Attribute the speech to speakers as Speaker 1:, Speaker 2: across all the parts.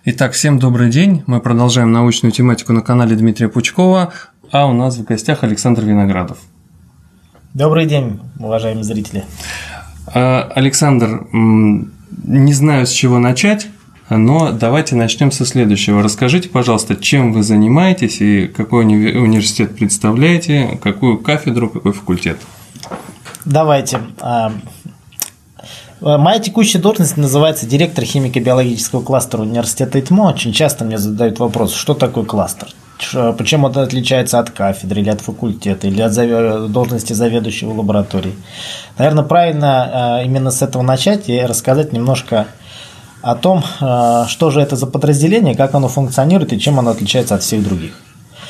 Speaker 1: Итак, всем добрый день. Мы продолжаем научную тематику на канале Дмитрия Пучкова, а у нас в гостях Александр Виноградов.
Speaker 2: Добрый день, уважаемые зрители.
Speaker 1: Александр, не знаю, с чего начать, но давайте начнем со следующего. Расскажите, пожалуйста, чем вы занимаетесь и какой университет представляете, какую кафедру, какой факультет?
Speaker 2: Давайте. Моя текущая должность называется директор химико-биологического кластера университета ИТМО. Очень часто мне задают вопрос, что такое кластер, почему он отличается от кафедры или от факультета, или от должности заведующего лабораторией. Наверное, правильно именно с этого начать и рассказать немножко о том, что же это за подразделение, как оно функционирует и чем оно отличается от всех других.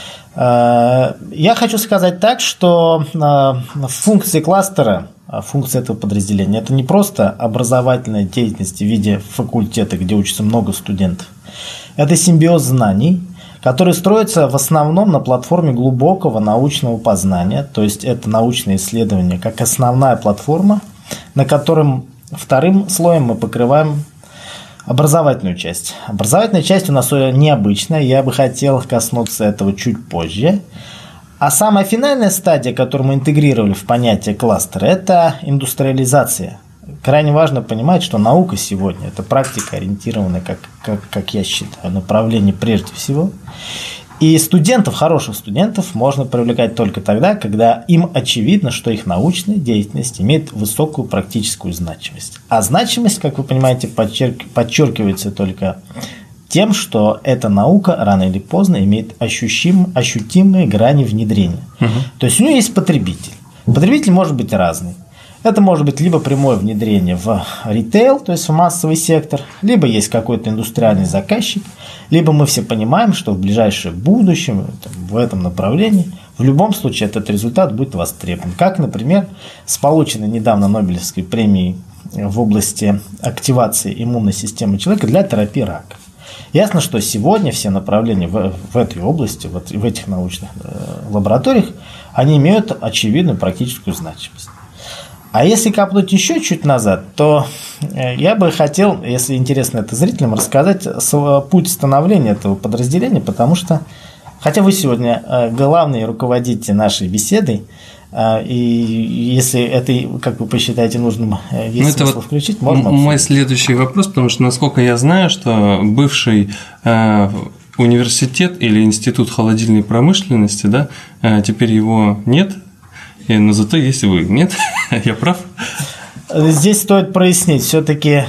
Speaker 2: Я хочу сказать так, что функции кластера, функция этого подразделения – это не просто образовательная деятельность в виде факультета, где учатся много студентов. Это симбиоз знаний, который строится в основном на платформе глубокого научного познания, то есть это научное исследование как основная платформа, на котором вторым слоем мы покрываем образовательную часть. Образовательная часть у нас необычная, я бы хотел коснуться этого чуть позже. А самая финальная стадия, которую мы интегрировали в понятие кластера, это индустриализация. Крайне важно понимать, что наука сегодня – это практика, ориентированная, как я считаю, направление прежде всего. И студентов, хороших студентов, можно привлекать только тогда, когда им очевидно, что их научная деятельность имеет высокую практическую значимость. А значимость, как вы понимаете, подчеркивается только тем, что эта наука рано или поздно имеет ощутимые грани внедрения. То есть у нее есть потребитель. Потребитель может быть разный. Это может быть либо прямое внедрение в ритейл, то есть в массовый сектор, либо есть какой-то индустриальный заказчик, либо мы все понимаем, что в ближайшем будущем в этом направлении в любом случае этот результат будет востребован. Как, например, с полученной недавно Нобелевской премией в области активации иммунной системы человека для терапии рака. Ясно, что сегодня все направления в этой области, в этих научных лабораториях, они имеют очевидную практическую значимость. А если копнуть еще чуть назад, то я бы хотел, если интересно это зрителям, рассказать путь становления этого подразделения, потому что, хотя вы сегодня главный руководитель нашей беседы, и если это, как вы посчитаете нужным, есть смысл включить, можно обсудить.
Speaker 1: Мой следующий вопрос, потому что, насколько я знаю, что бывший университет или институт холодильной промышленности, да, теперь его нет, но зато есть вы. Нет? Я прав?
Speaker 2: Здесь стоит прояснить, все-таки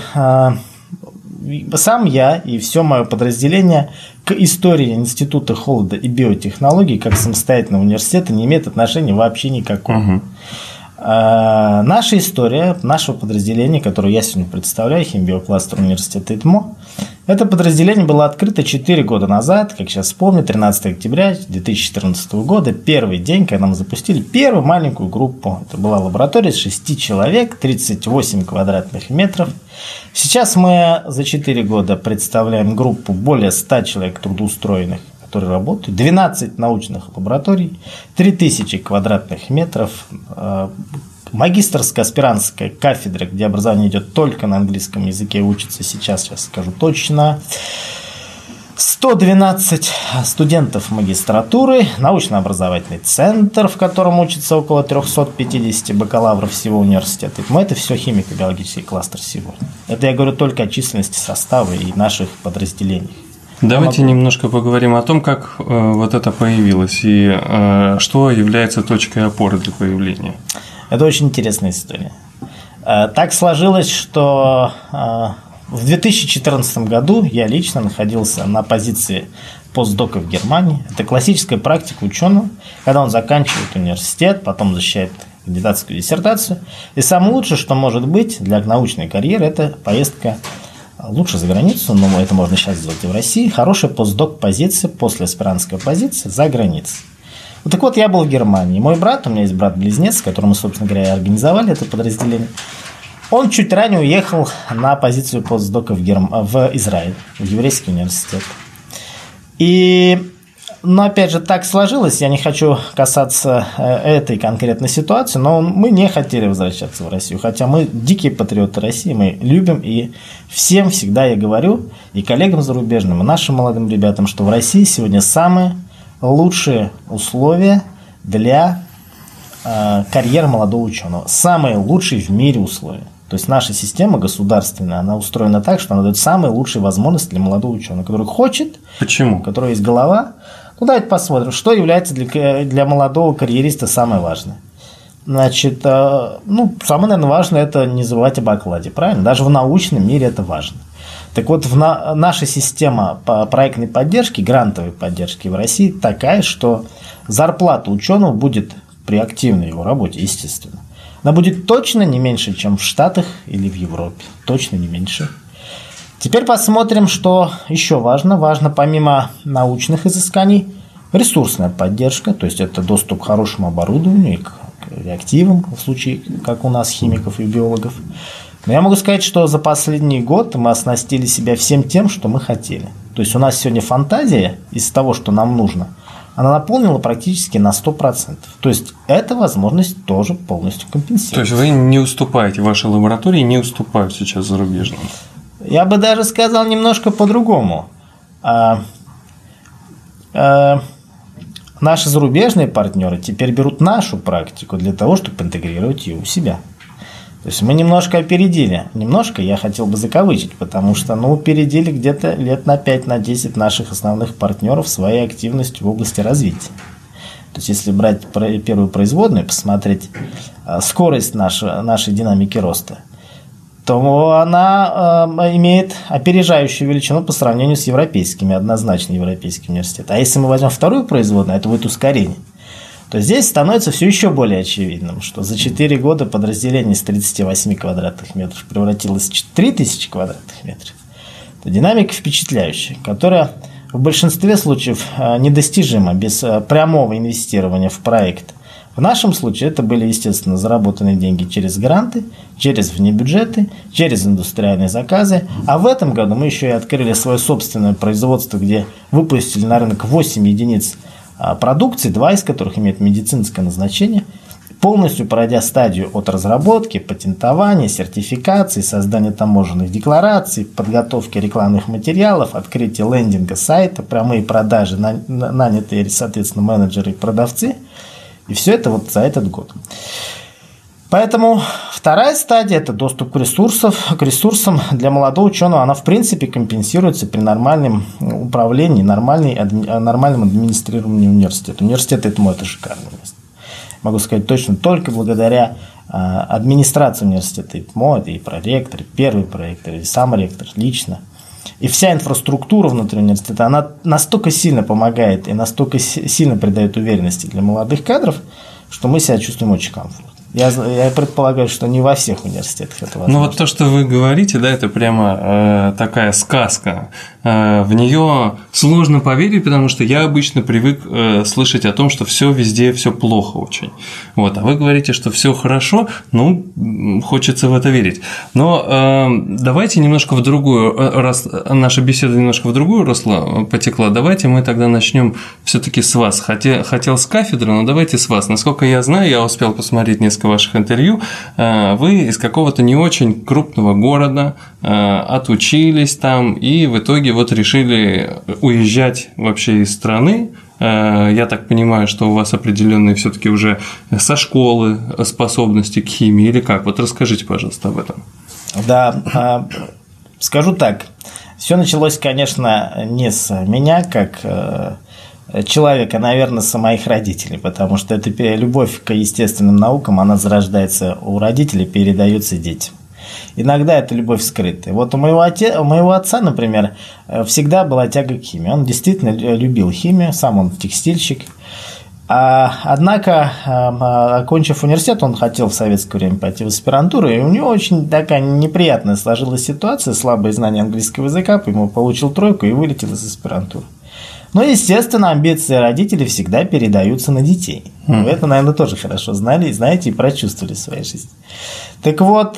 Speaker 2: сам я и все мое подразделение к истории Института холода и биотехнологий как самостоятельного университета не имеет отношения вообще никакого. Наша история нашего подразделения, которое я сегодня представляю, химбиокластер университета ИТМО, это подразделение было открыто 4 года назад, как сейчас вспомню, 13 октября 2014 года, первый день, когда мы запустили первую маленькую группу. Это была лаборатория из 6 человек, 38 квадратных метров. Сейчас мы за 4 года представляем группу более 100 человек трудоустроенных, которые работают, 12 научных лабораторий, 3000 квадратных метров, магистерская, аспирантская кафедра, где образование идет только на английском языке, учится сейчас скажу точно, 112 студентов магистратуры, научно-образовательный центр, в котором учатся около 350 бакалавров всего университета. Это все химико-биологический кластер сегодня. Это я говорю только о численности состава и наших подразделений.
Speaker 1: Давайте немножко поговорим о том, как вот это появилось и что является точкой опоры для появления.
Speaker 2: Это очень интересная история. Так сложилось, что в 2014 году я лично находился на позиции постдока в Германии. Это классическая практика ученого, когда он заканчивает университет, потом защищает кандидатскую диссертацию. И самое лучшее, что может быть для научной карьеры, это поездка лучше за границу, но это можно сейчас сделать и в России. Хорошая постдок-позиция, после аспирантская позиция за границей. Так вот, я был в Германии. Мой брат, у меня есть брат-близнец, с которым мы, собственно говоря, организовали это подразделение. Он чуть ранее уехал на позицию постдока в Израиль, в еврейский университет. И Но опять же, так сложилось, я не хочу касаться этой конкретной ситуации, но мы не хотели возвращаться в Россию, хотя мы дикие патриоты России, мы любим, и всем всегда я говорю, и коллегам зарубежным, и нашим молодым ребятам, что в России сегодня самые лучшие условия для карьеры молодого ученого, самые лучшие в мире условия. То есть наша система государственная, она устроена так, что она дает самые лучшие возможности для молодого ученого, который хочет,
Speaker 1: Почему?
Speaker 2: у которого есть голова. Ну, давайте посмотрим, что является для молодого карьериста самое важное. Значит, самое, наверное, важное – это не забывать об окладе, правильно? Даже в научном мире это важно. Так вот, наша система по проектной поддержке, грантовой поддержки в России такая, что зарплата ученого будет при активной его работе, естественно, она будет точно не меньше, чем в Штатах или в Европе. Точно не меньше. Теперь посмотрим, что еще важно. Важно, помимо научных изысканий, ресурсная поддержка, то есть это доступ к хорошему оборудованию и к реактивам, в случае, как у нас, химиков и биологов. Но я могу сказать, что за последний год мы оснастили себя всем тем, что мы хотели. То есть у нас сегодня фантазия из того, что нам нужно, она наполнила практически на 100%. То есть эта возможность тоже полностью компенсирует.
Speaker 1: То есть вы не уступаете, ваши лаборатории не уступают сейчас зарубежным?
Speaker 2: Я бы даже сказал немножко по-другому. Наши зарубежные партнеры теперь берут нашу практику для того, чтобы интегрировать ее у себя. То есть мы немножко опередили. Немножко я хотел бы закавычить, потому что опередили где-то лет на 5-10 наших основных партнеров своей активностью в области развития. То есть если брать первую производную, посмотреть скорость нашей динамики роста, то она имеет опережающую величину по сравнению с европейскими, однозначно европейскими университетами. А если мы возьмем вторую производную, это будет ускорение, то здесь становится все еще более очевидным, что за 4 года подразделение с 38 квадратных метров превратилось в 3000 квадратных метров. Это динамика впечатляющая, которая в большинстве случаев недостижима без прямого инвестирования в проект. В нашем случае это были, естественно, заработанные деньги через гранты, через внебюджеты, через индустриальные заказы. А в этом году мы еще и открыли свое собственное производство, где выпустили на рынок 8 единиц продукции, 2 из которых имеют медицинское назначение, полностью пройдя стадию от разработки, патентования, сертификации, создания таможенных деклараций, подготовки рекламных материалов, открытия лендинга сайта, прямые продажи, нанятые, соответственно, менеджеры и продавцы. И все это вот за этот год. Поэтому вторая стадия – это доступ к ресурсам для молодого ученого. Она, в принципе, компенсируется при нормальном управлении, нормальном администрировании университета. Университет ИТМО – это шикарное место. Могу сказать точно, только благодаря администрации университета ИТМО, это и проректор, и первый проректор, и сам ректор лично. И вся инфраструктура внутри университета, она настолько сильно помогает и настолько сильно придает уверенности для молодых кадров, что мы себя чувствуем очень комфортно. Я предполагаю, что не во всех университетах это возможно.
Speaker 1: Ну вот то, что вы говорите, да, это прямо такая сказка. В нее сложно поверить, потому что я обычно привык слышать о том, что все везде, все плохо очень. Вот, а вы говорите, что все хорошо, хочется в это верить. Но давайте немножко в другую, раз наша беседа немножко в другую русло потекла, давайте мы тогда начнем все-таки с вас. Хотел с кафедры, но давайте с вас. Насколько я знаю, я успел посмотреть несколько ваших интервью, вы из какого-то не очень крупного города отучились там и в итоге вот решили уезжать вообще из страны. Я так понимаю, что у вас определенные все-таки уже со школы способности к химии или как? Вот расскажите, пожалуйста, об этом.
Speaker 2: Да, скажу так. Все началось, конечно, не с меня, как человека, наверное, с моих родителей, потому что эта любовь к естественным наукам, она зарождается у родителей, передается детям. Иногда это любовь скрытая. Вот у моего отца, например, всегда была тяга к химии. Он действительно любил химию, сам он текстильщик. Однако, окончив университет, он хотел в советское время пойти в аспирантуру, и у него очень такая неприятная сложилась ситуация, слабые знания английского языка, поэтому получил 3 и вылетел из аспирантуры. Но, естественно, амбиции родителей всегда передаются на детей. Вы это, наверное, тоже хорошо знали, знаете и прочувствовали в своей жизни. Так вот,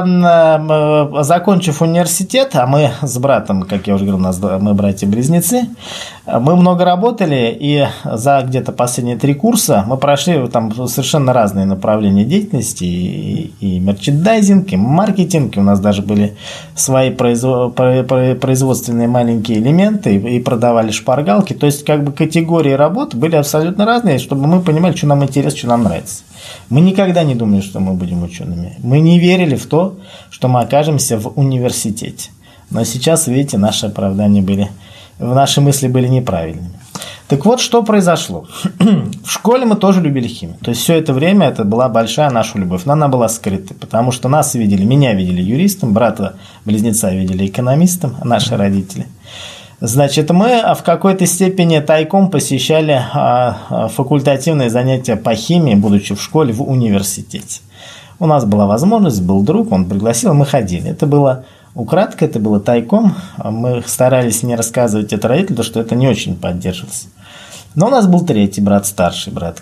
Speaker 2: закончив университет, а мы с братом, как я уже говорил, мы братья-близнецы, мы много работали, и за где-то последние 3 курса мы прошли там совершенно разные направления деятельности, и мерчендайзинг, и маркетинг, и у нас даже были свои производственные маленькие элементы, и продавали шпаргалки, то есть как бы категории работы были абсолютно разные, чтобы мы понимали, что нам интересно, что нам нравится. Мы никогда не думали, что мы будем учеными. Мы не верили в то, что мы окажемся в университете. Но сейчас, видите, наши оправдания были, наши мысли были неправильными. Так вот, что произошло. В школе мы тоже любили химию. То есть все это время это была большая наша любовь. Но она была скрытой, потому что меня видели юристом, брата-близнеца видели экономистом, наши родители. Значит, мы в какой-то степени тайком посещали факультативные занятия по химии, будучи в школе, в университете. У нас была возможность, был друг, он пригласил, мы ходили. Это было украдко, это было тайком. Мы старались не рассказывать это родителям, потому что это не очень поддерживалось. Но у нас был 3-й брат, старший брат,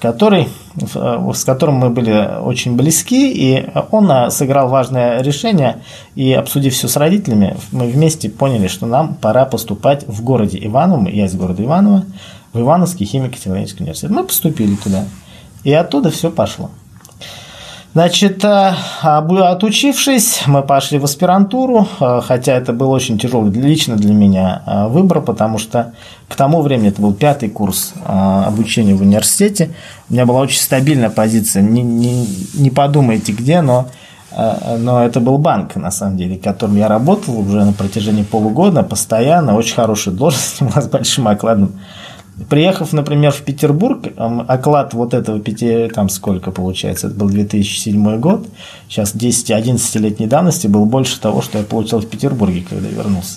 Speaker 2: с которым мы были очень близки, и он сыграл важное решение, и обсудив все с родителями, мы вместе поняли, что нам пора поступать в городе Иваново, я из города Иваново, в Ивановский химико-технологический университет. Мы поступили туда, и оттуда все пошло. Значит, отучившись, мы пошли в аспирантуру, хотя это был очень тяжелый лично для меня выбор, потому что к тому времени это был 5-й курс обучения в университете. У меня была очень стабильная позиция, не подумайте где, но это был банк, на самом деле, в котором я работал уже на протяжении полугода, постоянно, очень хорошая должность, с большим окладом. Приехав, например, в Петербург, оклад вот этого там сколько получается, это был 2007 год, сейчас 10-11-летней давности был больше того, что я получил в Петербурге, когда вернулся.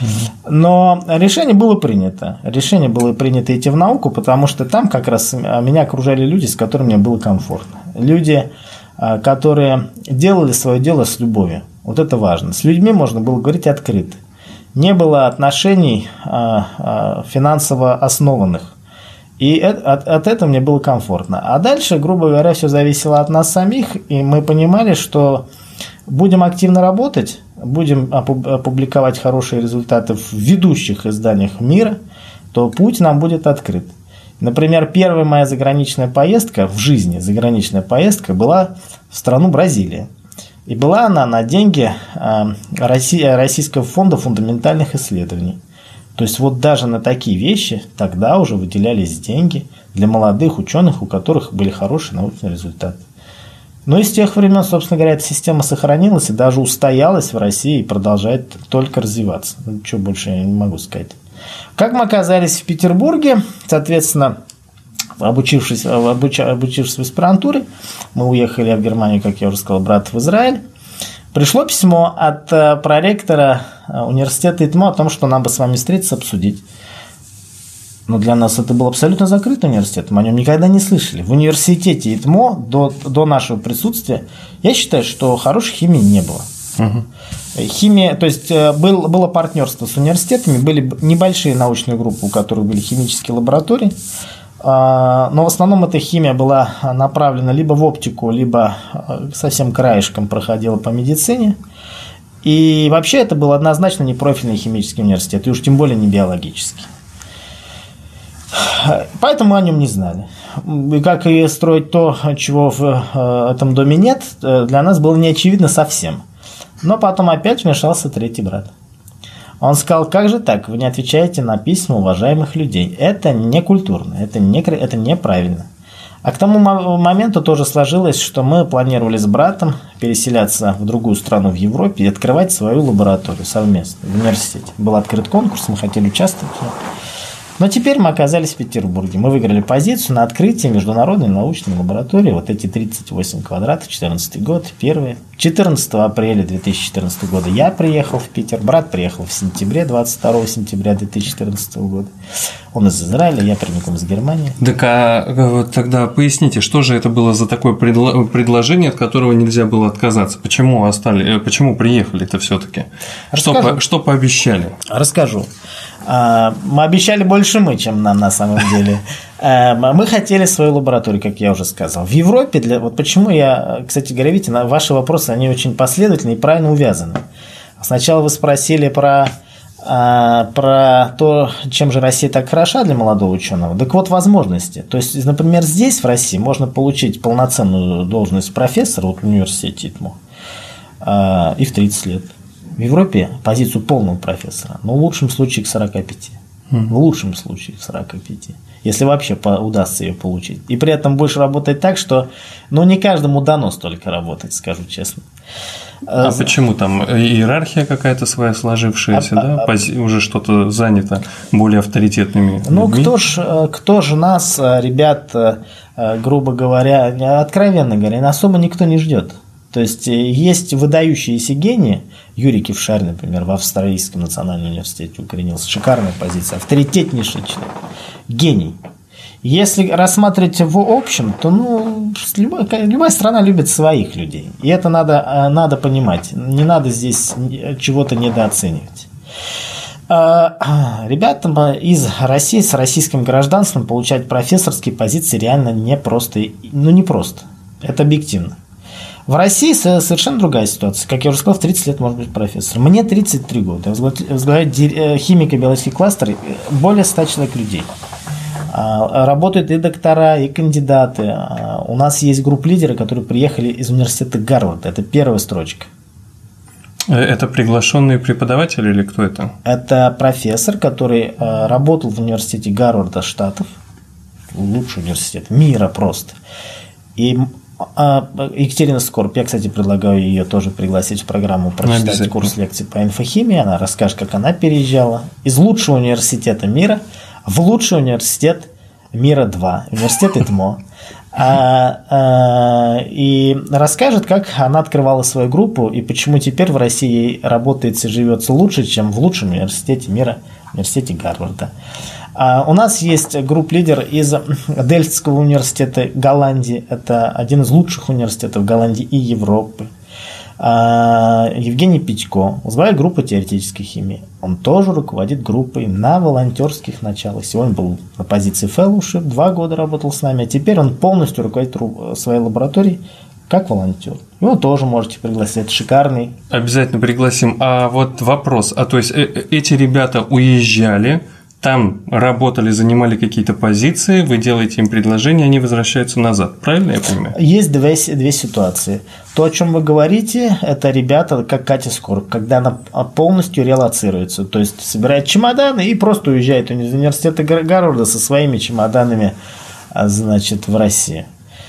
Speaker 2: Но решение было принято. Решение было принято идти в науку, потому что там как раз меня окружали люди, с которыми мне было комфортно. Люди, которые делали свое дело с любовью. Вот это важно. С людьми можно было говорить открыто. Не было отношений финансово основанных. И от этого мне было комфортно. А дальше, грубо говоря, все зависело от нас самих. И мы понимали, что будем активно работать, будем опубликовать хорошие результаты в ведущих изданиях мира, то путь нам будет открыт. Например, первая моя заграничная поездка в жизни, заграничная поездка была в страну Бразилия. И была она на деньги Российского фонда фундаментальных исследований. То есть вот даже на такие вещи тогда уже выделялись деньги для молодых ученых, у которых были хорошие научные результаты. Но и с тех времен, собственно говоря, эта система сохранилась и даже устоялась в России и продолжает только развиваться. Ничего больше я не могу сказать. Как мы оказались в Петербурге, соответственно, обучившись в аспирантуре, мы уехали в Германию, как я уже сказал, брат в Израиль. Пришло письмо от проректора университета ИТМО о том, что нам бы с вами встретиться, обсудить. Но для нас это был абсолютно закрытый университет, мы о нем никогда не слышали. В университете ИТМО до нашего присутствия, я считаю, что хорошей химии не было. Химия, то есть было партнерство с университетами, были небольшие научные группы, у которых были химические лаборатории. Но в основном эта химия была направлена либо в оптику, либо совсем краешком проходила по медицине. И вообще это был однозначно не профильный химический университет, и уж тем более не биологический. Поэтому мы о нем не знали. И как и строить то, чего в этом доме нет, для нас было неочевидно совсем. Но потом опять вмешался 3-й брат. Он сказал: как же так, вы не отвечаете на письма уважаемых людей? Это не культурно, это неправильно. А к тому моменту тоже сложилось, что мы планировали с братом переселяться в другую страну в Европе и открывать свою лабораторию совместно в университете. Был открыт конкурс, мы хотели участвовать. Но теперь мы оказались в Петербурге. Мы выиграли позицию на открытии международной научной лаборатории. Вот эти 38 квадратов, 2014 год, первые. 14 апреля 2014 года я приехал в Питер. Брат приехал в сентябре, 22 сентября 2014 года. Он из Израиля, я прямиком из Германии.
Speaker 1: Так тогда поясните, что же это было за такое предложение, от которого нельзя было отказаться? Почему приехали-то все-таки? Что пообещали?
Speaker 2: Расскажу. Мы обещали больше чем на самом деле. Мы хотели свою лабораторию, как я уже сказал. В Европе, вот почему я, кстати говоря, видите, ваши вопросы, они очень последовательны и правильно увязаны. Сначала вы спросили про то, чем же Россия так хороша для молодого ученого. Так вот, возможности. То есть, например, здесь, в России, можно получить полноценную должность профессора в университете ИТМО и в 30 лет. В Европе позицию полного профессора, но в лучшем случае к 45. В лучшем случае к 45. Если вообще удастся ее получить. И при этом будешь работать так, что не каждому дано столько работать, скажу честно.
Speaker 1: А почему там иерархия какая-то своя сложившаяся, уже что-то занято более авторитетными людьми?
Speaker 2: Кто ж нас, ребят, грубо говоря, откровенно говоря, особо никто не ждет. То есть есть выдающиеся гении. Юрий Кившарь, например, в Австралийском национальном университете укоренился. Шикарная позиция, авторитетнейший человек. Гений. Если рассматривать в общем, то любая страна любит своих людей. И это надо понимать. Не надо здесь чего-то недооценивать. Ребятам из России с российским гражданством получать профессорские позиции реально непросто. Не просто. Это объективно. В России совершенно другая ситуация. Как я уже сказал, в 30 лет можно быть профессором. Мне 33 года. Возглавляю химико-биологический кластер более 100 человек людей. Работают и доктора, и кандидаты. У нас есть групп-лидеры, которые приехали из университета Гарварда. Это первая строчка.
Speaker 1: Это приглашенные преподаватели или кто это?
Speaker 2: Это профессор, который работал в университете Гарварда Штатов. Лучший университет мира просто. И Екатерина Скорбь, я, кстати, предлагаю ее тоже пригласить в программу, прочитать курс лекций по инфохимии. Она расскажет, как она переезжала из лучшего университета мира в лучший университет мира 2, университет ИТМО. И расскажет, как она открывала свою группу и почему теперь в России работается и живется лучше, чем в лучшем университете мира, университете Гарварда. У нас есть групп-лидер из Дельфтского университета Голландии. Это один из лучших университетов Голландии и Европы. Евгений Петько возглавляет группу теоретической химии. Он тоже руководит группой на волонтерских началах. Сегодня был на позиции fellowship, 2 года работал с нами, а теперь он полностью руководит своей лабораторией как волонтер. Его тоже можете пригласить, это шикарный.
Speaker 1: Обязательно пригласим. А вот вопрос, то есть эти ребята уезжали, там работали, занимали какие-то позиции, вы делаете им предложение, они возвращаются назад. Правильно я понимаю?
Speaker 2: Есть две ситуации. То, о чем вы говорите, это ребята, как Катя Скорбь, когда она полностью релоцируется, то есть собирает чемоданы и просто уезжает из университета Гарварда со своими чемоданами, в Россию.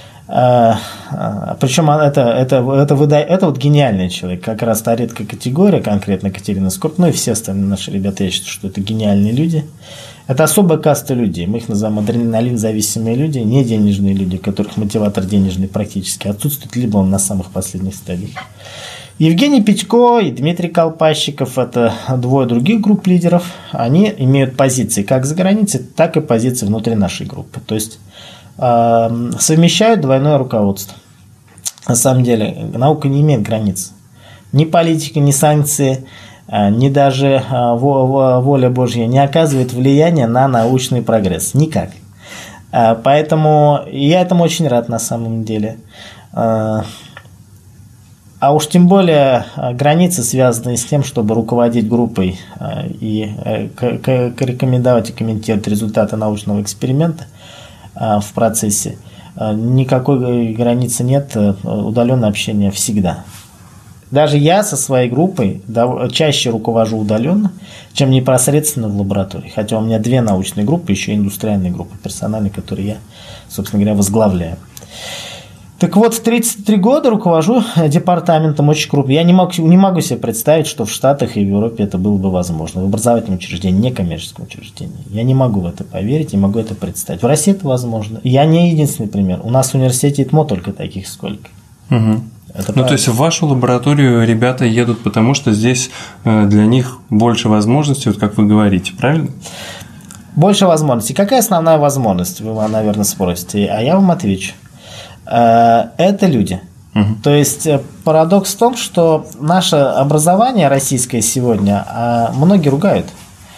Speaker 2: Причем это вот гениальный человек, как раз та редкая категория, конкретно Екатерина Скорбь, и все остальные наши ребята, я считаю, что это гениальные люди. Это особая каста людей, мы их называем адреналин-зависимые люди, не денежные люди, у которых мотиватор денежный практически отсутствует, либо он на самых последних стадиях. Евгений Петько и Дмитрий Колпащиков – это 2 других групп лидеров, они имеют позиции как за границей, так и позиции внутри нашей группы, то есть совмещают двойное руководство. На самом деле наука не имеет границ. Ни политика, ни санкции, ни даже воля Божья не оказывает влияния на научный прогресс. Никак. Поэтому я этому очень рад на самом деле. А уж тем более границы, связанные с тем, чтобы руководить группой и рекомендовать и комментировать результаты научного эксперимента в процессе, никакой границы нет, удаленное общение всегда. Даже я со своей группой чаще руковожу удаленно, чем непосредственно в лаборатории. Хотя у меня 2 научные группы, еще и индустриальные группы персональные, которые я, собственно говоря, возглавляю. Так вот, в 33 года руковожу департаментом очень крупным. Я не могу себе представить, что в Штатах и в Европе это было бы возможно. В образовательном учреждении, некоммерческом учреждении. Я не могу в это поверить, не могу это представить. В России это возможно. Я не единственный пример. У нас в университете ИТМО только таких сколько.
Speaker 1: Угу. То есть в вашу лабораторию ребята едут, потому что здесь для них больше возможностей, вот как вы говорите, правильно?
Speaker 2: Больше возможностей. Какая основная возможность, вы, наверное, спросите, а я вам отвечу. Это люди. То есть парадокс в том, что наше образование российское сегодня многие ругают.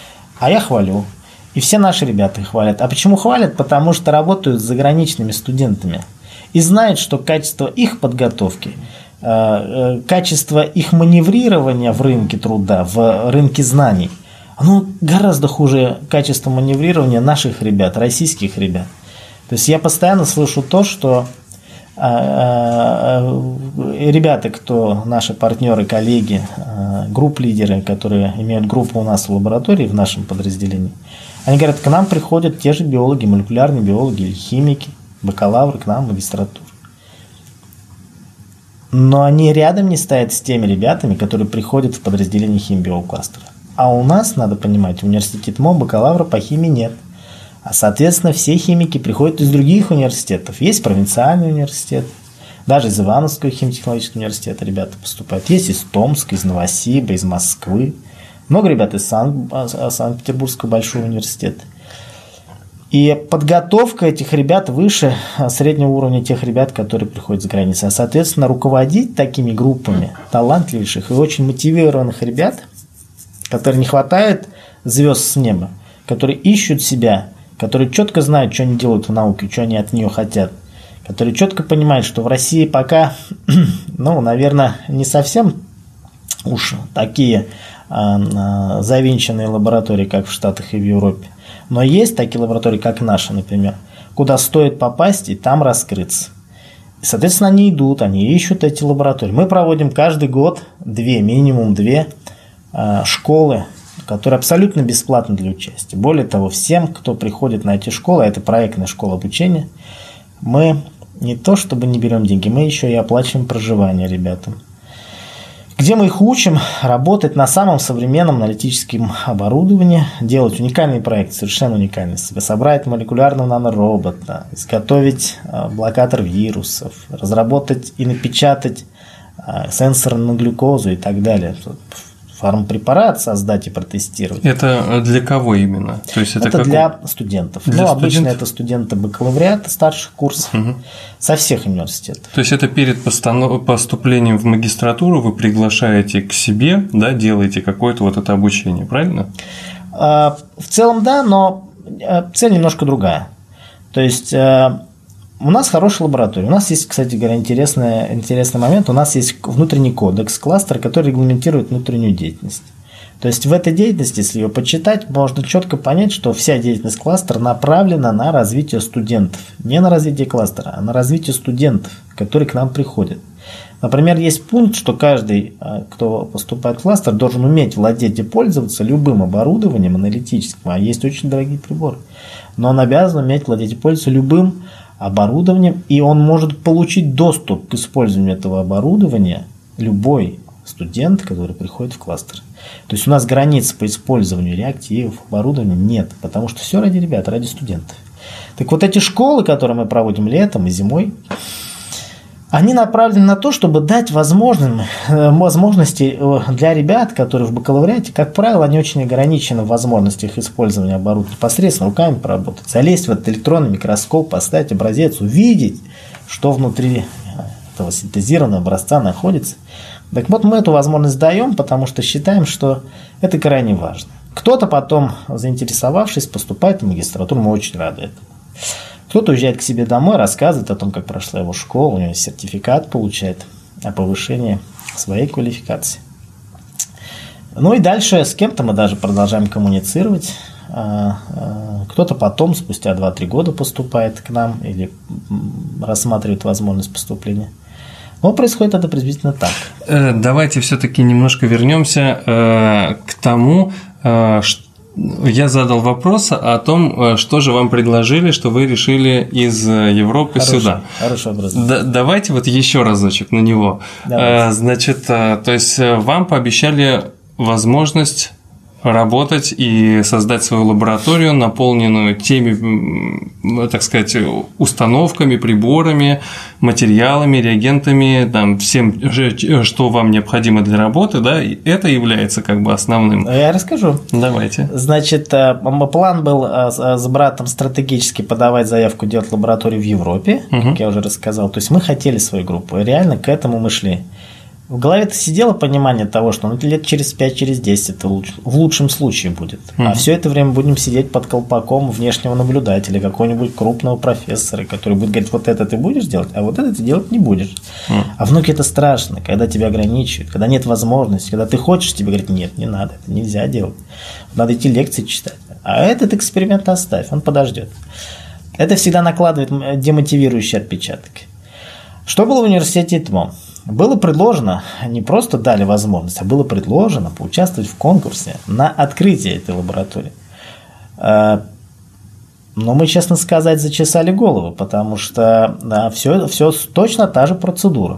Speaker 2: А я хвалю. И все наши ребята их хвалят. А почему хвалят? Потому что работают с заграничными студентами. И знают, что качество их подготовки, качество их маневрирования в рынке труда, в рынке знаний, оно гораздо хуже качества маневрирования наших ребят, российских ребят. То есть я постоянно слышу то, что ребята, кто наши партнеры, коллеги, групп-лидеры, которые имеют группу у нас в лаборатории, в нашем подразделении, они говорят, к нам приходят те же биологи, молекулярные биологи или химики, бакалавры к нам в магистратуру. Но они рядом не стоят с теми ребятами, которые приходят в подразделение химбиокластера. А у нас, надо понимать, в университете ТМО бакалавра по химии нет. А, соответственно, все химики приходят из других университетов. Есть провинциальный университет, даже из Ивановского химтехнологического университета ребята поступают. Есть из Томска, из Новосиба, из Москвы. Много ребят из Санкт-Петербургского большого университета. И подготовка этих ребят выше среднего уровня тех ребят, которые приходят с границы. А, соответственно, руководить такими группами талантливейших и очень мотивированных ребят, которые не хватает звезд с неба, которые ищут себя, которые четко знают, что они делают в науке, что они от нее хотят, которые четко понимают, что в России пока, наверное, не совсем уж такие завинченные лаборатории, как в Штатах и в Европе. Но есть такие лаборатории, как наша, например, куда стоит попасть и там раскрыться. И, соответственно, они идут, они ищут эти лаборатории. Мы проводим каждый год минимум две школы, которые абсолютно бесплатны для участия. Более того, всем, кто приходит на эти школы, это проектная школа обучения, мы не то чтобы не берем деньги, мы еще и оплачиваем проживание ребятам. Где мы их учим работать на самом современном аналитическом оборудовании, делать уникальные проекты, совершенно уникальные. Собрать молекулярного наноробота, изготовить блокатор вирусов, разработать и напечатать сенсор на глюкозу и так далее. Фармпрепарат создать и протестировать.
Speaker 1: Это для кого именно? То есть это
Speaker 2: для студентов. Обычно это студенты бакалавриата старших курсов со всех университетов.
Speaker 1: То есть это перед поступлением в магистратуру вы приглашаете к себе, да, делаете какое-то вот это обучение, правильно?
Speaker 2: В целом да, но цель немножко другая. То есть у нас хорошая лаборатория. У нас есть, кстати говоря, интересный момент. У нас есть внутренний кодекс кластера, который регламентирует внутреннюю деятельность. То есть в этой деятельности, если ее почитать, можно четко понять, что вся деятельность кластера направлена на развитие студентов. Не на развитие кластера, а на развитие студентов, которые к нам приходят. Например, есть пункт, что каждый, кто поступает в кластер, должен уметь владеть и пользоваться любым оборудованием аналитическим. А есть очень дорогие приборы. Но он обязан уметь владеть и пользоваться любым оборудованием, и он может получить доступ к использованию этого оборудования любой студент, который приходит в кластер. То есть у нас границ по использованию реактивов, оборудования нет, потому что все ради ребят, ради студентов. Так вот эти школы, которые мы проводим летом и зимой, они направлены на то, чтобы дать возможности для ребят, которые в бакалавриате, как правило, они очень ограничены в возможностях использования оборудования, непосредственно руками поработать, залезть в этот электронный микроскоп, поставить образец, увидеть, что внутри этого синтезированного образца находится. Так вот, мы эту возможность даем, потому что считаем, что это крайне важно. Кто-то потом, заинтересовавшись, поступает в магистратуру, мы очень рады этому. Кто-то уезжает к себе домой, рассказывает о том, как прошла его школа, у него сертификат получает о повышении своей квалификации. Ну и дальше с кем-то мы даже продолжаем коммуницировать. Кто-то потом, спустя 2-3 года, поступает к нам или рассматривает возможность поступления. Но происходит это приблизительно так.
Speaker 1: Давайте все-таки немножко вернемся к тому, что я задал вопрос о том, что же вам предложили, что вы решили из Европы сюда.
Speaker 2: Хороший вопрос.
Speaker 1: Давайте вот еще разочек на него. Давайте. Значит, то есть вам пообещали возможность работать и создать свою лабораторию, наполненную теми, так сказать, установками, приборами, материалами, реагентами, там, всем, что вам необходимо для работы, да, и это является как бы основным.
Speaker 2: Я расскажу.
Speaker 1: Давайте.
Speaker 2: Значит, план был с братом стратегически подавать заявку делать лабораторию в Европе, как я уже рассказал. То есть мы хотели свою группу, и реально к этому мы шли. В голове-то сидело понимание того, что лет через 5, через 10 это в лучшем случае будет. А все это время будем сидеть под колпаком внешнего наблюдателя, какого-нибудь крупного профессора, который будет говорить, вот это ты будешь делать, а вот это ты делать не будешь. А внуки это страшно, когда тебя ограничивают, когда нет возможности, когда ты хочешь, тебе говорят, нет, не надо, это нельзя делать. Надо идти лекции читать. А этот эксперимент оставь, он подождет. Это всегда накладывает демотивирующий отпечаток. Что было в университете ИТМО? Было предложено, не просто дали возможность, а было предложено поучаствовать в конкурсе на открытие этой лаборатории. Но мы, честно сказать, зачесали голову, потому что все точно та же процедура.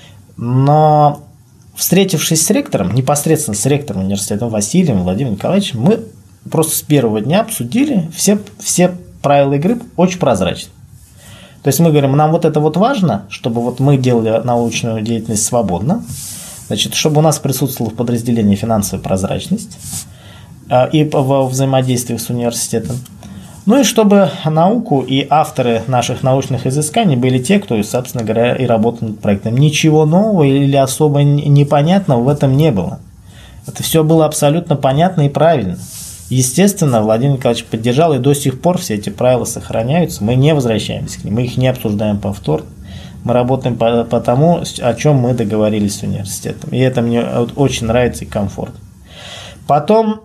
Speaker 2: Но встретившись с ректором, непосредственно с ректором университета Василием Владимиром Николаевичем, мы просто с первого дня обсудили все правила игры очень прозрачно. То есть мы говорим, нам вот это вот важно, чтобы вот мы делали научную деятельность свободно, значит, чтобы у нас присутствовала в подразделении финансовая прозрачность и во взаимодействии с университетом. Ну и чтобы науку и авторы наших научных изысканий были те, кто, собственно говоря, и работал над проектом. Ничего нового или особо непонятного в этом не было. Это все было абсолютно понятно и правильно. Естественно, Владимир Николаевич поддержал, и до сих пор все эти правила сохраняются. Мы не возвращаемся к ним, мы их не обсуждаем повторно. Мы работаем по тому, о чем мы договорились с университетом. И это мне очень нравится и комфортно. Потом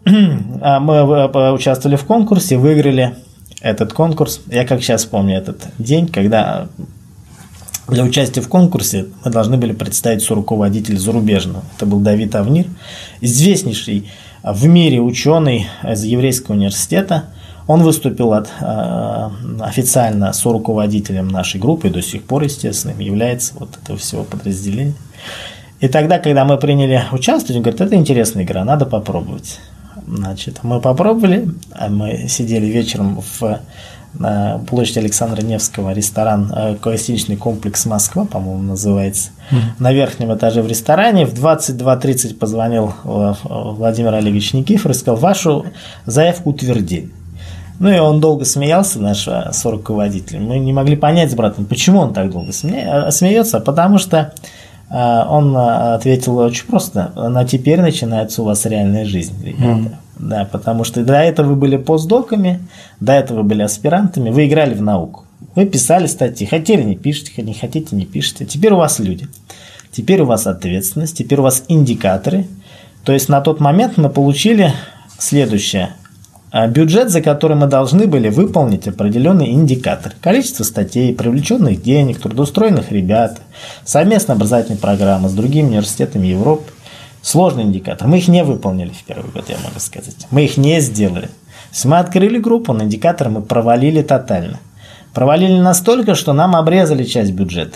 Speaker 2: мы участвовали в конкурсе, выиграли этот конкурс. Я как сейчас помню этот день, когда для участия в конкурсе мы должны были представить соруководителя зарубежного. Это был Давид Авнир, известнейший в мире ученый из Еврейского университета. Он выступил официально соруководителем нашей группы, и до сих пор, естественно, является вот этого всего подразделения. И тогда, когда мы приняли участвовать, он говорит, это интересная игра, надо попробовать. Значит, мы попробовали, мы сидели вечером на площади Александра Невского, ресторан «Гостиничный комплекс Москва», по-моему, называется. На верхнем этаже в ресторане. В 22:30 позвонил Владимир Олегович Никифор и сказал, вашу заявку утвердили. Ну и он долго смеялся, наш соруководитель. Мы не могли понять с братом, почему он так долго смеется, потому что он ответил очень просто, на теперь начинается у вас реальная жизнь, ребята. Да, потому что до этого вы были постдоками, до этого вы были аспирантами, вы играли в науку. Вы писали статьи, хотели не пишите, не хотите не пишите. Теперь у вас люди, теперь у вас ответственность, теперь у вас индикаторы. То есть на тот момент мы получили следующее. Бюджет, за который мы должны были выполнить определенный индикатор. Количество статей, привлеченных денег, трудоустроенных ребят, совместная образовательная программа с другими университетами Европы. Сложный индикатор. Мы их не выполнили в первый год, я могу сказать. Мы их не сделали. То есть мы открыли группу, но индикатор мы провалили тотально. Провалили настолько, что нам обрезали часть бюджета.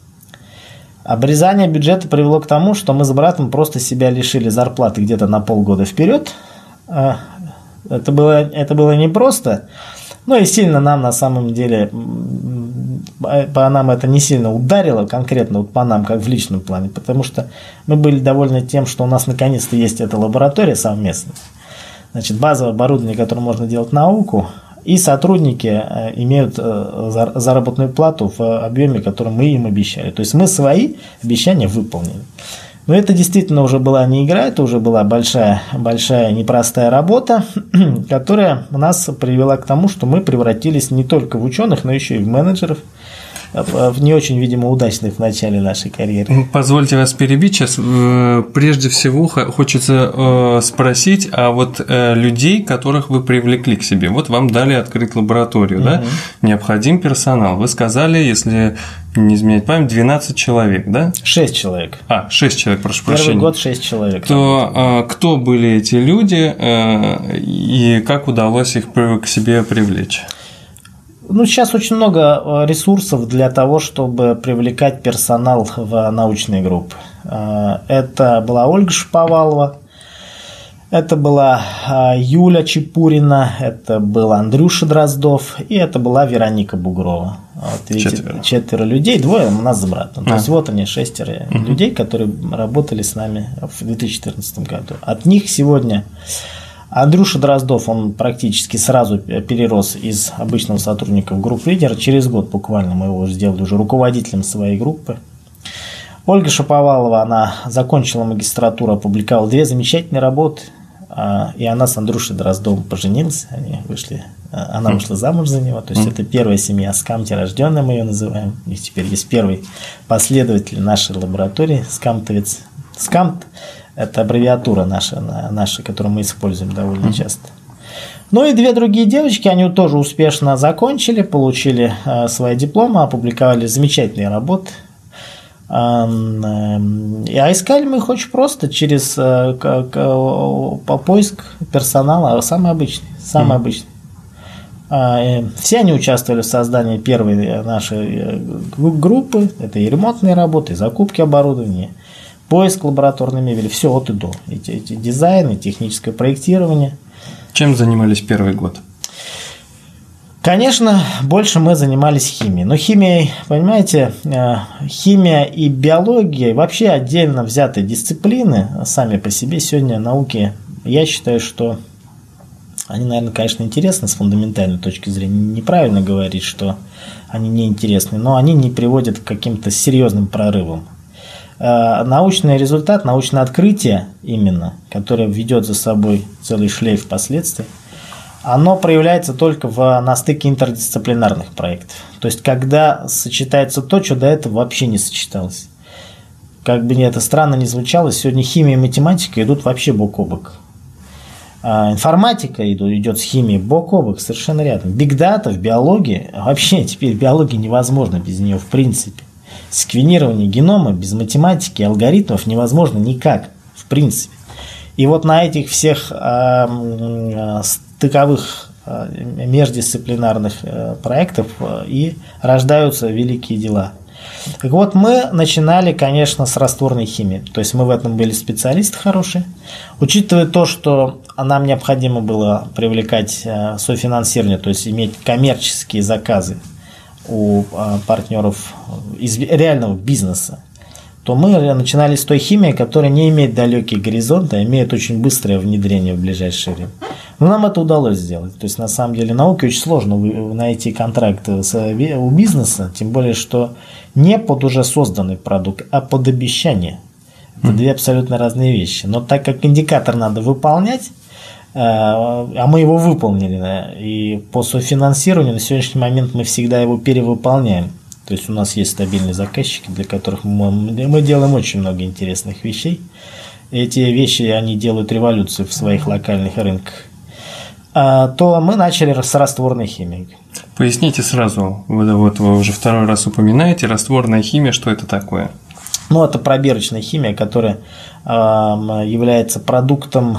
Speaker 2: Обрезание бюджета привело к тому, что мы с братом просто себя лишили зарплаты где-то на полгода вперед. Это было непросто, но и сильно нам на самом деле, по нам это не сильно ударило, конкретно вот по нам, как в личном плане, потому что мы были довольны тем, что у нас наконец-то есть эта лаборатория совместная, значит, базовое оборудование, которое можно делать науку, и сотрудники имеют заработную плату в объеме, который мы им обещали. То есть мы свои обещания выполнили. Но это действительно уже была не игра, это уже была большая непростая работа, которая нас привела к тому, что мы превратились не только в ученых, но еще и в менеджеров, в не очень, видимо, удачных в начале нашей карьеры.
Speaker 1: Позвольте вас перебить сейчас. Прежде всего хочется спросить, а вот людей, которых вы привлекли к себе, вот вам дали открыть лабораторию, да? Необходим персонал. Вы сказали, если не изменять память, 12 человек, да?
Speaker 2: 6 человек.
Speaker 1: 6 человек, прошу прощения.
Speaker 2: Первый год 6 человек.
Speaker 1: То кто были эти люди и как удалось их к себе привлечь?
Speaker 2: Ну, сейчас очень много ресурсов для того, чтобы привлекать персонал в научные группы. Это была Ольга Шаповалова, это была Юля Чепурина, это был Андрюша Дроздов и это была Вероника Бугрова. Вот, видите, 4 людей, 2 у нас с братом. То есть вот они, 6 людей, которые работали с нами в 2014 году. От них сегодня Андрюша Дроздов, он практически сразу перерос из обычного сотрудника в группу лидера. Через год буквально мы его сделали уже руководителем своей группы. Ольга Шаповалова, она закончила магистратуру, опубликовала 2 замечательные работы, и она с Андрюшей Дроздовым поженилась, они вышли, она вышла замуж за него, то есть это первая семья Скамти рожденная, мы ее называем, и теперь есть первый последователь нашей лаборатории, скамтовец. Скамт – это аббревиатура наша, которую мы используем довольно часто. Ну и 2 другие девочки, они тоже успешно закончили, получили свои дипломы, опубликовали замечательные работы. А искали мы их очень просто, через поиск персонала, самый обычный. Все они участвовали в создании первой нашей группы, это и ремонтные работы, и закупки оборудования, поиск лабораторной мебели, все от и до, эти дизайн, и техническое проектирование.
Speaker 1: Чем занимались первый год?
Speaker 2: Конечно, больше мы занимались химией. Но химией, понимаете, химия и биология вообще отдельно взятые дисциплины сами по себе сегодня науки, я считаю, что они, наверное, конечно, интересны с фундаментальной точки зрения. Неправильно говорить, что они неинтересны, но они не приводят к каким-то серьезным прорывам. Научный результат, научное открытие именно, которое ведет за собой целый шлейф последствий, оно проявляется только на стыке интердисциплинарных проектов. То есть, когда сочетается то, что до этого вообще не сочеталось. Как бы это странно ни звучало, сегодня химия и математика идут вообще бок о бок. Информатика идет с химией бок о бок, совершенно рядом. Бигдата в биологии, вообще теперь биология невозможна без нее в принципе. Секвенирование генома без математики и алгоритмов невозможно никак, в принципе. И вот на этих всех стыковых междисциплинарных проектов и рождаются великие дела. Так вот, мы начинали, конечно, с растворной химии. То есть мы в этом были специалисты хорошие. Учитывая то, что нам необходимо было привлекать софинансирование, то есть иметь коммерческие заказы у партнеров из реального бизнеса, то мы начинали с той химии, которая не имеет далекие горизонты, а имеет очень быстрое внедрение в ближайшее время. Но нам это удалось сделать. То есть, на самом деле, науке очень сложно найти контракты у бизнеса, тем более, что не под уже созданный продукт, а под обещание. Это 2 абсолютно разные вещи. Но так как индикатор надо выполнять, а мы его выполнили, и по софинансированию на сегодняшний момент мы всегда его перевыполняем. То есть у нас есть стабильные заказчики, для которых мы делаем очень много интересных вещей. Эти вещи, они делают революцию в своих локальных рынках. То мы начали с растворной химии.
Speaker 1: Поясните сразу, вот вы уже 2-й раз упоминаете, растворная химия, что это такое?
Speaker 2: Ну, это пробирочная химия, которая является продуктом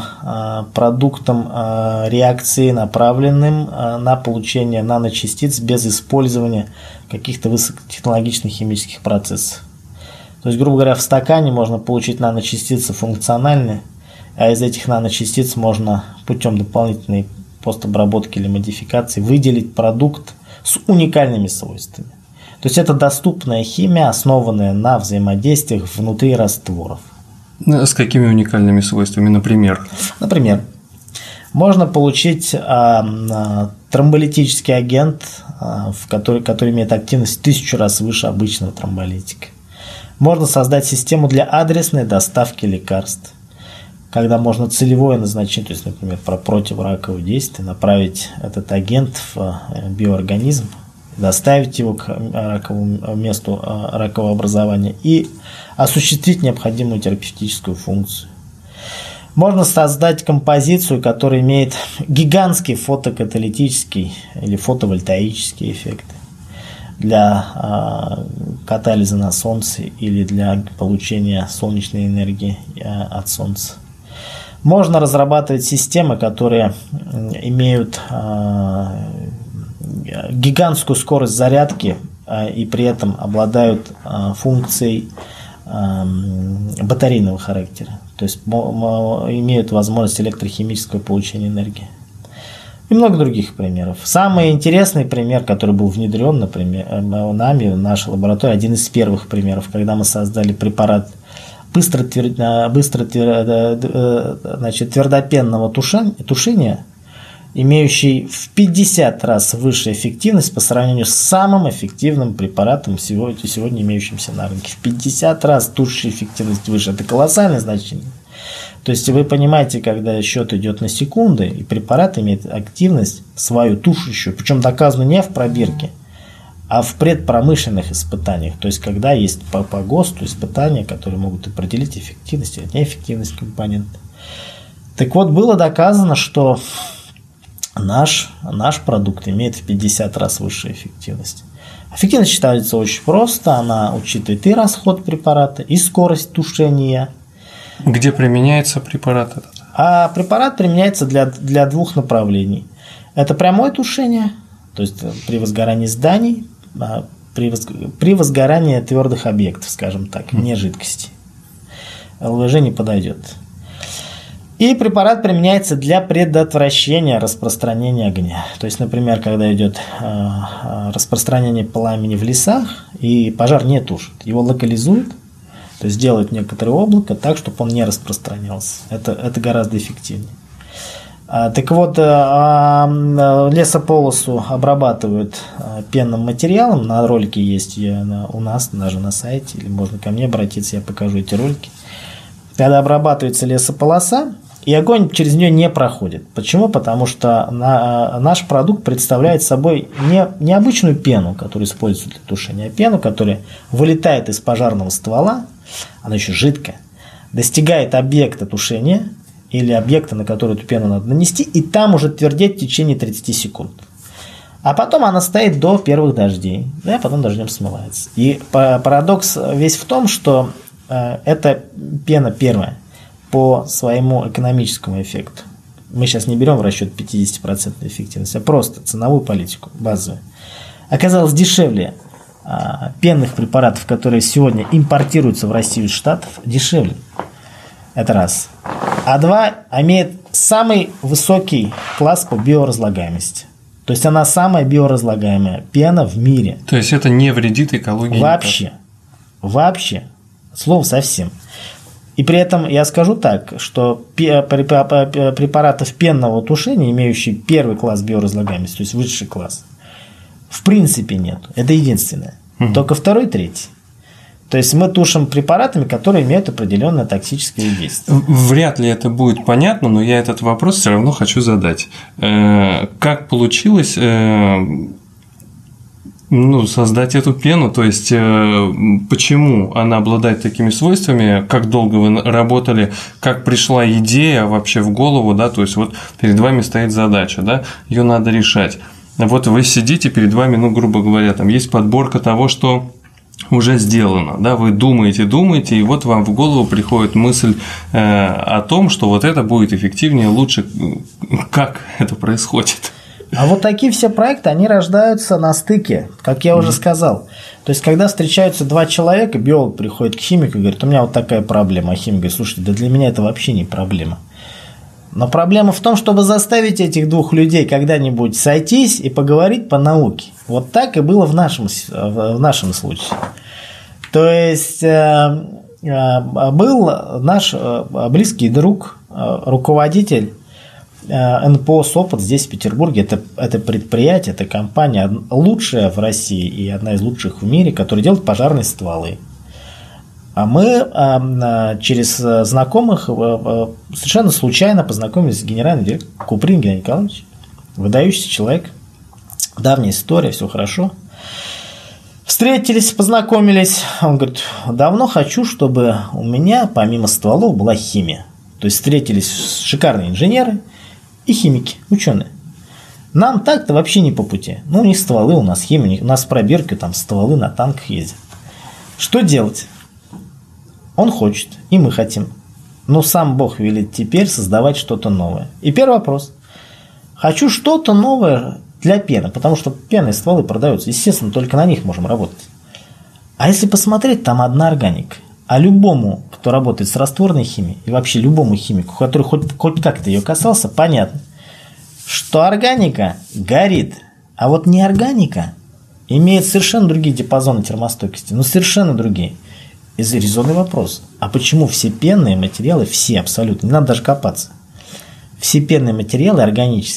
Speaker 2: реакции, направленным на получение наночастиц без использования каких-то высокотехнологичных химических процессов. То есть, грубо говоря, в стакане можно получить наночастицы функциональные, а из этих наночастиц можно путем дополнительной постобработки или модификации выделить продукт с уникальными свойствами. То есть это доступная химия, основанная на взаимодействиях внутри растворов.
Speaker 1: С какими уникальными свойствами, например?
Speaker 2: Например, можно получить тромболитический агент, который имеет активность в 1000 раз выше обычного тромболитика. Можно создать систему для адресной доставки лекарств, когда можно целевое назначение, то есть, например, про противораковое действие, направить этот агент в биоорганизм, доставить его к раковому месту ракового образования и осуществить необходимую терапевтическую функцию. Можно создать композицию, которая имеет гигантский фотокаталитический или фотовольтаический эффект для катализа на солнце или для получения солнечной энергии от солнца. Можно разрабатывать системы, которые имеют гигантскую скорость зарядки и при этом обладают функцией батарейного характера, то есть имеют возможность электрохимического получения энергии. И много других примеров. Самый интересный пример, который был внедрен, например, нами в нашей лаборатории, один из первых примеров, когда мы создали препарат твердопенного тушения имеющий в 50 раз выше эффективность по сравнению с самым эффективным препаратом сегодня имеющимся на рынке. В 50 раз тушащая эффективность выше. Это колоссальное значение. То есть вы понимаете, когда счет идет на секунды, и препарат имеет активность свою тушащую, причем доказано не в пробирке, а в предпромышленных испытаниях. То есть когда есть по ГОСТу испытания, которые могут определить эффективность или неэффективность компонента. Так вот, было доказано, что наш продукт имеет в 50 раз высшую эффективность. Эффективность считается очень просто, она учитывает и расход препарата, и скорость тушения.
Speaker 1: Где применяется препарат этот?
Speaker 2: А препарат применяется для двух направлений. Это прямое тушение, то есть при возгорании зданий, при возгорании твердых объектов, скажем так, не жидкости. ЛВЖ не подойдет. И препарат применяется для предотвращения распространения огня. То есть, например, когда идет распространение пламени в лесах, и пожар не тушит, его локализуют, то есть делают некоторое облако так, чтобы он не распространялся. Это гораздо эффективнее. Так вот, лесополосу обрабатывают пенным материалом. На ролике есть у нас, даже на сайте, или можно ко мне обратиться, я покажу эти ролики. Когда обрабатывается лесополоса, и огонь через нее не проходит. Почему? Потому что наш продукт представляет собой не обычную пену, которую используют для тушения, а пену, которая вылетает из пожарного ствола, она еще жидкая, достигает объекта тушения или объекта, на который эту пену надо нанести, и там уже твердеть в течение 30 секунд. А потом она стоит до первых дождей, да, потом дождем смывается. И парадокс весь в том, что эта пена первая по своему экономическому эффекту. Мы сейчас не берем в расчет 50% эффективность, а просто ценовую политику базовую. Оказалось дешевле пенных препаратов, которые сегодня импортируются в Россию из Штатов, дешевле. Это раз. А два, имеет самый высокий класс по биоразлагаемости. То есть она самая биоразлагаемая пена в мире.
Speaker 1: То есть это не вредит экологии?
Speaker 2: Вообще. Вообще. Слово совсем. И при этом я скажу так, что препаратов пенного тушения, имеющие первый класс биоразлагаемости, то есть высший класс, в принципе нет. Это единственное. Только второй, третий. То есть мы тушим препаратами, которые имеют определенное токсическое действие.
Speaker 1: Вряд ли это будет понятно, но я этот вопрос все равно хочу задать. Как получилось создать эту пену, то есть почему она обладает такими свойствами, как долго вы работали, как пришла идея вообще в голову, да, то есть вот перед вами стоит задача, да, ее надо решать. Вот вы сидите, перед вами, грубо говоря, там есть подборка того, что уже сделано, да, вы думаете, и вот вам в голову приходит мысль о том, что вот это будет эффективнее, лучше. Как это происходит?
Speaker 2: А вот такие все проекты, они рождаются на стыке, как я уже сказал. То есть, когда встречаются два человека, биолог приходит к химику и говорит, у меня вот такая проблема. А химик говорит, слушайте, да для меня это вообще не проблема. Но проблема в том, чтобы заставить этих двух людей когда-нибудь сойтись и поговорить по науке. Вот так и было в нашем случае. То есть, был наш близкий друг, руководитель НПО «Сопот» здесь, в Петербурге. Это предприятие, это компания лучшая в России и одна из лучших в мире, которая делает пожарные стволы. А мы через знакомых совершенно случайно познакомились с генеральным директором Куприн Геннадий Николаевич. Выдающийся человек. Давняя история, все хорошо. Встретились, познакомились. Он говорит, давно хочу, чтобы у меня помимо стволов была химия. То есть встретились шикарные инженеры и химики, ученые. Нам так-то вообще не по пути. У них стволы, у нас химия, у нас в пробирке там стволы на танках ездят. Что делать? Он хочет, и мы хотим. Но сам Бог велит теперь создавать что-то новое. И первый вопрос. Хочу что-то новое для пены, потому что пенные стволы продаются. Естественно, только на них можем работать. А если посмотреть, там одна органика. А любому, кто работает с растворной химией, и вообще любому химику, который хоть как-то ее касался, понятно, что органика горит, а вот неорганика имеет совершенно другие диапазоны термостойкости, совершенно другие. И резонный вопрос, а почему все пенные материалы, все абсолютно, не надо даже копаться, все пенные материалы органические,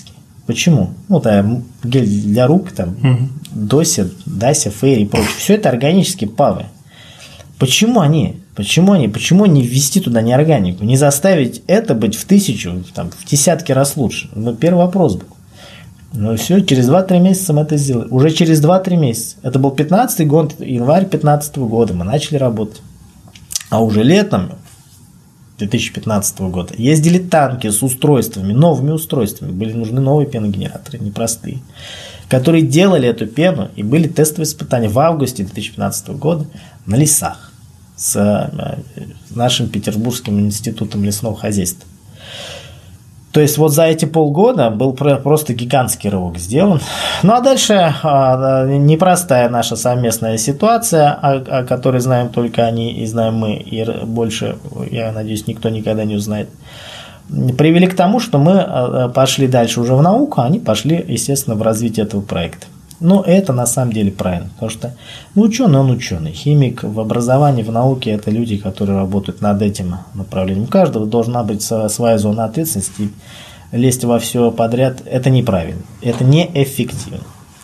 Speaker 2: Почему? Гель для рук, Дося, Дася, Фейри и прочее. Все это органические ПАВы. Почему не ввести туда неорганику? Не заставить это быть в 1000, в десятки раз лучше? Первый вопрос был. Все, через 2-3 месяца мы это сделали. Уже через 2-3 месяца. Это был 15-й год, январь 2015 года. Мы начали работать. А уже летом 2015 года ездили танки с устройствами, новыми устройствами. Были нужны новые пеногенераторы, непростые, которые делали эту пену, и были тестовые испытания в августе 2015 года на лесах с нашим Петербургским институтом лесного хозяйства. То есть вот за эти полгода был просто гигантский рывок сделан. Ну а дальше непростая наша совместная ситуация, о которой знаем только они и знаем мы, и больше, я надеюсь, никто никогда не узнает, привели к тому, что мы пошли дальше уже в науку, а они пошли, естественно, в развитие этого проекта. Но это на самом деле правильно, потому что ученый, он ученый. Химик в образовании, в науке – это люди, которые работают над этим направлением. У каждого должна быть своя зона ответственности. Лезть во все подряд – это неправильно, это неэффективно.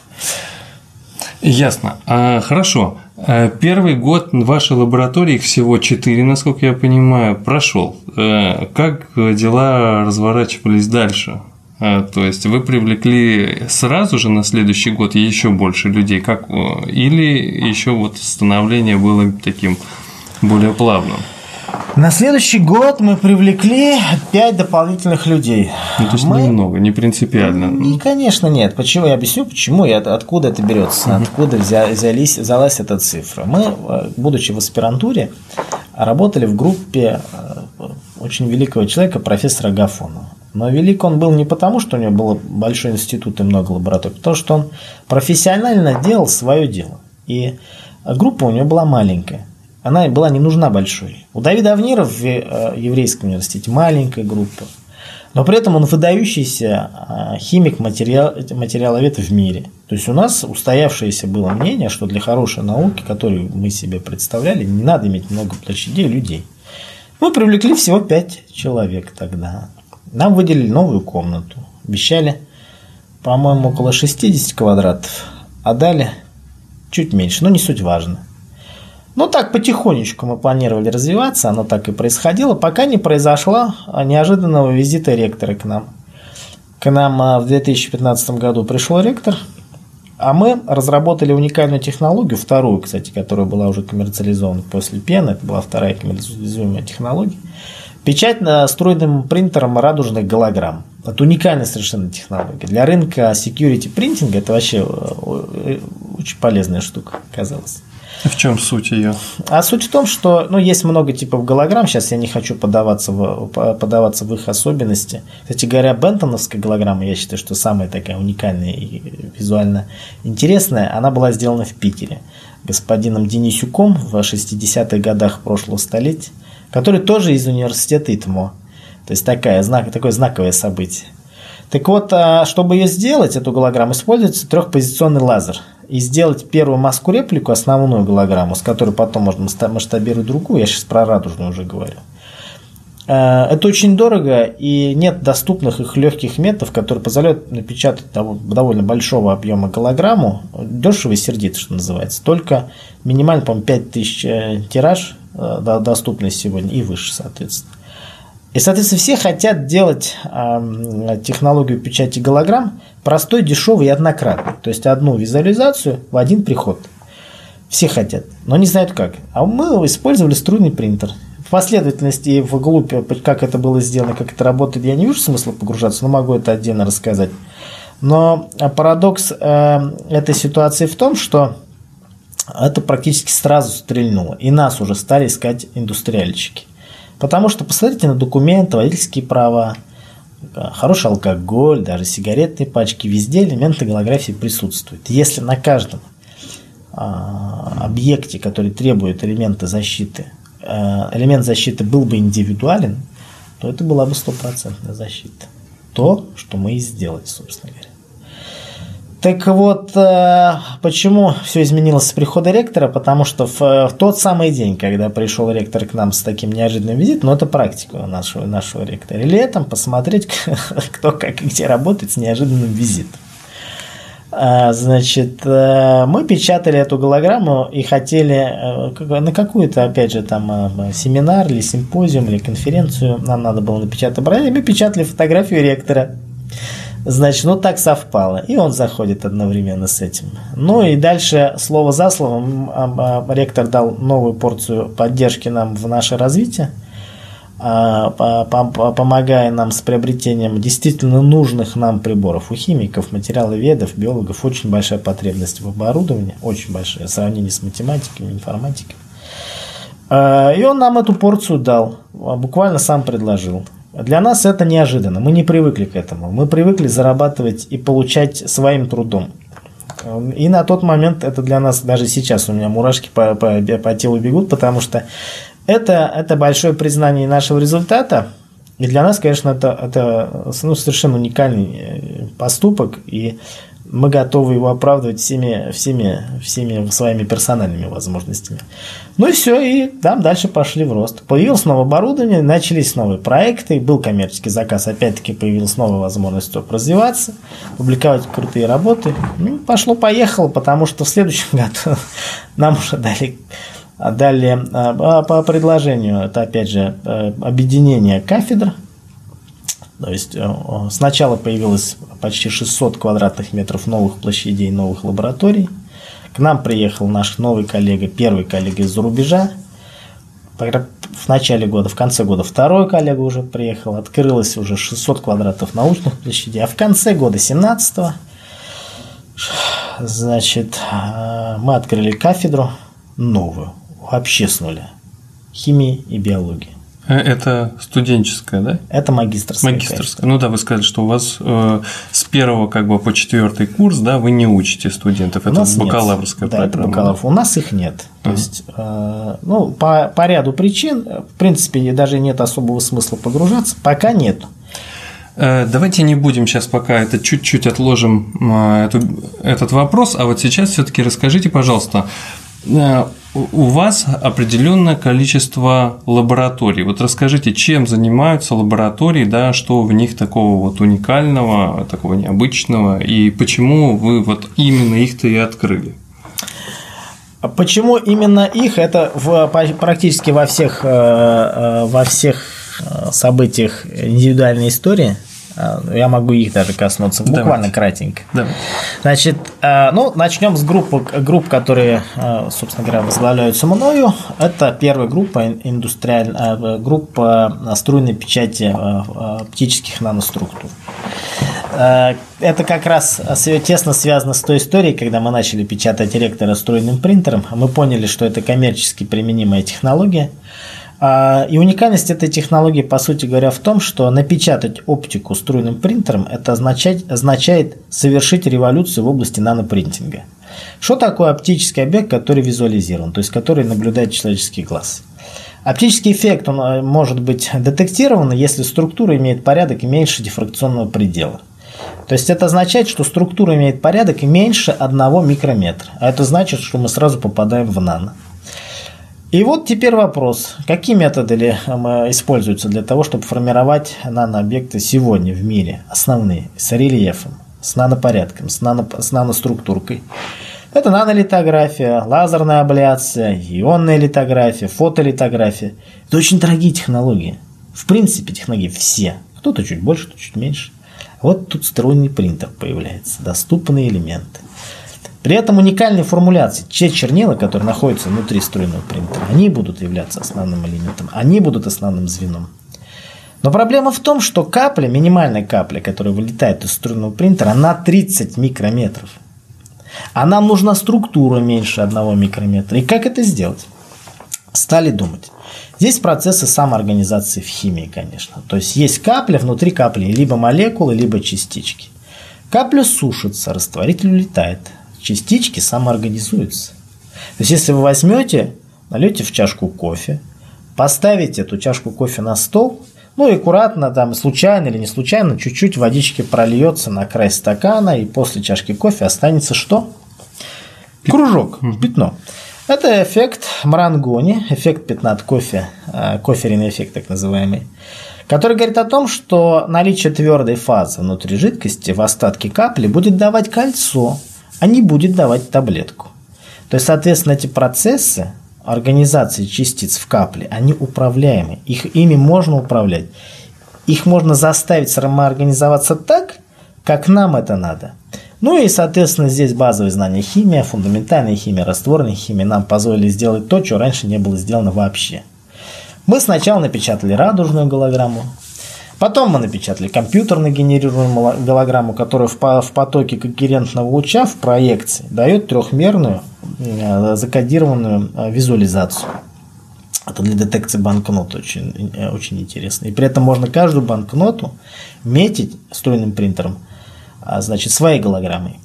Speaker 1: Ясно. Хорошо. Первый год вашей лаборатории, их всего 4, насколько я понимаю, прошел. Как дела разворачивались дальше? То есть вы привлекли сразу же на следующий год еще больше людей, или еще становление было таким более плавным?
Speaker 2: На следующий год мы привлекли 5 дополнительных людей.
Speaker 1: То есть немного, не принципиально.
Speaker 2: Конечно, нет. Почему? Я объясню, почему и откуда это берется, откуда взялась эта цифра. Мы, будучи в аспирантуре, работали в группе очень великого человека, профессора Агафонова. Но велик он был не потому, что у него был большой институт и много лабораторий, а потому что он профессионально делал свое дело. И группа у него была маленькая. Она была не нужна большой. У Давида Авнира в Еврейском университете маленькая группа. Но при этом он выдающийся химик-материаловед в мире. То есть у нас устоявшееся было мнение, что для хорошей науки, которую мы себе представляли, не надо иметь много площадей и людей. Мы привлекли всего 5 человек тогда. Нам выделили новую комнату. Обещали, по-моему, около 60 квадратов. А дали чуть меньше, но не суть важно. Так потихонечку мы планировали развиваться, оно так и происходило, пока не произошло неожиданного визита ректора к нам. К нам в 2015 году пришел ректор, а мы разработали уникальную технологию, вторую, кстати, которая была уже коммерциализована после пены, это была вторая коммерциализуемая технология. Печать струйным принтером радужных голограмм. Это уникальная совершенно технология. Для рынка security принтинга это вообще очень полезная штука оказалась.
Speaker 1: В чем суть ее?
Speaker 2: А суть в том, что есть много типов голограмм. Сейчас я не хочу подаваться в их особенности. Кстати говоря, бентоновская голограмма, я считаю, что самая такая уникальная и визуально интересная, она была сделана в Питере господином Денисюком в 60-х годах прошлого столетия, который тоже из университета ИТМО. То есть такое знаковое событие. Так вот, чтобы ее сделать, эту голограмму, используется 3-позиционный лазер. И сделать первую маску-реплику, основную голограмму, с которой потом можно масштабировать другую, я сейчас про радужную уже говорю. Это очень дорого, и нет доступных их легких методов, которые позволяют напечатать довольно большого объема голограмму, дешево и сердито, что называется. Только минимально, по-моему, 5000 тираж доступный сегодня и выше, соответственно. И, соответственно, все хотят делать технологию печати голограмм простой, дешевой и однократной. То есть одну визуализацию в один приход. Все хотят, но не знают как. А мы использовали струйный принтер. В последовательности и вглубь, как это было сделано, как это работает, я не вижу смысла погружаться, но могу это отдельно рассказать. Но парадокс этой ситуации в том, что это практически сразу стрельнуло. И нас уже стали искать индустриальщики. Потому что посмотрите на документы, водительские права, хороший алкоголь, даже сигаретные пачки, везде элементы голографии присутствуют. Если на каждом объекте, который требует элемента защиты, элемент защиты был бы индивидуален, то это была бы 100% защита. То, что мы и сделали, собственно говоря. Так вот, почему все изменилось с прихода ректора? Потому что в тот самый день, когда пришел ректор к нам с таким неожиданным визитом, это практика нашего ректора, летом посмотреть, кто как и где работает с неожиданным визитом. Значит, мы печатали эту голограмму и хотели на какую-то, опять же, там семинар или симпозиум или конференцию, нам надо было напечатать, и мы печатали фотографию ректора. Значит, так совпало. И он заходит одновременно с этим. Ну и дальше, слово за словом, ректор дал новую порцию поддержки нам в наше развитие, помогая нам с приобретением действительно нужных нам приборов. У химиков, материаловедов, биологов очень большая потребность в оборудовании, очень большая, в сравнении с математиками, информатикой. И он нам эту порцию дал, буквально сам предложил. Для нас это неожиданно, мы не привыкли к этому. Мы привыкли зарабатывать и получать своим трудом. И на тот момент это для нас, даже сейчас у меня мурашки по телу бегут, потому что это большое признание нашего результата. И для нас, конечно, это совершенно уникальный поступок, и мы готовы его оправдывать всеми своими персональными возможностями. Ну и все, и там дальше пошли в рост. Появилось новое оборудование, начались новые проекты, был коммерческий заказ, опять-таки появилась новая возможность развиваться, публиковать крутые работы. Ну, пошло-поехало, потому что в следующем году нам уже дали по предложению, это опять же объединение кафедр. То есть сначала появилось почти 600 квадратных метров новых площадей, новых лабораторий. К нам приехал наш новый коллега, первый коллега из-за рубежа. В начале года, в конце года второй коллега уже приехал. Открылось уже 600 квадратов научных площадей. А в конце года 17-го, значит, мы открыли кафедру новую, вообще с нуля. Химии и биологии.
Speaker 1: Это студенческая, да?
Speaker 2: Это магистерская.
Speaker 1: Магистерская. Ну да, вы сказали, что у вас с первого по четвертый курс, да, вы не учите студентов. Это бакалаврская программа.
Speaker 2: Да, это бакалавр. У нас их нет. То есть, по ряду причин, в принципе, даже нет особого смысла погружаться, пока нет.
Speaker 1: Давайте не будем сейчас пока это чуть-чуть отложим этот вопрос, а вот сейчас все-таки расскажите, пожалуйста. У вас определенное количество лабораторий. Вот расскажите, чем занимаются лаборатории, да, что в них такого вот уникального, такого необычного, и почему вы вот именно их-то и открыли?
Speaker 2: Почему именно их? Это практически во всех событиях индивидуальной истории. Я могу их даже коснуться, буквально кратенько.
Speaker 1: Давай.
Speaker 2: Значит, начнем с групп, которые, собственно говоря, возглавляются мною. Это первая группа, группа струйной печати оптических наноструктур. Это как раз тесно связано с той историей, когда мы начали печатать ректора струйным принтером. Мы поняли, что это коммерчески применимая технология. И уникальность этой технологии, по сути говоря, в том, что напечатать оптику струйным принтером – это означает совершить революцию в области нанопринтинга. Что такое оптический объект, который визуализирован, то есть который наблюдает человеческий глаз? Оптический эффект он может быть детектирован, если структура имеет порядок и меньше дифракционного предела. То есть это означает, что структура имеет порядок и меньше 1 микрометра. А это значит, что мы сразу попадаем в нано. И вот теперь вопрос, какие методы используются для того, чтобы формировать нанообъекты сегодня в мире, основные, с рельефом, с нанопорядком, с наноструктуркой. Это нанолитография, лазерная абляция, ионная литография, фотолитография. Это очень дорогие технологии. В принципе, технологии все. Кто-то чуть больше, кто-то чуть меньше. Вот тут струйный принтер появляется, доступные элементы. При этом уникальные формуляции. Те чернила, которые находятся внутри струйного принтера, они будут являться основным элементом, они будут основным звеном. Но проблема в том, что капля, минимальная капля, которая вылетает из струйного принтера, она 30 микрометров. А нам нужна структура меньше 1 микрометра. И как это сделать? Стали думать. Здесь процессы самоорганизации в химии, конечно. То есть есть капля, внутри капли либо молекулы, либо частички. Капля сушится, растворитель улетает. Частички самоорганизуются. То есть, если вы возьмете, нальете в чашку кофе, поставите эту чашку кофе на стол, Ну и аккуратно, там, случайно или не случайно, чуть-чуть водички прольется на край стакана, и после чашки кофе останется что? Кружок, пятно. Это эффект Марангони, эффект пятна от кофе, коферный эффект так называемый, который говорит о том, что наличие твердой фазы внутри жидкости в остатке капли будет давать кольцо, а не будет давать таблетку. То есть, соответственно, эти процессы организации частиц в капле, они управляемы, ими можно управлять. Их можно заставить самоорганизоваться так, как нам это надо. Ну и, соответственно, здесь базовые знания химии, фундаментальная химия, растворная химия нам позволили сделать то, что раньше не было сделано вообще. Мы сначала напечатали радужную голограмму, потом мы напечатали компьютерно генерируемую голограмму, которая в потоке когерентного луча в проекции дает трехмерную закодированную визуализацию. Это для детекции банкнот очень, очень интересно. И при этом можно каждую банкноту метить струйным принтером, значит, своей голограммой.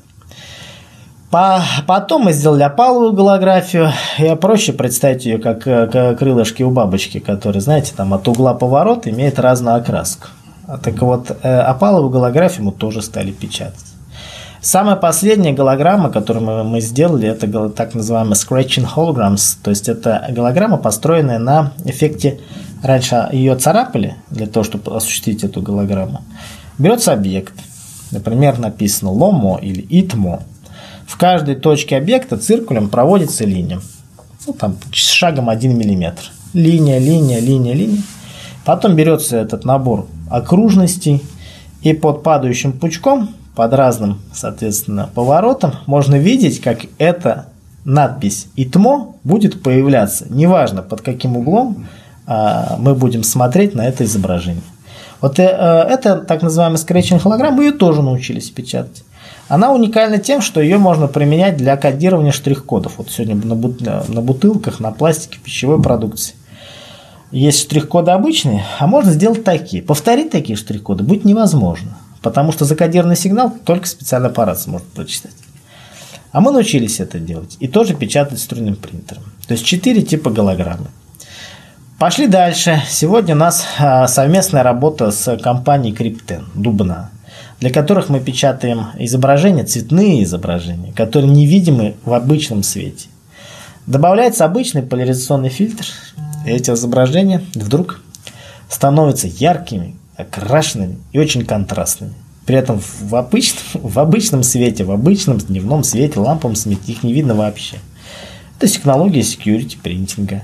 Speaker 2: Потом мы сделали опаловую голографию. И проще представить ее как крылышки у бабочки, которые, знаете, там от угла поворота имеют разную окраску. Так вот, опаловую голографию мы тоже стали печатать. Самая последняя голограмма, которую мы сделали, это так называемый scratching holograms, то есть это голограмма, построенная на эффекте, раньше ее царапали для того, чтобы осуществить эту голограмму. Берется объект, например, написано LOMO или ITMO. В каждой точке объекта циркулем проводится линия, ну, там, с шагом 1 мм. Линия, линия, линия, линия. Потом берется этот набор окружностей, и под падающим пучком, под разным, соответственно, поворотом, можно видеть, как эта надпись «ИТМО» будет появляться. Неважно, под каким углом мы будем смотреть на это изображение. Вот это так называемая скретчинг голограмма, мы ее тоже научились печатать. Она уникальна тем, что ее можно применять для кодирования штрих-кодов. Вот сегодня на бутылках, на пластике, пищевой продукции. Есть штрих-коды обычные, а можно сделать такие. Повторить такие штрих-коды будет невозможно, потому что закодированный сигнал только специальный аппарат сможет прочитать. А мы научились это делать и тоже печатать струйным принтером. То есть 4 типа голограммы. Пошли дальше. Сегодня у нас совместная работа с компанией Криптен, Дубна, для которых мы печатаем изображения, цветные изображения, которые невидимы в обычном свете. Добавляется обычный поляризационный фильтр, и эти изображения вдруг становятся яркими, окрашенными и очень контрастными. При этом в обычном свете, в обычном дневном свете, ламповом свете их не видно вообще. Это технология security принтинга.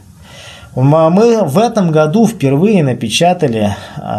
Speaker 2: Мы в этом году впервые напечатали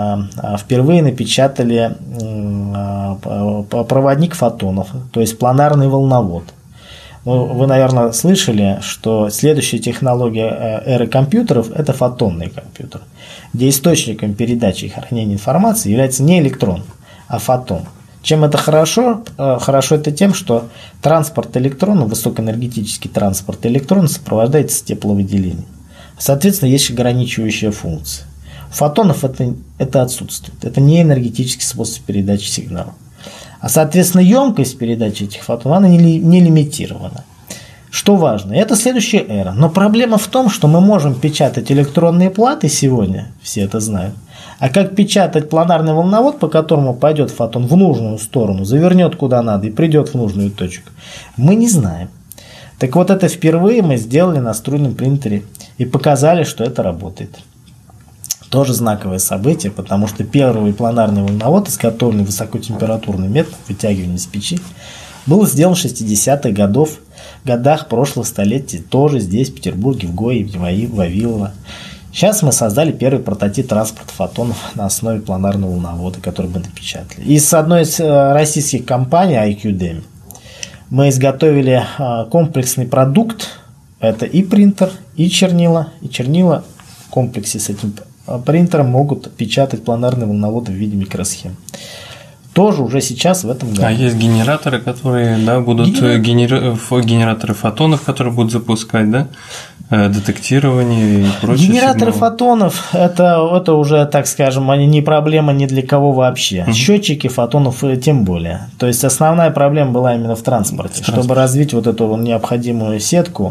Speaker 2: проводник фотонов, то есть планарный волновод. Вы, наверное, слышали, что следующая технология эры компьютеров – это фотонный компьютер, где источником передачи и хранения информации является не электрон, а фотон. Чем это хорошо? Хорошо это тем, что транспорт электронов, высокоэнергетический транспорт электронов сопровождается тепловыделением. Соответственно, есть ограничивающая функция. У фотонов это отсутствует. Это не энергетический способ передачи сигнала. А, соответственно, емкость передачи этих фотонов она не лимитирована. Что важно, это следующая эра. Но проблема в том, что мы можем печатать электронные платы сегодня, все это знают. А как печатать планарный волновод, по которому пойдет фотон в нужную сторону, завернет куда надо и придет в нужную точку, мы не знаем. Так вот, это впервые мы сделали на струйном принтере и показали, что это работает. Тоже знаковое событие, потому что первый планарный волновод, изготовленный высокотемпературным методом вытягивания из печи, был сделан в 60-х годах прошлого столетия, тоже здесь, в Петербурге, в ГОИ, в Вавилово. Сейчас мы создали первый прототип транспорта фотонов на основе планарного волновода, который мы напечатали. И с одной из российских компаний, IQDEM, мы изготовили комплексный продукт. Это и принтер, и чернила. И чернила в комплексе с этим принтером могут печатать планарные волноводы в виде микросхем. Тоже уже сейчас в этом году.
Speaker 1: А есть генераторы, которые будут генераторы фотонов, которые будут запускать, да? Детектирование и прочее.
Speaker 2: Генераторы фотонов это уже, так скажем, они не проблема ни для кого вообще. Счетчики фотонов тем более. То есть основная проблема была именно в транспорте. Чтобы развить вот эту необходимую сетку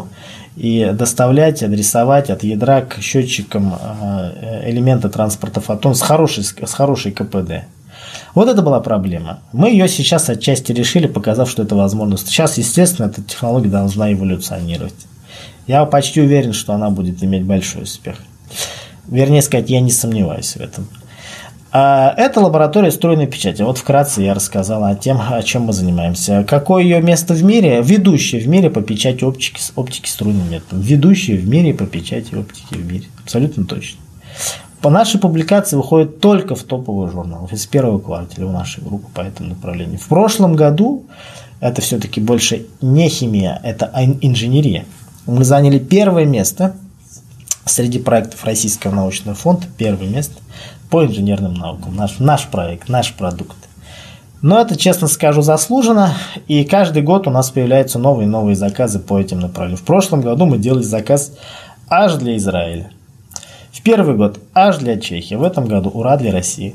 Speaker 2: и доставлять, адресовать от ядра к счетчикам элементы транспорта фотон с хорошей КПД. Вот это была проблема. Мы ее сейчас отчасти решили, показав, что это возможно. Сейчас, естественно, эта технология должна эволюционировать. Я почти уверен, что она будет иметь большой успех. Вернее сказать, я не сомневаюсь в этом. Это лаборатория встроенной печати. Вот вкратце я рассказал о том, о чем мы занимаемся. Какое ее место в мире? Ведущее в мире по печати оптики струнным методом. Ведущее в мире по печати оптики в мире. Абсолютно точно. По нашей публикации выходит только в топовый журнал. Из первого квартала у нашей группы по этому направлению. В прошлом году это все-таки больше не химия, это инженерия. Мы заняли первое место среди проектов Российского научного фонда. Первое место по инженерным наукам. Наш проект, наш продукт. Но это, честно скажу, заслуженно. И каждый год у нас появляются новые и новые заказы по этим направлениям. В прошлом году мы делали заказ аж для Израиля. В первый год аж для Чехии. В этом году ура для России.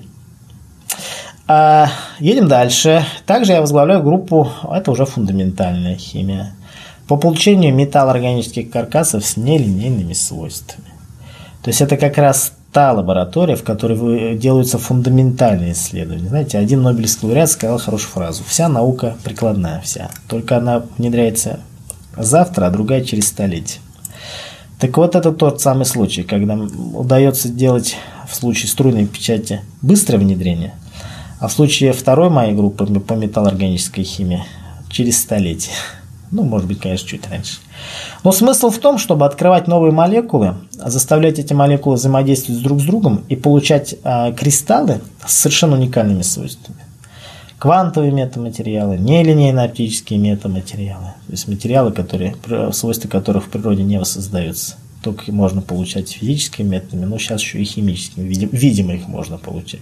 Speaker 2: Едем дальше. Также я возглавляю группу, это уже фундаментальная химия, по получению металлоорганических каркасов с нелинейными свойствами. То есть это как раз та лаборатория, в которой делаются фундаментальные исследования. Знаете, один нобелевский лауреат сказал хорошую фразу: вся наука прикладная, вся. Только она внедряется завтра, а другая через столетие. Так вот, это тот самый случай, когда удается делать в случае струйной печати быстрое внедрение, а в случае второй моей группы по металлоорганической химии через столетие. Ну, может быть, конечно, чуть раньше. Но смысл в том, чтобы открывать новые молекулы, заставлять эти молекулы взаимодействовать друг с другом и получать кристаллы с совершенно уникальными свойствами. Квантовые метаматериалы, нелинейно-оптические метаматериалы. То есть материалы, свойства которых в природе не воссоздаются. Только можно получать физическими методами, но сейчас еще и химическими. Видимо, их можно получать.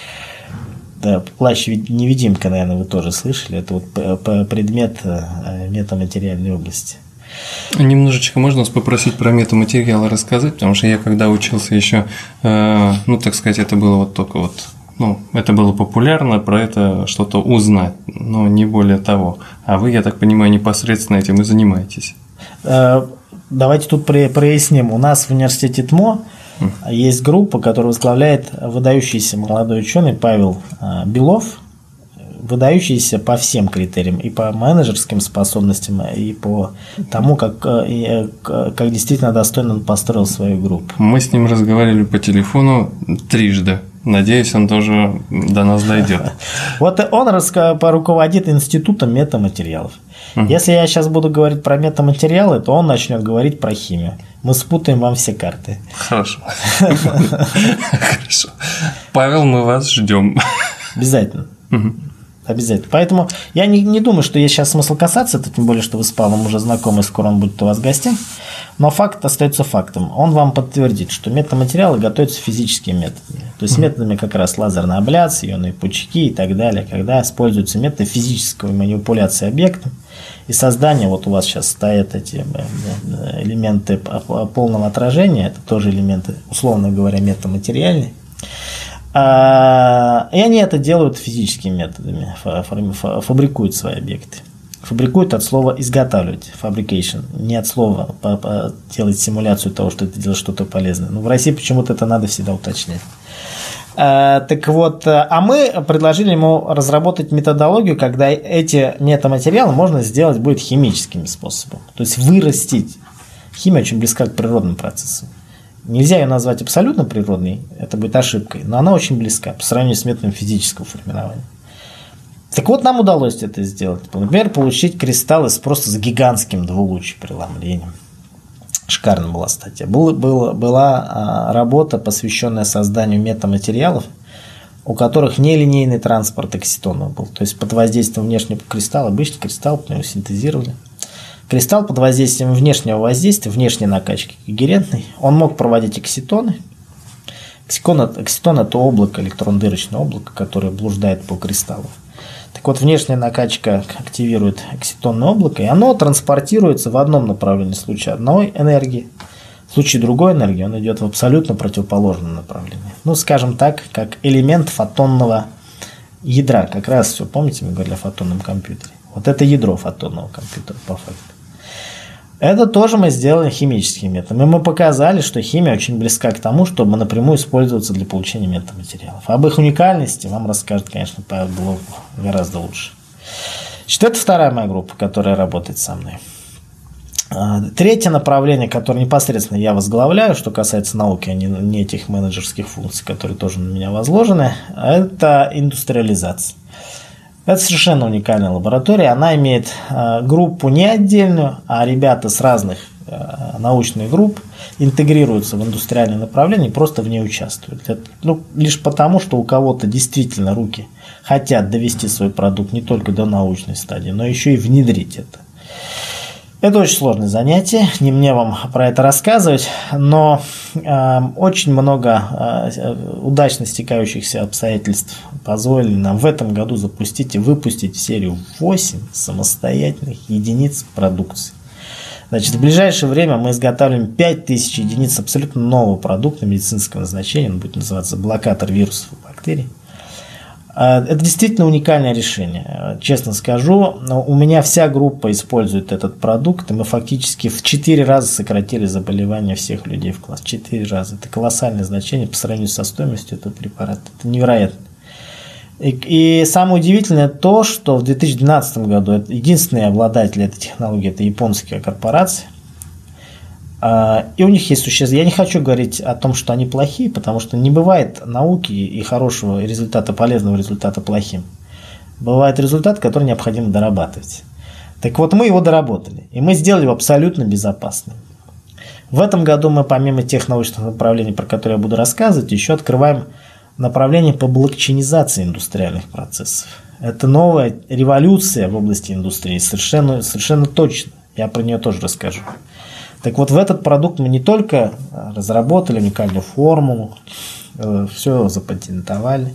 Speaker 2: Да, плащ-невидимка, наверное, вы тоже слышали. Это вот предмет метаматериальной области.
Speaker 1: Немножечко можно вас попросить про метаматериалы рассказать, потому что я когда учился еще, так сказать, это было вот только вот, это было популярно, про это что-то узнать, но не более того. А вы, я так понимаю, непосредственно этим и занимаетесь.
Speaker 2: Давайте тут проясним. У нас в университете ТМО есть группа, которую возглавляет выдающийся молодой ученый Павел Белов, выдающийся по всем критериям, и по менеджерским способностям, и по тому, как действительно достойно он построил свою группу.
Speaker 1: Мы с ним разговаривали по телефону трижды. Надеюсь, он тоже до нас дойдет.
Speaker 2: Вот он руководит институтом метаматериалов. Если я сейчас буду говорить про метаматериалы, то он начнет говорить про химию. Мы спутаем вам все карты.
Speaker 1: Хорошо. Хорошо. Павел, мы вас ждем.
Speaker 2: Обязательно. Обязательно. Поэтому я не думаю, что есть сейчас смысл касаться, это тем более, что вы с Павлом уже знакомы, скоро он будет у вас в гостях. Но факт остается фактом. Он вам подтвердит, что метаматериалы готовятся физическими методами. То есть методами как раз лазерной абляции, ионные пучки и так далее, когда используются методы физической манипуляции объектом и создания. Вот у вас сейчас стоят эти элементы полного отражения, это тоже элементы, условно говоря, метаматериальные. И они это делают физическими методами, фабрикуют свои объекты. Фабрикуют от слова изготавливать, fabrication, не от слова делать симуляцию того, что ты делаешь что-то полезное. Но в России почему-то это надо всегда уточнять. Так вот, а мы предложили ему разработать методологию, когда эти метаматериалы можно сделать будет химическим способом. То есть вырастить. Химия очень близка к природным процессам. Нельзя ее назвать абсолютно природной, это будет ошибкой, но она очень близка по сравнению с методом физического формирования. Так вот, нам удалось это сделать. Например, получить кристаллы просто с гигантским двулучепреломлением. Шикарная была статья. Была работа, посвященная созданию метаматериалов, у которых нелинейный транспорт экситонов был. То есть под воздействием внешнего кристалла, обычный кристалл, мы его синтезировали. Кристалл под воздействием внешнего воздействия, внешней накачки когерентной, он мог проводить экситоны. Экситон – это облако, электрон-дырочное облако, которое блуждает по кристаллу. Так вот, внешняя накачка активирует экситонное облако, и оно транспортируется в одном направлении в случае одной энергии. В случае другой энергии он идет в абсолютно противоположном направлении. Скажем так, как элемент фотонного ядра. Как раз все, помните, мы говорили о фотонном компьютере. Вот это ядро фотонного компьютера, по факту. Это тоже мы сделали химическим методом. И мы показали, что химия очень близка к тому, чтобы напрямую использоваться для получения метаматериалов. Об их уникальности вам расскажет, конечно, Павел Белов гораздо лучше. Значит, это вторая моя группа, которая работает со мной. Третье направление, которое непосредственно я возглавляю, что касается науки, а не этих менеджерских функций, которые тоже на меня возложены, это индустриализация. Это совершенно уникальная лаборатория. Она имеет группу не отдельную, а ребята с разных научных групп интегрируются в индустриальное направление и просто в ней участвуют. Это, лишь потому, что у кого-то действительно руки хотят довести свой продукт не только до научной стадии, но еще и внедрить это. Это очень сложное занятие, не мне вам про это рассказывать, но очень много удачно стекающихся обстоятельств позволили нам в этом году запустить и выпустить в серию 8 самостоятельных единиц продукции. Значит, в ближайшее время мы изготавливаем 5000 единиц абсолютно нового продукта медицинского назначения, он будет называться блокатор вирусов и бактерий. Это действительно уникальное решение, честно скажу. У меня вся группа использует этот продукт, и мы фактически в 4 раза сократили заболевания всех людей в классе. 4 раза. Это колоссальное значение по сравнению со стоимостью этого препарата. Это невероятно. И самое удивительное то, что в 2012 году единственные обладатели этой технологии – это японская корпорация. И у них есть существо. Я не хочу говорить о том, что они плохие, потому что не бывает науки и хорошего результата, полезного результата плохим. Бывает результат, который необходимо дорабатывать. Так вот, мы его доработали, и мы сделали его абсолютно безопасным. В этом году мы, помимо тех научных направлений, про которые я буду рассказывать, еще открываем направление по блокчейнизации индустриальных процессов. Это новая революция в области индустрии, совершенно точно. Я про нее тоже расскажу. Так вот, в этот продукт мы не только разработали уникальную формулу, все запатентовали,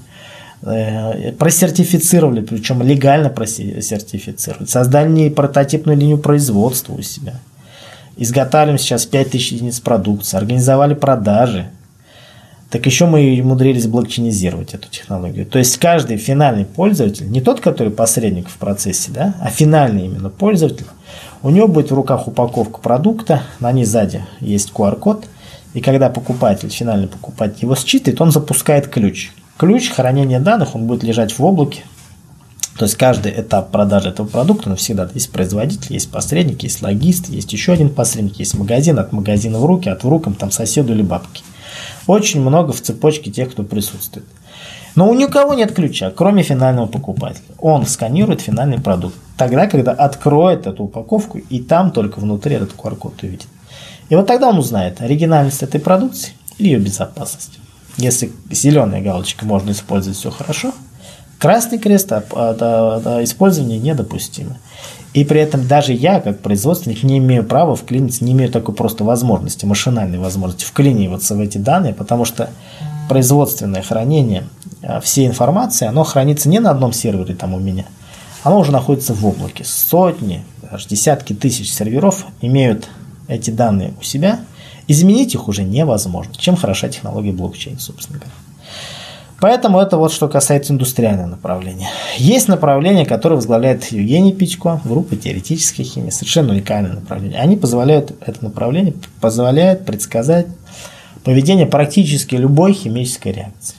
Speaker 2: просертифицировали, причем легально просертифицировали, создали прототипную линию производства у себя, изготавливаем сейчас 5000 единиц продукции, организовали продажи. Так еще мы умудрились блокчейнизировать эту технологию. То есть каждый финальный пользователь, не тот, который посредник в процессе, да, а финальный именно пользователь, у него будет в руках упаковка продукта, на ней сзади есть QR-код, и когда финальный покупатель его считывает, он запускает ключ. Ключ хранения данных, он будет лежать в облаке. То есть каждый этап продажи этого продукта, всегда есть производитель, есть посредник, есть логист, есть еще один посредник, есть магазин, от магазина в руки, от в рукам там соседу или бабке. Очень много в цепочке тех, кто присутствует. Но у никого нет ключа, кроме финального покупателя. Он сканирует финальный продукт. Тогда, когда откроет эту упаковку, и там только внутри этот QR-код увидит. И вот тогда он узнает оригинальность этой продукции или ее безопасность. Если зеленая галочка, можно использовать, все хорошо. Красный крест использование недопустимо. И при этом даже я, как производственник, не имею права вклиниться, не имею такой просто возможности, машинальной возможности вклиниваться в эти данные, потому что производственное хранение всей информации, оно хранится не на одном сервере там у меня, оно уже находится в облаке. Сотни, даже десятки тысяч серверов имеют эти данные у себя, изменить их уже невозможно. Чем хороша технология блокчейн, собственно говоря. Поэтому это вот что касается индустриального направления. Есть направление, которое возглавляет Евгений Пичко, группа теоретической химии, совершенно уникальное направление. Это направление позволяет предсказать поведение практически любой химической реакции.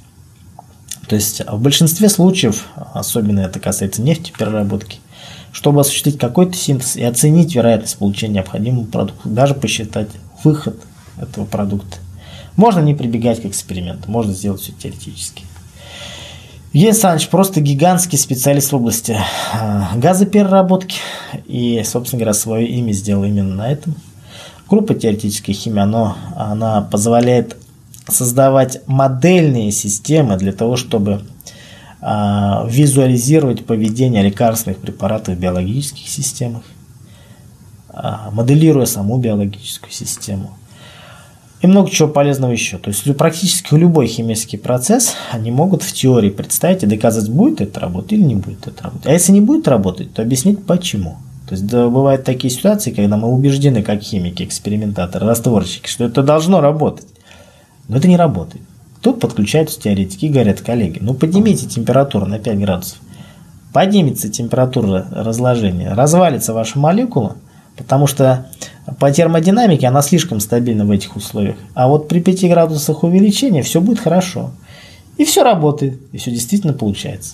Speaker 2: То есть в большинстве случаев, особенно это касается нефтепереработки, чтобы осуществить какой-то синтез и оценить вероятность получения необходимого продукта, даже посчитать выход этого продукта, можно не прибегать к эксперименту, можно сделать все теоретически. Евгений Александрович просто гигантский специалист в области газопереработки и, собственно говоря, свое имя сделал именно на этом. Группа теоретической химии, она позволяет создавать модельные системы для того, чтобы визуализировать поведение лекарственных препаратов в биологических системах, моделируя саму биологическую систему. И много чего полезного еще. То есть практически любой химический процесс они могут в теории представить и доказать, будет это работать или не будет это работать. А если не будет работать, то объяснить почему. То есть бывают такие ситуации, когда мы убеждены, как химики, экспериментаторы, растворщики, что это должно работать. Но это не работает. Тут подключаются теоретики и говорят: коллеги, поднимите температуру на 5 градусов. Поднимется температура разложения, развалится ваша молекула, потому что по термодинамике она слишком стабильна в этих условиях. А вот при 5 градусах увеличения все будет хорошо. И все работает, и все действительно получается.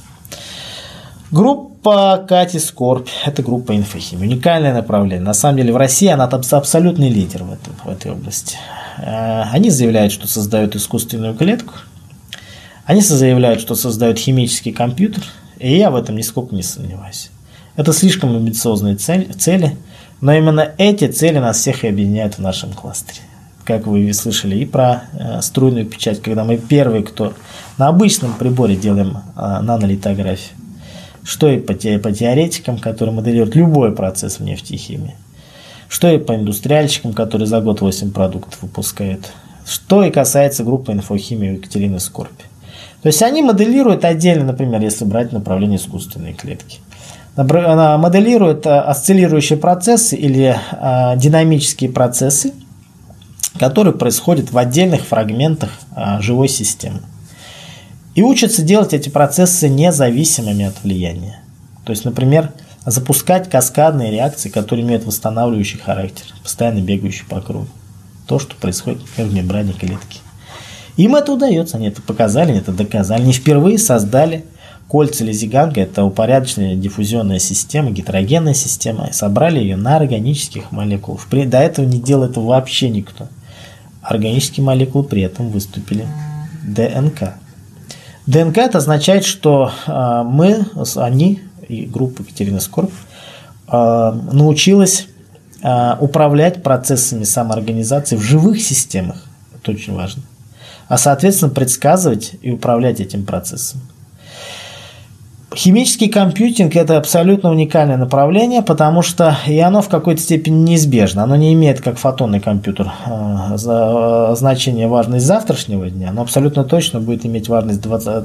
Speaker 2: Группа Кати Скорбь – это группа инфохимии. Уникальное направление. На самом деле в России она абсолютный лидер в этой области. Они заявляют, что создают искусственную клетку. Они заявляют, что создают химический компьютер. И я в этом нисколько не сомневаюсь. Это слишком амбициозные цели. Но именно эти цели нас всех и объединяют в нашем кластере. Как вы слышали и про струйную печать, когда мы первые, кто на обычном приборе делаем нанолитографию. Что и по теоретикам, которые моделируют любой процесс в нефтехимии. Что и по индустриальщикам, которые за год 8 продуктов выпускают. Что и касается группы инфохимии у Екатерины Скорбь. То есть они моделируют отдельно, например, если брать направление искусственной клетки. Она моделирует осциллирующие процессы или динамические процессы, которые происходят в отдельных фрагментах живой системы. И учатся делать эти процессы независимыми от влияния. То есть, например, запускать каскадные реакции, которые имеют восстанавливающий характер, постоянно бегающий по кругу. То, что происходит, например, в мембране клетки. Им это удается, они это показали, они это доказали. Они впервые создали кольца Лизиганга, это упорядоченная диффузионная система, гетерогенная система, и собрали ее на органических молекулах. До этого не делал этого вообще никто. Органические молекулы при этом выступили ДНК. ДНК это означает, что они и группа Екатерины Скорбь научилась управлять процессами самоорганизации в живых системах. Это очень важно. А соответственно предсказывать и управлять этим процессом. Химический компьютинг – это абсолютно уникальное направление, потому что и оно в какой-то степени неизбежно. Оно не имеет, как фотонный компьютер, значение важность завтрашнего дня, но абсолютно точно будет иметь важность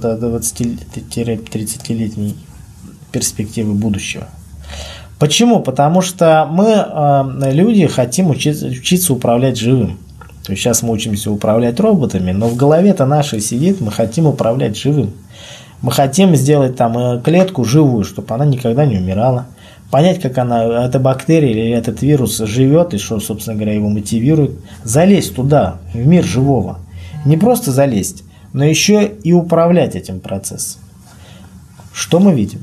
Speaker 2: 20-30-летней перспективы будущего. Почему? Потому что мы, люди, хотим учиться управлять живым. То есть сейчас мы учимся управлять роботами, но в голове-то нашей сидит, мы хотим управлять живым. Мы хотим сделать там клетку живую, чтобы она никогда не умирала. Понять, как она, эта бактерия или этот вирус живет, и что, собственно говоря, его мотивирует. Залезть туда, в мир живого. Не просто залезть, но еще и управлять этим процессом. Что мы видим?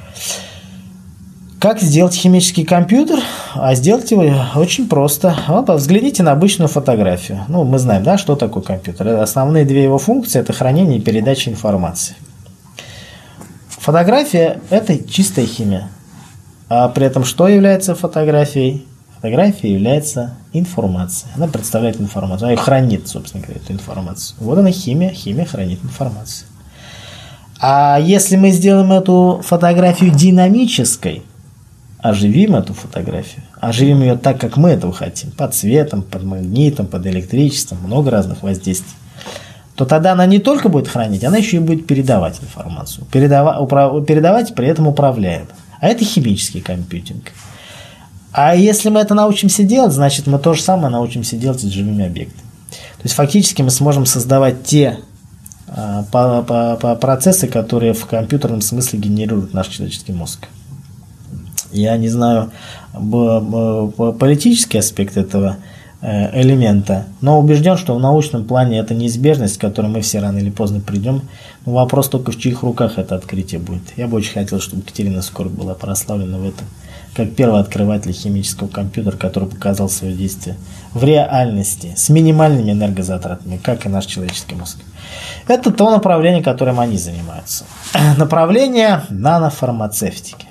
Speaker 2: Как сделать химический компьютер? А сделать его очень просто. Вот, взгляните на обычную фотографию. Ну, мы знаем, да, что такое компьютер. Основные две его функции – это хранение и передача информации. Фотография – это чистая химия. А при этом что является фотографией? Фотография является информацией. Она представляет информацию. Она ее хранит, собственно говоря, эту информацию. Вот она химия. Химия хранит информацию. А если мы сделаем эту фотографию динамической, оживим эту фотографию, оживим ее так, как мы этого хотим, под светом, под магнитом, под электричеством, много разных воздействий, то тогда она не только будет хранить, она еще и будет передавать информацию. Передавать, при этом управляет. А это химический компьютинг. А если мы это научимся делать, значит мы то же самое научимся делать с живыми объектами. То есть фактически мы сможем создавать те процессы, которые в компьютерном смысле генерирует наш человеческий мозг. Я не знаю политический аспект этого элемента, но убежден, что в научном плане это неизбежность, к которой мы все рано или поздно придем. Но вопрос только в чьих руках это открытие будет. Я бы очень хотел, чтобы Екатерина Скорбь была прославлена в этом, как первый открыватель химического компьютера, который показал свое действие в реальности, с минимальными энергозатратами, как и наш человеческий мозг. Это то направление, которым они занимаются. Направление нанофармацевтики.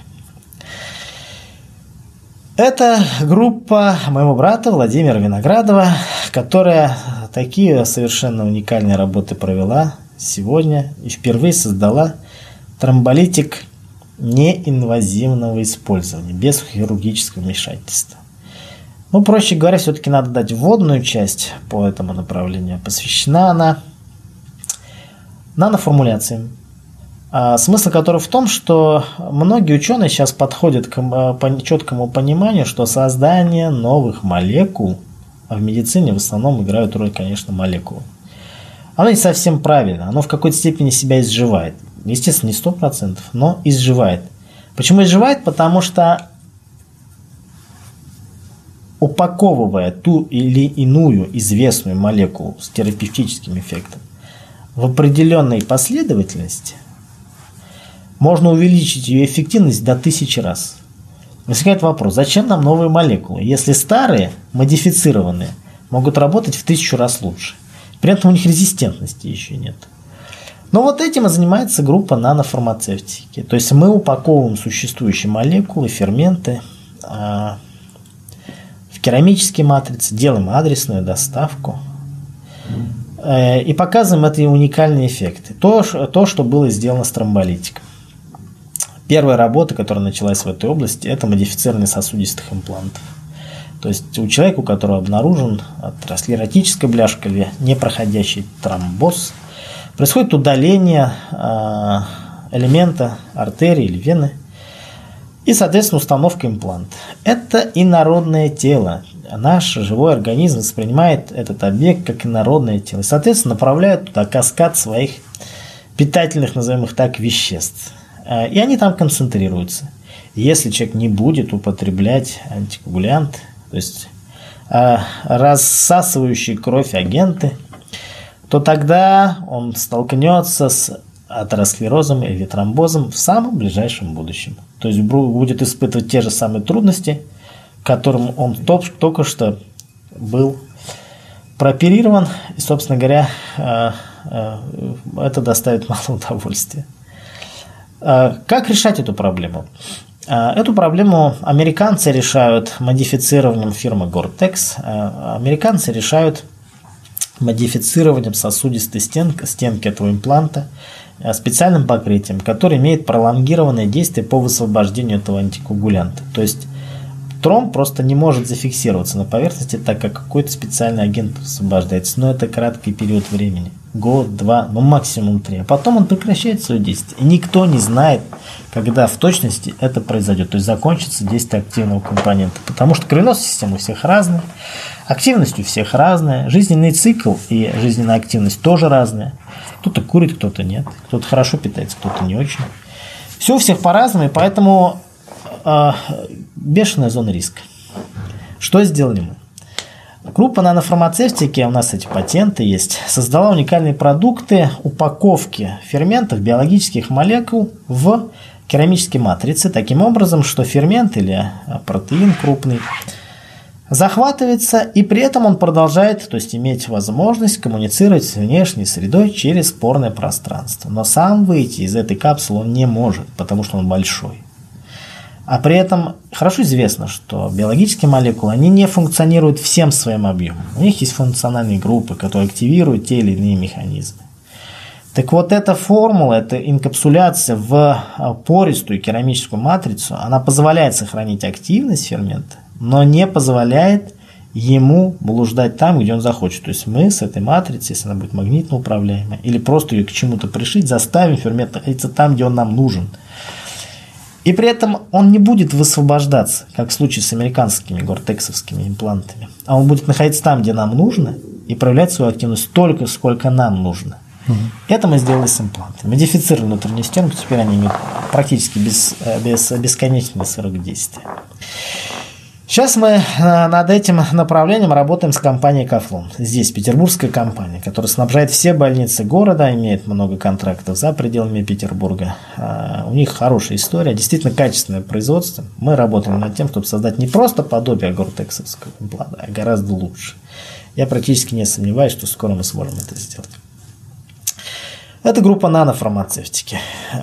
Speaker 2: Это группа моего брата Владимира Виноградова, которая такие совершенно уникальные работы провела сегодня и впервые создала тромболитик неинвазивного использования, без хирургического вмешательства. Ну, проще говоря, все-таки надо дать вводную часть по этому направлению. Посвящена она наноформуляциям. Смысл которого в том, что многие ученые сейчас подходят к четкому пониманию, что создание новых молекул, а в медицине в основном играют роль, конечно, молекулы. Оно не совсем правильно, оно в какой-то степени себя изживает. Естественно, не 100%, но изживает. Почему изживает? Потому что упаковывая ту или иную известную молекулу с терапевтическим эффектом в определенной последовательности, можно увеличить ее эффективность до 1000 раз. Возникает вопрос, зачем нам новые молекулы, если старые, модифицированные, могут работать в 1000 раз лучше? При этом у них резистентности еще нет. Но вот этим и занимается группа нанофармацевтики. То есть мы упаковываем существующие молекулы, ферменты в керамические матрицы, делаем адресную доставку и показываем эти уникальные эффекты. То, что было сделано с тромболитиком. Первая работа, которая началась в этой области, это модифицирование сосудистых имплантов. То есть у человека, у которого обнаружен атеросклеротическая бляшка или непроходящий тромбоз, происходит удаление элемента артерии или вены и, соответственно, установка импланта. Это инородное тело. Наш живой организм воспринимает этот объект как инородное тело и, соответственно, направляет туда каскад своих питательных, назовем их так, веществ. И они там концентрируются. Если человек не будет употреблять антикоагулянты, то есть рассасывающие кровь агенты, то тогда он столкнется с атеросклерозом или тромбозом в самом ближайшем будущем. То есть будет испытывать те же самые трудности, которым он только что был прооперирован, и, собственно говоря, это доставит мало удовольствия. Как решать эту проблему? Эту проблему американцы решают модифицированием фирмы Gore-Tex, американцы решают модифицированием сосудистой стенки этого импланта специальным покрытием, которое имеет пролонгированное действие по высвобождению этого антикоагулянта. То есть тромб просто не может зафиксироваться на поверхности, так как какой-то специальный агент высвобождается. Но это краткий период времени. Год, 2, ну максимум 3. А потом он прекращает свое действие. И никто не знает, когда в точности это произойдет. То есть закончится действие активного компонента. Потому что кровеносная система у всех разная, активность у всех разная, жизненный цикл и жизненная активность тоже разная. Кто-то курит, кто-то нет. Кто-то хорошо питается, кто-то не очень. Все у всех по-разному, и поэтому бешеная зона риска. Что сделали мы? Группа нанофармацевтики, у нас эти патенты есть, создала уникальные продукты упаковки ферментов, биологических молекул в керамические матрицы, таким образом, что фермент или протеин крупный захватывается, и при этом он продолжает, то есть иметь возможность коммуницировать с внешней средой через спорное пространство. Но сам выйти из этой капсулы он не может, потому что он большой. А при этом хорошо известно, что биологические молекулы, они не функционируют всем своим объемом. У них есть функциональные группы, которые активируют те или иные механизмы. Так вот, эта формула, эта инкапсуляция в пористую керамическую матрицу, она позволяет сохранить активность фермента, но не позволяет ему блуждать там, где он захочет. То есть мы с этой матрицей, если она будет магнитно управляемая, или просто ее к чему-то пришить, заставим фермент находиться там, где он нам нужен. И при этом он не будет высвобождаться, как в случае с американскими гортексовскими имплантами, а он будет находиться там, где нам нужно, и проявлять свою активность столько, сколько нам нужно. Это мы сделали с имплантами. Модифицировали внутреннюю стенку, теперь они имеют практически бесконечный срок действия. Сейчас мы над этим направлением работаем с компанией Кафлон. Здесь петербургская компания, которая снабжает все больницы города, имеет много контрактов за пределами Петербурга. У них хорошая история, действительно качественное производство. Мы работаем над тем, чтобы создать не просто подобие гортексовского импланта, а гораздо лучше. Я практически не сомневаюсь, что скоро мы сможем это сделать. Это группа нанофармацевтики.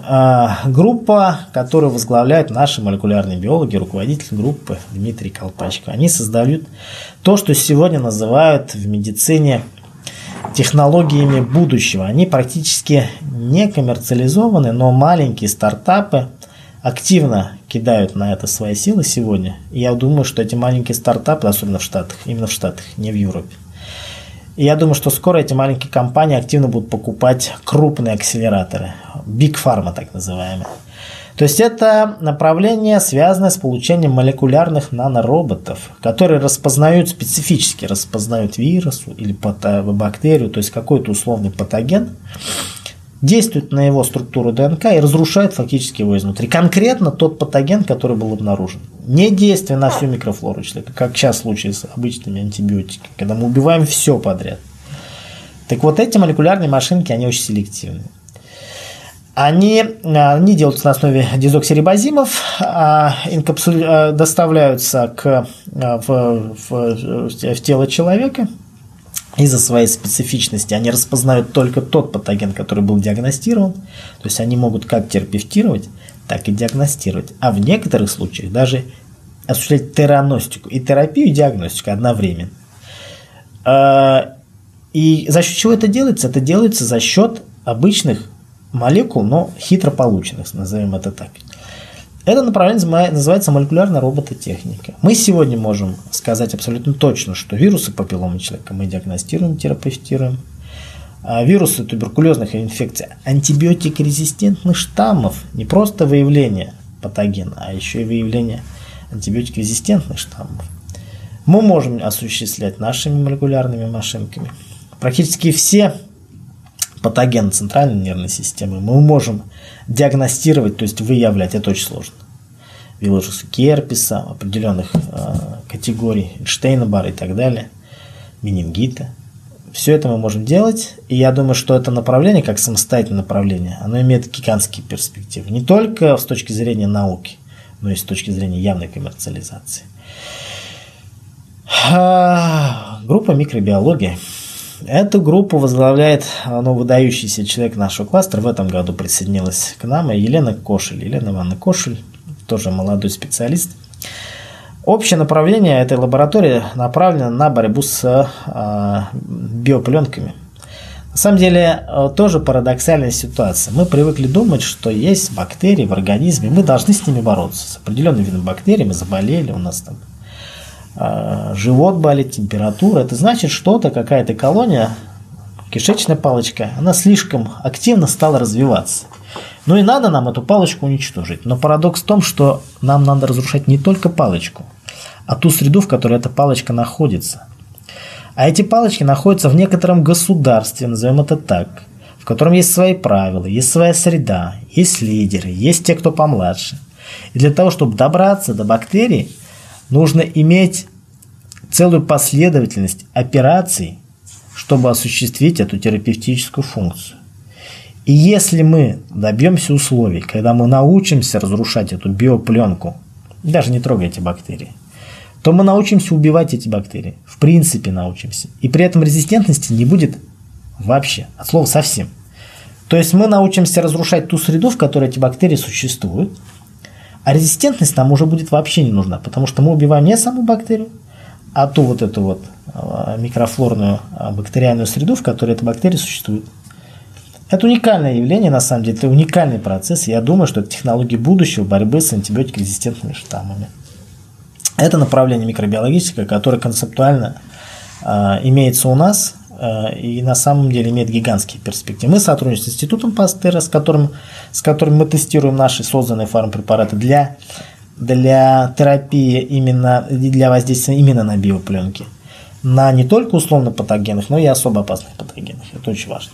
Speaker 2: Группа, которую возглавляют наши молекулярные биологи, руководитель группы Дмитрий Колпачко. Они создают то, что сегодня называют в медицине технологиями будущего. Они практически не коммерциализованы, но маленькие стартапы активно кидают на это свои силы сегодня. И я думаю, что эти маленькие стартапы, особенно в Штатах, именно в Штатах, не в Европе, и я думаю, что скоро эти маленькие компании активно будут покупать крупные акселераторы, Big Pharma так называемые. То есть это направление, связанное с получением молекулярных нанороботов, которые специфически распознают вирус или бактерию, то есть какой-то условный патоген, действует на его структуру ДНК и разрушает фактически его изнутри. Конкретно тот патоген, который был обнаружен. Не действие на всю микрофлору человека, как сейчас в случае с обычными антибиотиками, когда мы убиваем все подряд. Так вот, эти молекулярные машинки, они очень селективны. Они делаются на основе дезоксирибозимов, доставляются в тело человека. Из-за своей специфичности они распознают только тот патоген, который был диагностирован. То есть они могут как терапевтировать, так и диагностировать. А в некоторых случаях даже осуществлять тераностику. И терапию, и диагностику одновременно. И за счет чего это делается? Это делается за счет обычных молекул, но хитро полученных, назовем это так. Это направление называется молекулярная робототехника. Мы сегодня можем сказать абсолютно точно, что вирусы папилломы человека мы диагностируем, терапевтируем. А вирусы туберкулезных инфекций, антибиотикорезистентных штаммов, не просто выявление патогена, а еще и выявление антибиотикорезистентных штаммов, мы можем осуществлять нашими молекулярными машинками. Практически все патогены центральной нервной системы мы можем диагностировать, то есть выявлять, это очень сложно. Вирусы герпеса, определенных категорий, Эйнштейна-Барра и так далее, менингита. Все это мы можем делать, и я думаю, что это направление, как самостоятельное направление, оно имеет гигантские перспективы. Не только с точки зрения науки, но и с точки зрения явной коммерциализации. Группа микробиологии. Эту группу возглавляет выдающийся человек нашего кластера. В этом году присоединилась к нам Елена Кошель. Елена Ивановна Кошель, тоже молодой специалист. Общее направление этой лаборатории направлено на борьбу с биопленками. На самом деле, тоже парадоксальная ситуация. Мы привыкли думать, что есть бактерии в организме, мы должны с ними бороться. С определенным видом бактерий мы заболели, у нас там живот болит, температура. Это значит, что-то, какая-то колония, кишечная палочка, она слишком активно стала развиваться. Ну и надо нам эту палочку уничтожить. Но парадокс в том, что нам надо разрушать не только палочку, а ту среду, в которой эта палочка находится. А эти палочки находятся в некотором государстве, назовем это так, в котором есть свои правила, есть своя среда, есть лидеры, есть те, кто помладше. И для того, чтобы добраться до бактерий, нужно иметь целую последовательность операций, чтобы осуществить эту терапевтическую функцию. И если мы добьемся условий, когда мы научимся разрушать эту биопленку, даже не трогая эти бактерии, то мы научимся убивать эти бактерии. В принципе научимся. И при этом резистентности не будет вообще, от слова совсем. То есть мы научимся разрушать ту среду, в которой эти бактерии существуют, а резистентность нам уже будет вообще не нужна, потому что мы убиваем не саму бактерию, а ту вот эту вот микрофлорную бактериальную среду, в которой эта бактерия существует. Это уникальное явление, на самом деле, это уникальный процесс. И я думаю, что это технологии будущего борьбы с антибиотикорезистентными штаммами. Это направление микробиологическое, которое концептуально имеется у нас и на самом деле имеет гигантские перспективы. Мы сотрудничаем с Институтом Пастера, с которым мы тестируем наши созданные фармпрепараты для терапии, именно для воздействия именно на биопленки. На не только условно патогенных, но и особо опасных патогенных. Это очень важно.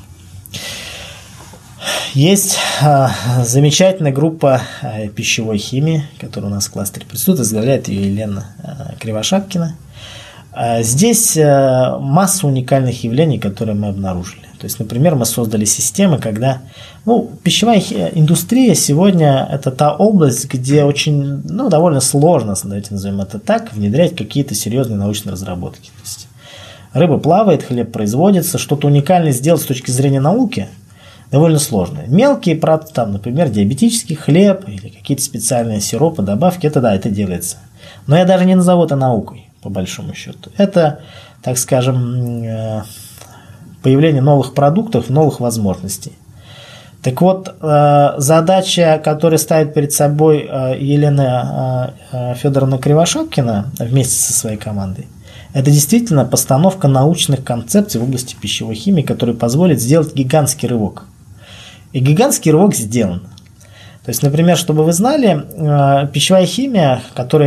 Speaker 2: Есть замечательная группа пищевой химии, которая у нас в кластере присутствует, возглавляет ее Елена Кривошапкина. Здесь масса уникальных явлений, которые мы обнаружили. То есть, например, мы создали системы, когда пищевая индустрия сегодня это та область, где очень довольно сложно, давайте назовем это так, внедрять какие-то серьезные научные разработки. То есть, рыба плавает, хлеб производится, что-то уникальное сделать с точки зрения науки довольно сложно. Мелкие продукты, например, диабетический хлеб или какие-то специальные сиропы, добавки, это делается. Но я даже не назову это наукой, по большому счету. Это, так скажем, появление новых продуктов, новых возможностей. Так вот, задача, которую ставит перед собой Елена Федоровна Кривошапкина вместе со своей командой, это действительно постановка научных концепций в области пищевой химии, которая позволит сделать гигантский рывок. И гигантский рывок сделан. То есть, например, чтобы вы знали, пищевая химия, которая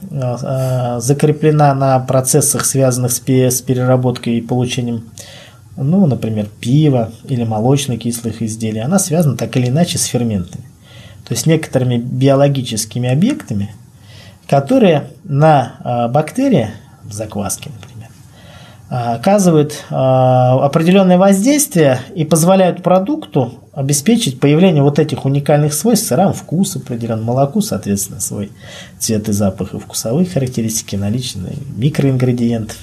Speaker 2: закреплена на процессах, связанных с переработкой и получением ну, например, пива или молочно-кислых изделий, она связана так или иначе с ферментами. То есть некоторыми биологическими объектами, которые на бактерии, закваски, например, оказывают определенное воздействие и позволяют продукту обеспечить появление вот этих уникальных свойств, сырам вкус определен, молоку, соответственно, свой цвет и запах и вкусовые характеристики, наличные микроингредиентов,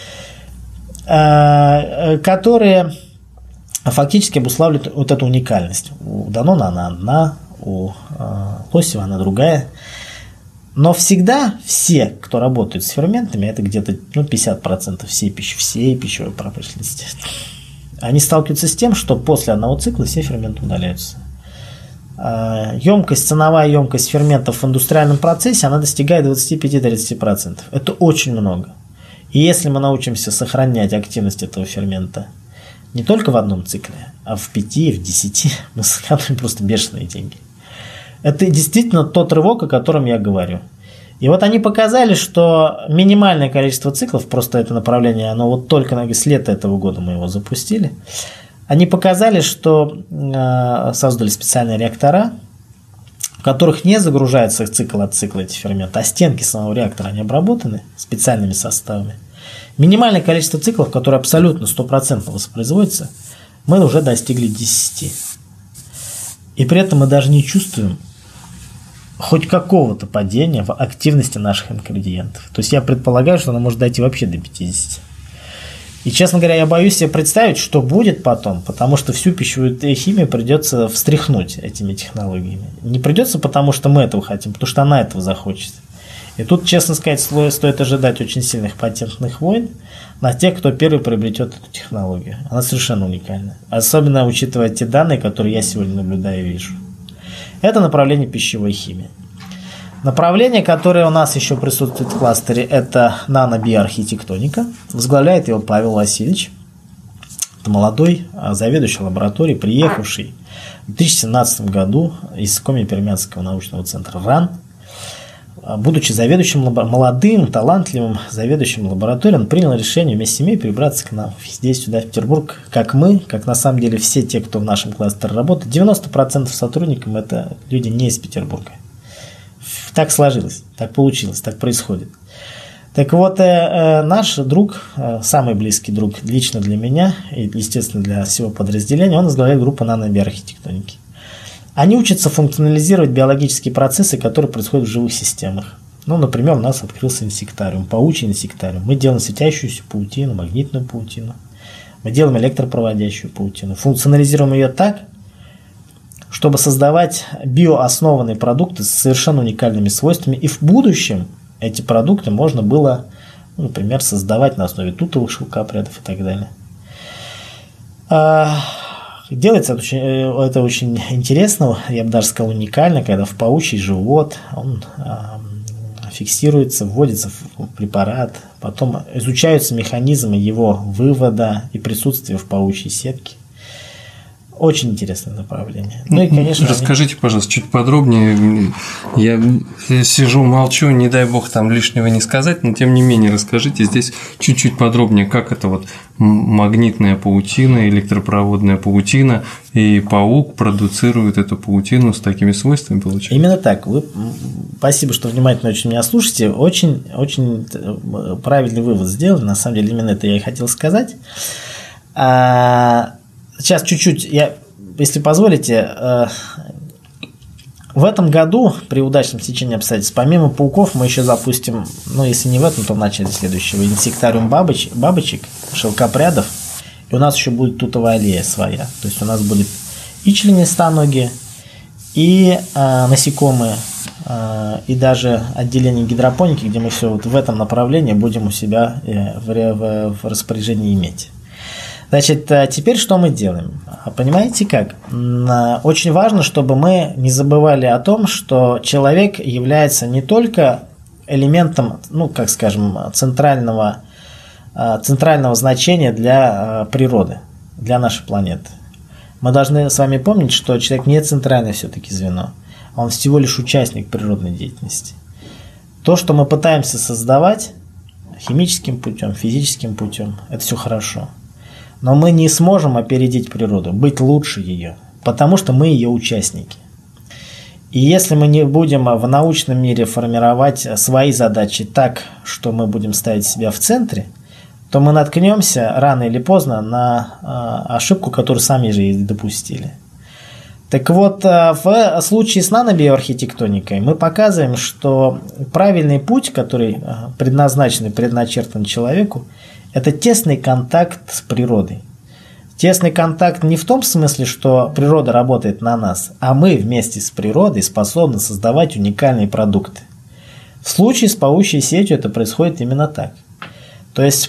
Speaker 2: которые фактически обуславливают вот эту уникальность. У Данона она одна, у Лосева она другая. Но всегда все, кто работает с ферментами, это где-то 50% всей пищевой промышленности, они сталкиваются с тем, что после одного цикла все ферменты удаляются. Ценовая емкость ферментов в индустриальном процессе, она достигает 25-30%. Это очень много. И если мы научимся сохранять активность этого фермента не только в одном цикле, а в 5, в 10, мы сэкономим просто бешеные деньги. Это действительно тот рывок, о котором я говорю. И вот они показали, что минимальное количество циклов, просто это направление, оно вот только с лета этого года мы его запустили, они показали, что создали специальные реактора, в которых не загружается цикл от цикла эти ферменты, а стенки самого реактора, они обработаны специальными составами. Минимальное количество циклов, которое абсолютно 100% воспроизводится, мы уже достигли 10. И при этом мы даже не чувствуем хоть какого-то падения в активности наших ингредиентов. То есть я предполагаю, что она может дойти вообще до 50. И, честно говоря, я боюсь себе представить, что будет потом, потому что всю пищевую химию придется встряхнуть этими технологиями. Не придется, потому что мы этого хотим, потому что она этого захочет. И тут, честно сказать, стоит ожидать очень сильных патентных войн на тех, кто первый приобретет эту технологию. Она совершенно уникальна. Особенно учитывая те данные, которые я сегодня наблюдаю и вижу. Это направление пищевой химии. Направление, которое у нас еще присутствует в кластере, это нанобиоархитектоника. Возглавляет его Павел Васильевич. Это молодой заведующий лабораторией, приехавший в 2017 году из Коми-Пермянского научного центра РАН. Будучи заведующим, молодым, талантливым заведующим лабораторией, он принял решение вместе с семьей перебраться к нам здесь, сюда, в Петербург, как мы, как на самом деле все те, кто в нашем кластере работает. 90% сотрудников – это люди не из Петербурга. Так сложилось, так получилось, так происходит. Так вот, наш друг, самый близкий друг лично для меня и, естественно, для всего подразделения, он возглавляет группу нанобиоархитектоники. Они учатся функционализировать биологические процессы, которые происходят в живых системах. Ну, например, у нас открылся инсектариум, паучий инсектариум. Мы делаем светящуюся паутину, магнитную паутину. Мы делаем электропроводящую паутину. Функционализируем ее так, чтобы создавать биооснованные продукты с совершенно уникальными свойствами. И в будущем эти продукты можно было, например, создавать на основе тутовых шелкопрядов и так далее. Делается это очень интересно, я бы даже сказал уникально, когда в паучий живот он фиксируется, вводится в препарат, потом изучаются механизмы его вывода и присутствия в паучьей сетке. Очень интересное направление. Ну и, конечно,
Speaker 1: расскажите, пожалуйста, чуть подробнее. Я сижу, молчу, не дай бог там лишнего не сказать, но тем не менее расскажите здесь чуть-чуть подробнее, как это вот магнитная паутина, электропроводная паутина, и паук продуцирует эту паутину с такими свойствами, получается?
Speaker 2: Именно так. Спасибо, что внимательно очень меня слушаете. Очень, очень правильный вывод сделали. На самом деле, именно это я и хотел сказать. Сейчас чуть-чуть, если позволите, в этом году при удачном стечении обстоятельств, помимо пауков, мы еще запустим, ну, если не в этом, то в начале следующего, инсектариум бабочек, шелкопрядов, и у нас еще будет тутовая аллея своя. То есть у нас будет и членистоногие, и насекомые, и даже отделение гидропоники, где мы все вот в этом направлении будем у себя в распоряжении иметь. Значит, теперь что мы делаем? Понимаете как? Очень важно, чтобы мы не забывали о том, что человек является не только элементом, ну, как скажем, центрального значения для природы, для нашей планеты. Мы должны с вами помнить, что человек не центральное все-таки звено, а он всего лишь участник природной деятельности. То, что мы пытаемся создавать химическим путем, физическим путем, это все хорошо. Но мы не сможем опередить природу, быть лучше ее, потому что мы ее участники. И если мы не будем в научном мире формировать свои задачи так, что мы будем ставить себя в центре, то мы наткнемся рано или поздно на ошибку, которую сами же и допустили. Так вот, в случае с нанобиоархитектоникой мы показываем, что правильный путь, который предназначен и предначертан человеку, это тесный контакт с природой. Тесный контакт не в том смысле, что природа работает на нас, а мы вместе с природой способны создавать уникальные продукты. В случае с паучьей сетью это происходит именно так. То есть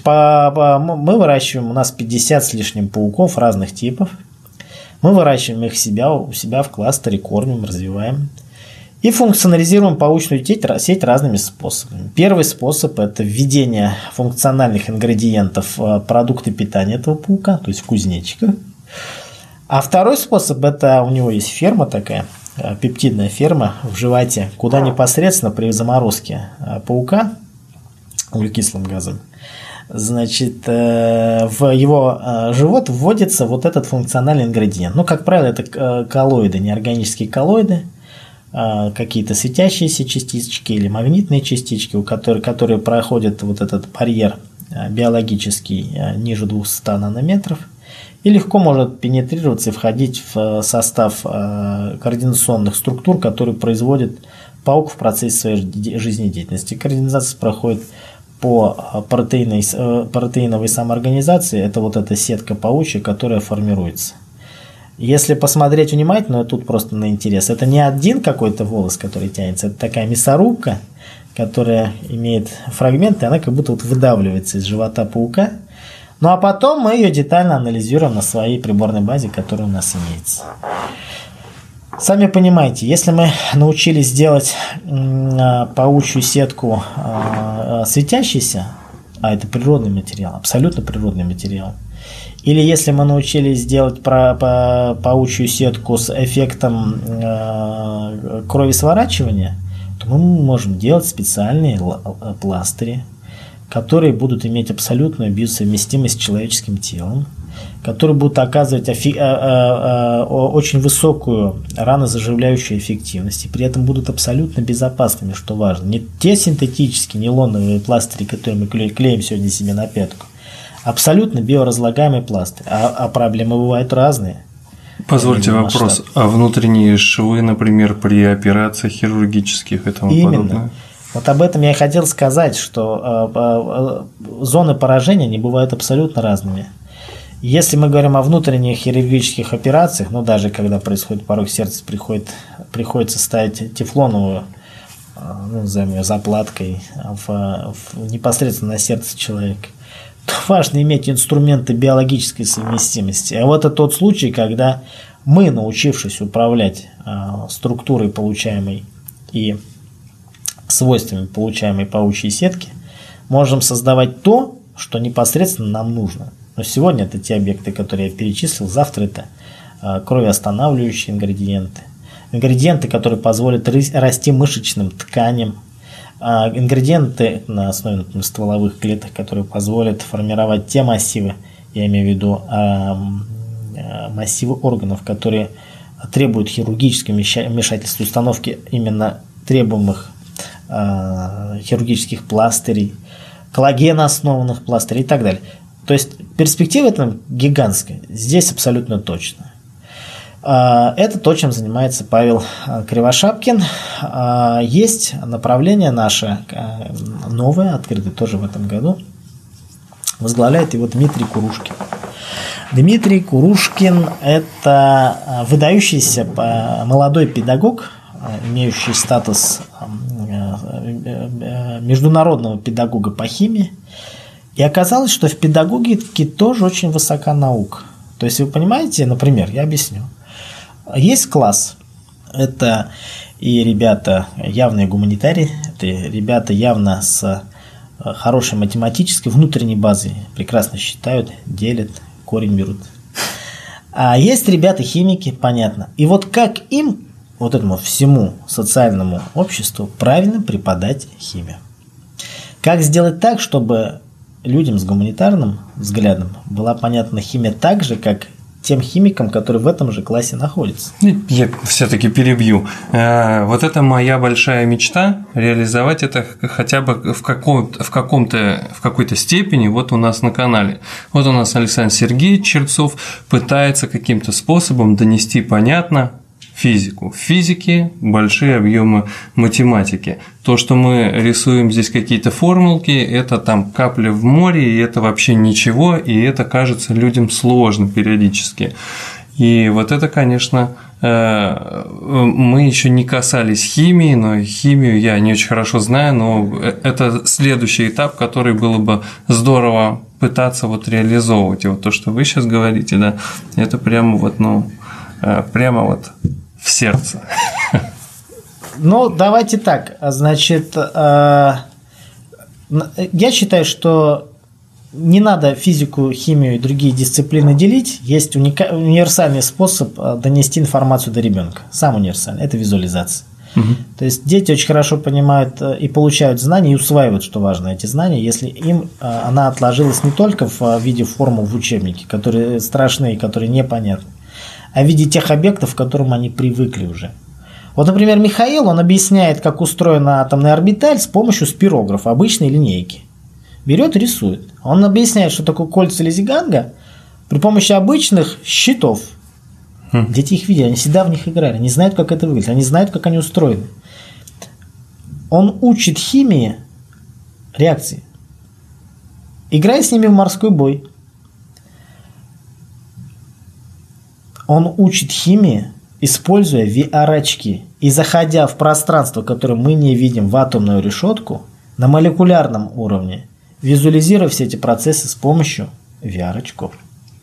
Speaker 2: мы выращиваем, у нас 50 с лишним пауков разных типов. Мы выращиваем их у себя в кластере, кормим, развиваем. И функционализируем паучную сеть разными способами. Первый способ – это введение функциональных ингредиентов в продукты питания этого паука, то есть в кузнечика. А второй способ – это у него есть ферма такая, пептидная ферма в животе, куда непосредственно при заморозке паука углекислым газом, значит, в его живот вводится вот этот функциональный ингредиент. Ну, как правило, это коллоиды, неорганические коллоиды, какие-то светящиеся частички или магнитные частички, которые проходят вот этот барьер биологический ниже 200 нанометров и легко может пенетрироваться и входить в состав координационных структур, которые производит паук в процессе своей жизнедеятельности. Координация проходит по протеиновой самоорганизации, это вот эта сетка паучья, которая формируется. Если посмотреть внимательно, тут просто на интерес, это не один какой-то волос, который тянется, это такая мясорубка, которая имеет фрагменты, она как будто вот выдавливается из живота паука. Ну а потом мы ее детально анализируем на своей приборной базе, которая у нас имеется. Сами понимаете, если мы научились делать паучью сетку светящейся, а это природный материал, абсолютно природный материал, или если мы научились делать паучью сетку с эффектом кровесворачивания, то мы можем делать специальные пластыри, которые будут иметь абсолютную биосовместимость с человеческим телом, которые будут оказывать очень высокую ранозаживляющую эффективность и при этом будут абсолютно безопасными, что важно. Не те синтетические нейлоновые пластыри, которые мы клеим сегодня себе на пятку, абсолютно биоразлагаемый пластырь. А проблемы бывают разные.
Speaker 1: Позвольте вопрос. А внутренние швы, например, при операциях хирургических и тому подобное?
Speaker 2: Вот об этом я и хотел сказать, что зоны поражения не бывают абсолютно разными. Если мы говорим о внутренних хирургических операциях, ну даже когда происходит порог сердца, приходится ставить тефлоновую, назовем ее заплаткой, непосредственно на сердце человека, то важно иметь инструменты биологической совместимости. А вот это тот случай, когда мы, научившись управлять структурой получаемой и свойствами получаемой паучьей сетки, можем создавать то, что непосредственно нам нужно. Но сегодня это те объекты, которые я перечислил, завтра это кровоостанавливающие ингредиенты. Ингредиенты, которые позволят расти мышечным тканям. Ингредиенты на основе, например, стволовых клеток, которые позволят формировать те массивы, я имею в виду массивы органов, которые требуют хирургического вмешательства, установки именно требуемых хирургических пластырей, коллагенооснованных пластырей и так далее. То есть перспектива это гигантская, здесь абсолютно точно. Это то, чем занимается Павел Кривошапкин. Есть направление наше новое, открытое тоже в этом году. Возглавляет его Дмитрий Курушкин. Дмитрий Курушкин – это выдающийся молодой педагог, имеющий статус международного педагога по химии. И оказалось, что в педагогике тоже очень высока наука. То есть, вы понимаете, например, я объясню. Есть класс, это и ребята явные гуманитарии, это ребята явно с хорошей математической внутренней базой, прекрасно считают, делят, корень берут. А есть ребята химики, понятно. И вот как им, вот этому всему социальному обществу, правильно преподать химию? Как сделать так, чтобы людям с гуманитарным взглядом была понятна химия так же, как тем химикам, которые в этом же классе находятся.
Speaker 1: Я все-таки перебью. Вот это моя большая мечта – реализовать это хотя бы в какой-то степени вот у нас на канале. Вот у нас Александр Сергеевич Черцов пытается каким-то способом донести понятно физику. В физике большие объемы математики. То, что мы рисуем здесь какие-то формулки, это там капли в море, и это вообще ничего, и это кажется людям сложно периодически. И вот это, конечно, мы еще не касались химии, но химию я не очень хорошо знаю, но это следующий этап, который было бы здорово пытаться вот реализовывать. И вот то, что вы сейчас говорите, да, это прямо вот, прямо вот в сердце.
Speaker 2: Ну, давайте так. Значит, я считаю, что не надо физику, химию и другие дисциплины делить. Есть универсальный способ донести информацию до ребенка. Сам универсальный. Это визуализация. Угу. То есть дети очень хорошо понимают и получают знания, и усваивают, что важно, эти знания, если им она отложилась не только в виде формул в учебнике, которые страшны и которые непонятны, а в виде тех объектов, к которым они привыкли уже. Вот, например, Михаил, он объясняет, как устроена атомная орбиталь с помощью спирографа, обычной линейки. Берет и рисует. Он объясняет, что такое кольца Лизиганга при помощи обычных щитов. Дети их видели, они всегда в них играли, они знают, как это выглядит, они знают, как они устроены. Он учит химии реакции, играя с ними в морской бой. Он учит химии, используя VR-очки и заходя в пространство, которое мы не видим, в атомную решетку, на молекулярном уровне, визуализируя все эти процессы с помощью VR-очков.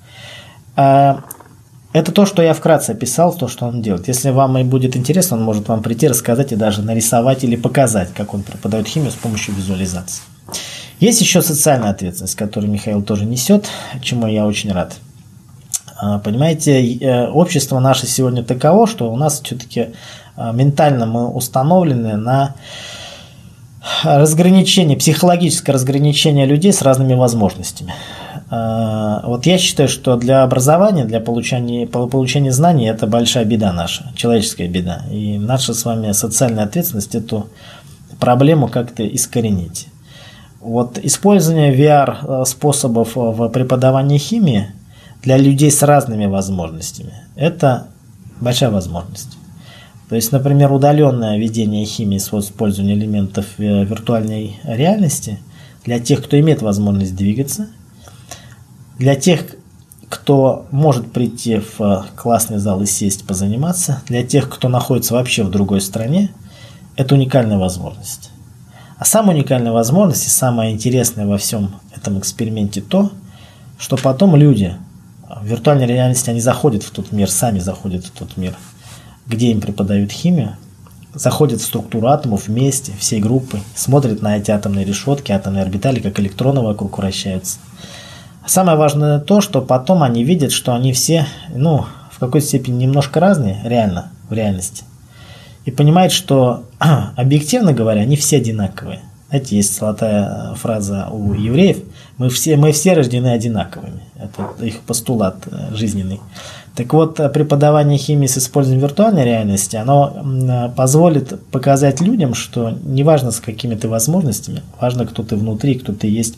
Speaker 2: Это то, что я вкратце описал, то, что он делает. Если вам и будет интересно, он может вам прийти, рассказать и даже нарисовать или показать, как он преподает химию с помощью визуализации. Есть еще социальная ответственность, которую Михаил тоже несет, чему я очень рад. Понимаете, общество наше сегодня таково, что у нас все-таки ментально мы установлены на разграничение, психологическое разграничение людей с разными возможностями. Вот я считаю, что для образования, для получения знаний это большая беда наша, человеческая беда. И наша с вами социальная ответственность эту проблему как-то искоренить. Вот использование VR-способов в преподавании химии для людей с разными возможностями – это большая возможность. То есть, например, удаленное ведение химии с использованием элементов виртуальной реальности для тех, кто имеет возможность двигаться, для тех, кто может прийти в классный зал и сесть, позаниматься, для тех, кто находится вообще в другой стране, это уникальная возможность. А самая уникальная возможность и самое интересное во всем этом эксперименте то, что потом люди в виртуальной реальности, они заходят в тот мир, сами заходят в тот мир, где им преподают химию, заходят в структуру атомов вместе, всей группой, смотрят на эти атомные решетки, атомные орбитали, как электроны вокруг вращаются. Самое важное то, что потом они видят, что они все, в какой-то степени немножко разные, реально, в реальности. И понимают, что, объективно говоря, они все одинаковые. Знаете, есть золотая фраза у евреев: мы все рождены одинаковыми. Это их постулат жизненный. Так вот, преподавание химии с использованием виртуальной реальности, оно позволит показать людям, что неважно с какими ты возможностями, важно, кто ты внутри, кто ты есть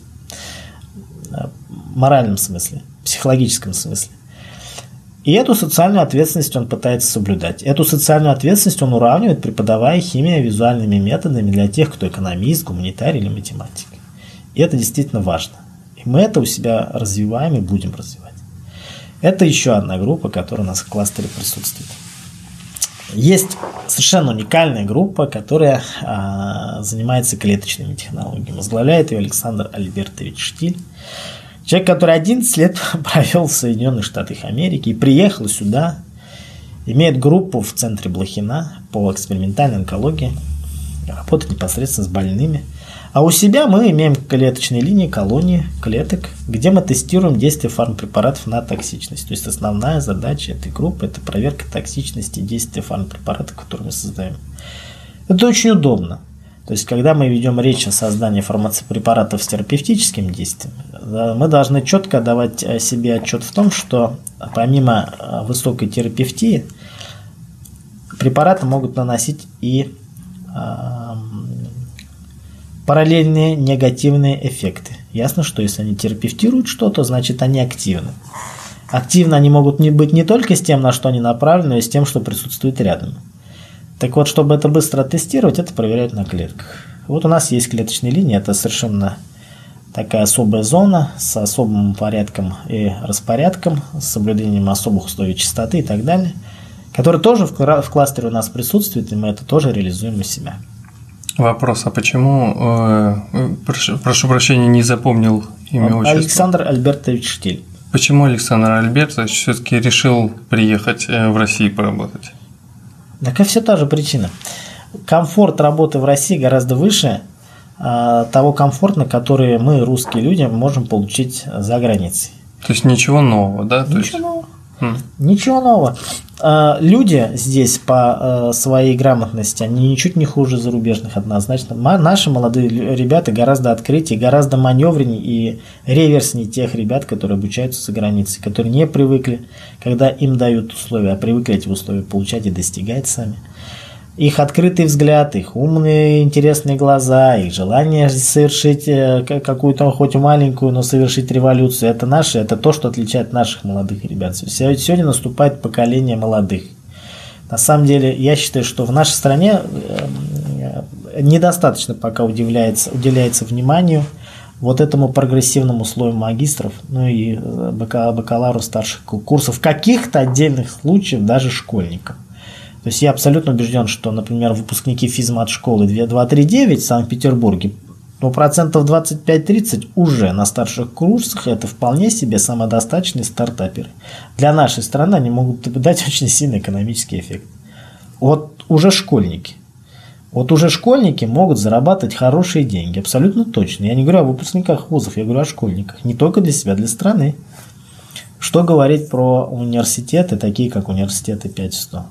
Speaker 2: в моральном смысле, в психологическом смысле. И эту социальную ответственность он пытается соблюдать. Эту социальную ответственность он уравнивает, преподавая химию визуальными методами для тех, кто экономист, гуманитарий или математик. И это действительно важно. И мы это у себя развиваем и будем развивать. Это еще одна группа, которая у нас в кластере присутствует. Есть совершенно уникальная группа, которая занимается клеточными технологиями. Возглавляет ее Александр Альбертович Штиль. Человек, который 11 лет провел в Соединенных Штатах Америки и приехал сюда, имеет группу в центре Блохина по экспериментальной онкологии, работает непосредственно с больными. А у себя мы имеем клеточные линии, колонии клеток, где мы тестируем действие фармпрепаратов на токсичность. То есть основная задача этой группы – это проверка токсичности действия фармпрепаратов, которые мы создаем. Это очень удобно. То есть, когда мы ведем речь о создании фармакопрепаратов с терапевтическим действием, мы должны четко давать себе отчет в том, что помимо высокой терапевтии, препараты могут наносить и параллельные негативные эффекты. Ясно, что если они терапевтируют что-то, значит они активны. Активны они могут быть не только с тем, на что они направлены, но и с тем, что присутствует рядом. Так вот, чтобы это быстро тестировать, это проверяют на клетках. Вот у нас есть клеточные линии, это совершенно такая особая зона с особым порядком и распорядком, с соблюдением особых условий чистоты и так далее, который тоже в кластере у нас присутствует, и мы это тоже реализуем у себя.
Speaker 1: Вопрос, а почему, прошу прощения, не запомнил имя, отчество?
Speaker 2: Александр Альбертович Штиль.
Speaker 1: Почему Александр Альбертович все-таки решил приехать в Россию поработать?
Speaker 2: Так и все та же причина. Комфорт работы в России гораздо выше того комфорта, который мы, русские люди, можем получить за границей.
Speaker 1: То есть ничего нового, да?
Speaker 2: Ничего нового. Ничего нового. Люди здесь по своей грамотности, они ничуть не хуже зарубежных однозначно. Наши молодые ребята гораздо открытее, гораздо маневреннее и реверснее тех ребят, которые обучаются за границей, которые не привыкли, когда им дают условия, а привыкли эти условия получать и достигать сами. Их открытый взгляд, их умные, интересные глаза, их желание совершить какую-то, хоть и маленькую, но совершить революцию, это наше, это то, что отличает наших молодых ребят. Сегодня наступает поколение молодых. На самом деле, я считаю, что в нашей стране недостаточно пока уделяется вниманию вот этому прогрессивному слою магистров, ну и бакалавров старших курсов, в каких-то отдельных случаях даже школьников. То есть я абсолютно убежден, что, например, выпускники физмат-школы 239 в Санкт-Петербурге, ну, процентов 25-30 уже на старших курсах это вполне себе самодостаточные стартаперы. Для нашей страны они могут дать очень сильный экономический эффект. Вот уже школьники могут зарабатывать хорошие деньги, абсолютно точно. Я не говорю о выпускниках вузов, я говорю о школьниках. Не только для себя, для страны. Что говорить про университеты, такие как университеты 5-100?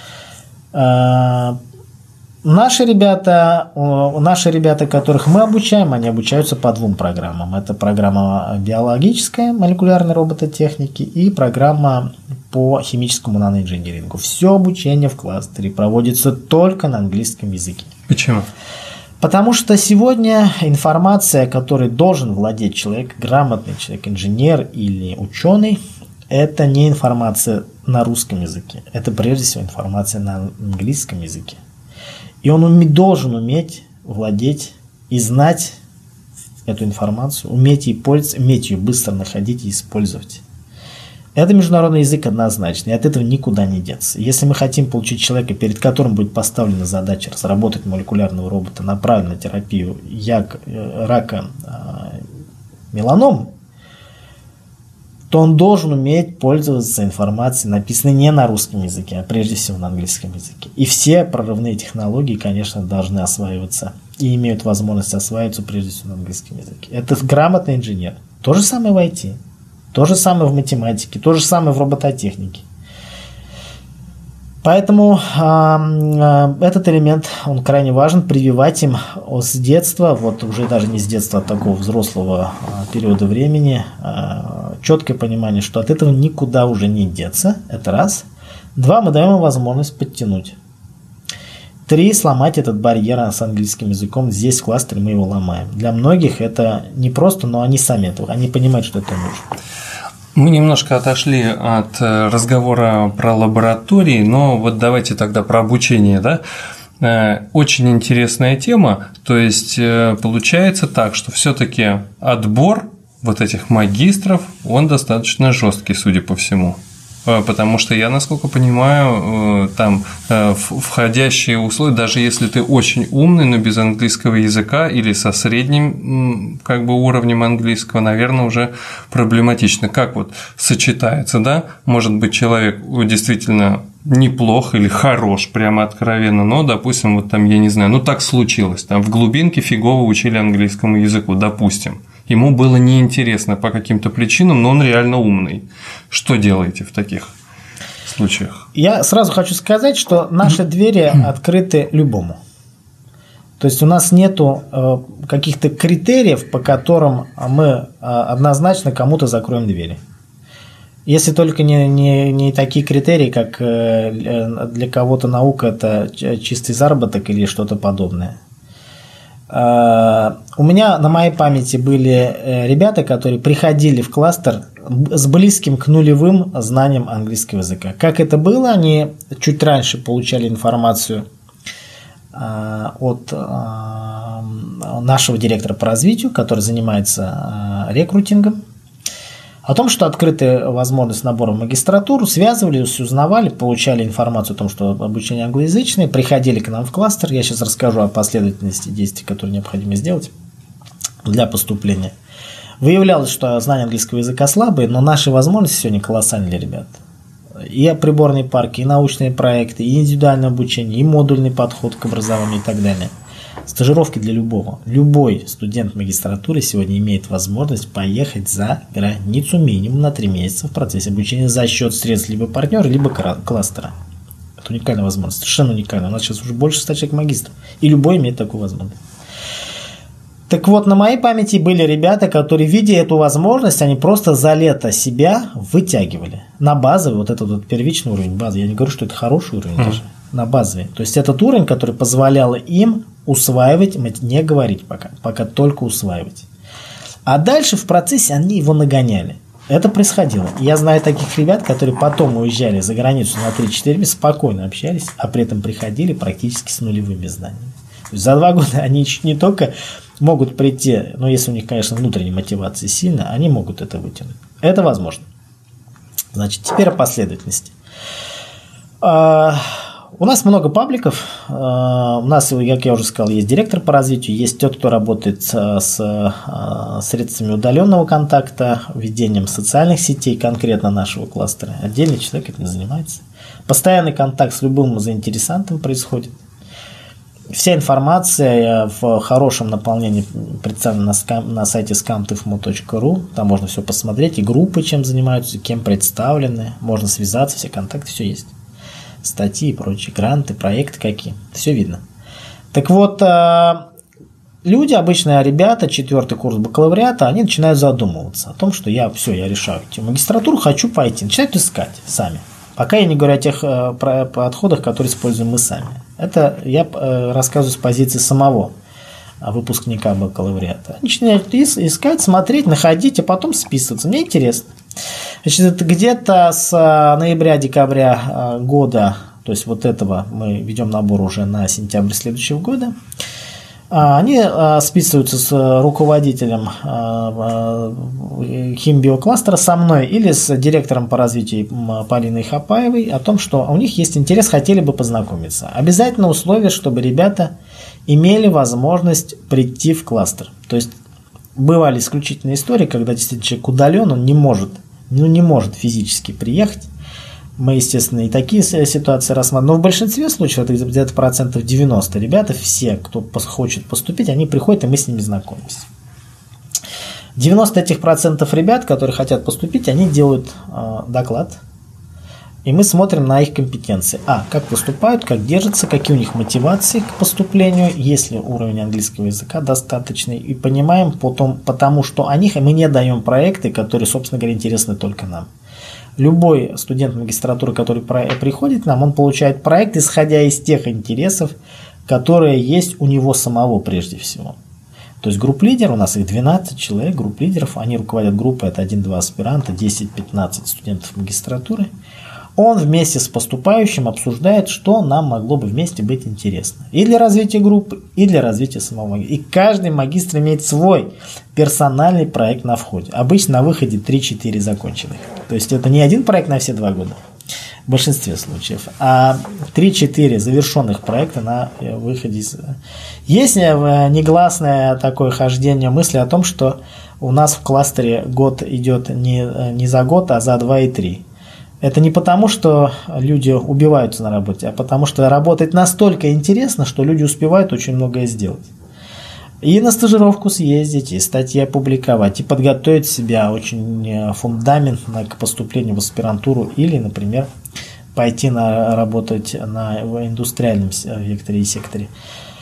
Speaker 2: Наши ребята, которых мы обучаем, они обучаются по двум программам. Это программа биологическая, молекулярной робототехники, и программа по химическому наноинженерингу. Все обучение в кластере проводится только на английском языке.
Speaker 1: Почему?
Speaker 2: Потому что сегодня информация, которой должен владеть человек, грамотный человек, инженер или ученый, это не информация на русском языке. Это прежде всего информация на английском языке. И он должен уметь владеть и знать эту информацию, уметь ей пользоваться, уметь ее быстро находить и использовать. Это международный язык однозначно, и от этого никуда не деться. Если мы хотим получить человека, перед которым будет поставлена задача разработать молекулярного робота, направленную на терапию рака меланом, то он должен уметь пользоваться информацией, написанной не на русском языке, а прежде всего на английском языке. И все прорывные технологии, конечно, должны осваиваться и имеют возможность осваиваться прежде всего на английском языке. Это грамотный инженер. То же самое в IT, то же самое в математике, то же самое в робототехнике. Поэтому этот элемент, он крайне важен, прививать им с детства, вот уже даже не с детства, а такого взрослого периода времени, четкое понимание, что от этого никуда уже не деться, это раз. 2, мы даем им возможность подтянуть. 3, сломать этот барьер с английским языком, здесь в кластере мы его ломаем. Для многих это не просто, но они сами этого, они понимают, что это нужно.
Speaker 1: Мы немножко отошли от разговора про лаборатории, но вот давайте тогда про обучение, да? Очень интересная тема, то есть получается так, что все-таки отбор вот этих магистров, он достаточно жесткий, судя по всему. Потому что я, насколько понимаю, там входящие условия, даже если ты очень умный, но без английского языка или со средним уровнем английского, наверное, уже проблематично. Как вот сочетается, да? Может быть, человек действительно неплох или хорош, прямо откровенно, но, допустим, вот там, я не знаю, так случилось, там в глубинке фигово учили английскому языку, допустим. Ему было неинтересно по каким-то причинам, но он реально умный. Что делаете в таких случаях?
Speaker 2: Я сразу хочу сказать, что наши двери открыты любому. То То есть у нас нету каких-то критериев, по которым мы однозначно кому-то закроем двери. Если только не такие критерии, как для кого-то наука – это чистый заработок или что-то подобное. У меня на моей памяти были ребята, которые приходили в кластер с близким к нулевым знанием английского языка. Как это было? Они чуть раньше получали информацию от нашего директора по развитию, который занимается рекрутингом, о том, что открытая возможность набора в магистратуру, связывались, узнавали, получали информацию о том, что обучение англоязычное, приходили к нам в кластер. Я сейчас расскажу о последовательности действий, которые необходимо сделать для поступления. Выявлялось, что знание английского языка слабые, но наши возможности сегодня колоссальны для ребят. И приборные парки, и научные проекты, и индивидуальное обучение, и модульный подход к образованию и так далее. Стажировки для любого. Любой студент магистратуры сегодня имеет возможность поехать за границу минимум на 3 месяца в процессе обучения за счет средств либо партнера, либо кластера. Это уникальная возможность, совершенно уникальная. У нас сейчас уже больше 100 человек магистров, и любой имеет такую возможность. Так вот, на моей памяти были ребята, которые, видя эту возможность, они просто за лето себя вытягивали на базовый, вот этот вот первичный уровень базы. Я не говорю, что это хороший уровень даже, на базовый. То есть этот уровень, который позволял им усваивать, не говорить пока только усваивать. А дальше в процессе они его нагоняли. Это происходило. Я знаю таких ребят, которые потом уезжали за границу на 3-4 месяца, спокойно общались, а при этом приходили практически с нулевыми знаниями. То есть за 2 года они не только могут прийти, но если у них, конечно, внутренняя мотивация сильная, они могут это вытянуть. Это возможно. Значит, теперь о последовательности. У нас много пабликов. У нас, как я уже сказал, есть директор по развитию, есть тот, кто работает с средствами удаленного контакта, ведением социальных сетей, конкретно нашего кластера. Отдельный человек этим занимается. Постоянный контакт с любым заинтересантом происходит. Вся информация в хорошем наполнении представлена на сайте scamtifmo.ru. Там можно все посмотреть, и группы чем занимаются, кем представлены, можно связаться, все контакты, все есть. Статьи и прочие, гранты, проекты какие, все видно. Так вот, люди, обычные ребята, 4-й курс бакалавриата, они начинают задумываться о том, что я решаю идти в магистратуру, хочу пойти, начинают искать сами. Пока я не говорю о тех подходах, которые используем мы сами. Это я рассказываю с позиции самого выпускника бакалавриата. Начинают искать, смотреть, находить, а потом списываться. Мне интересно. Значит, где-то с ноября-декабря года, то есть вот этого, мы ведем набор уже на сентябрь следующего года, они списываются с руководителем химбиокластера, со мной или с директором по развитию Полиной Хапаевой о том, что у них есть интерес, хотели бы познакомиться. Обязательно условие, чтобы ребята имели возможность прийти в кластер. То есть бывали исключительные истории, когда действительно человек удален, он не может физически приехать. Мы, естественно, и такие ситуации рассматриваем. Но в большинстве случаев, это где-то 90%, ребята, все, кто хочет поступить, они приходят, и мы с ними знакомимся. 90% этих ребят, которые хотят поступить, они делают доклад, и мы смотрим на их компетенции. Как поступают, как держатся, какие у них мотивации к поступлению, есть ли уровень английского языка достаточный, и понимаем потом, потому что о них мы не даем проекты, которые, собственно говоря, интересны только нам. Любой студент магистратуры, который приходит к нам, он получает проект, исходя из тех интересов, которые есть у него самого прежде всего. То есть групп-лидер, у нас их 12 человек, групп-лидеров, они руководят группой, это 1-2 аспиранта, 10-15 студентов магистратуры. Он вместе с поступающим обсуждает, что нам могло бы вместе быть интересно. И для развития группы, и для развития самого магистра. И каждый магистр имеет свой персональный проект на входе. Обычно на выходе 3-4 законченных. То есть это не один проект на все 2 года, в большинстве случаев, а 3-4 завершенных проекта на выходе. Есть негласное такое хождение мысли о том, что у нас в кластере год идет не за год, а за 2 и 3. Это не потому, что люди убиваются на работе, а потому что работать настолько интересно, что люди успевают очень многое сделать. И на стажировку съездить, и статьи опубликовать, и подготовить себя очень фундаментно к поступлению в аспирантуру или, например, пойти работать в индустриальном векторе и секторе.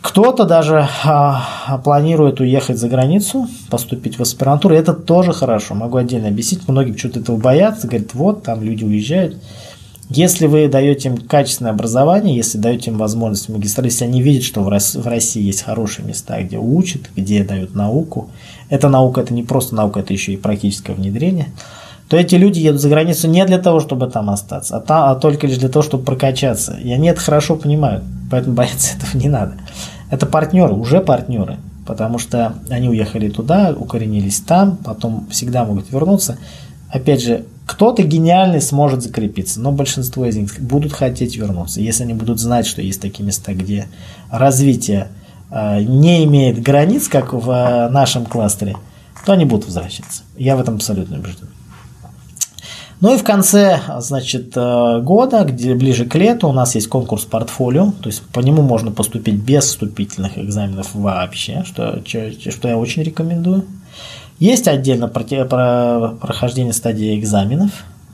Speaker 2: Кто-то даже планирует уехать за границу, поступить в аспирантуру. Это тоже хорошо. Могу отдельно объяснить. Многие почему-то этого боятся. Говорят, вот, там люди уезжают. Если вы даете им качественное образование, если даете им возможность магистрата, если они видят, что в России есть хорошие места, где учат, где дают науку, эта наука – это не просто наука, это еще и практическое внедрение, то эти люди едут за границу не для того, чтобы там остаться, а только лишь для того, чтобы прокачаться. И они это хорошо понимают, поэтому бояться этого не надо. Это партнеры, уже партнеры, потому что они уехали туда, укоренились там, потом всегда могут вернуться. Опять же, кто-то гениальный сможет закрепиться, но большинство из них будут хотеть вернуться. Если они будут знать, что есть такие места, где развитие не имеет границ, как в нашем кластере, то они будут возвращаться. Я в этом абсолютно убежден. Ну и в конце, значит, года, где ближе к лету, у нас есть конкурс портфолио, то есть по нему можно поступить без вступительных экзаменов вообще, что я очень рекомендую. Есть отдельно прохождение стадии экзаменов.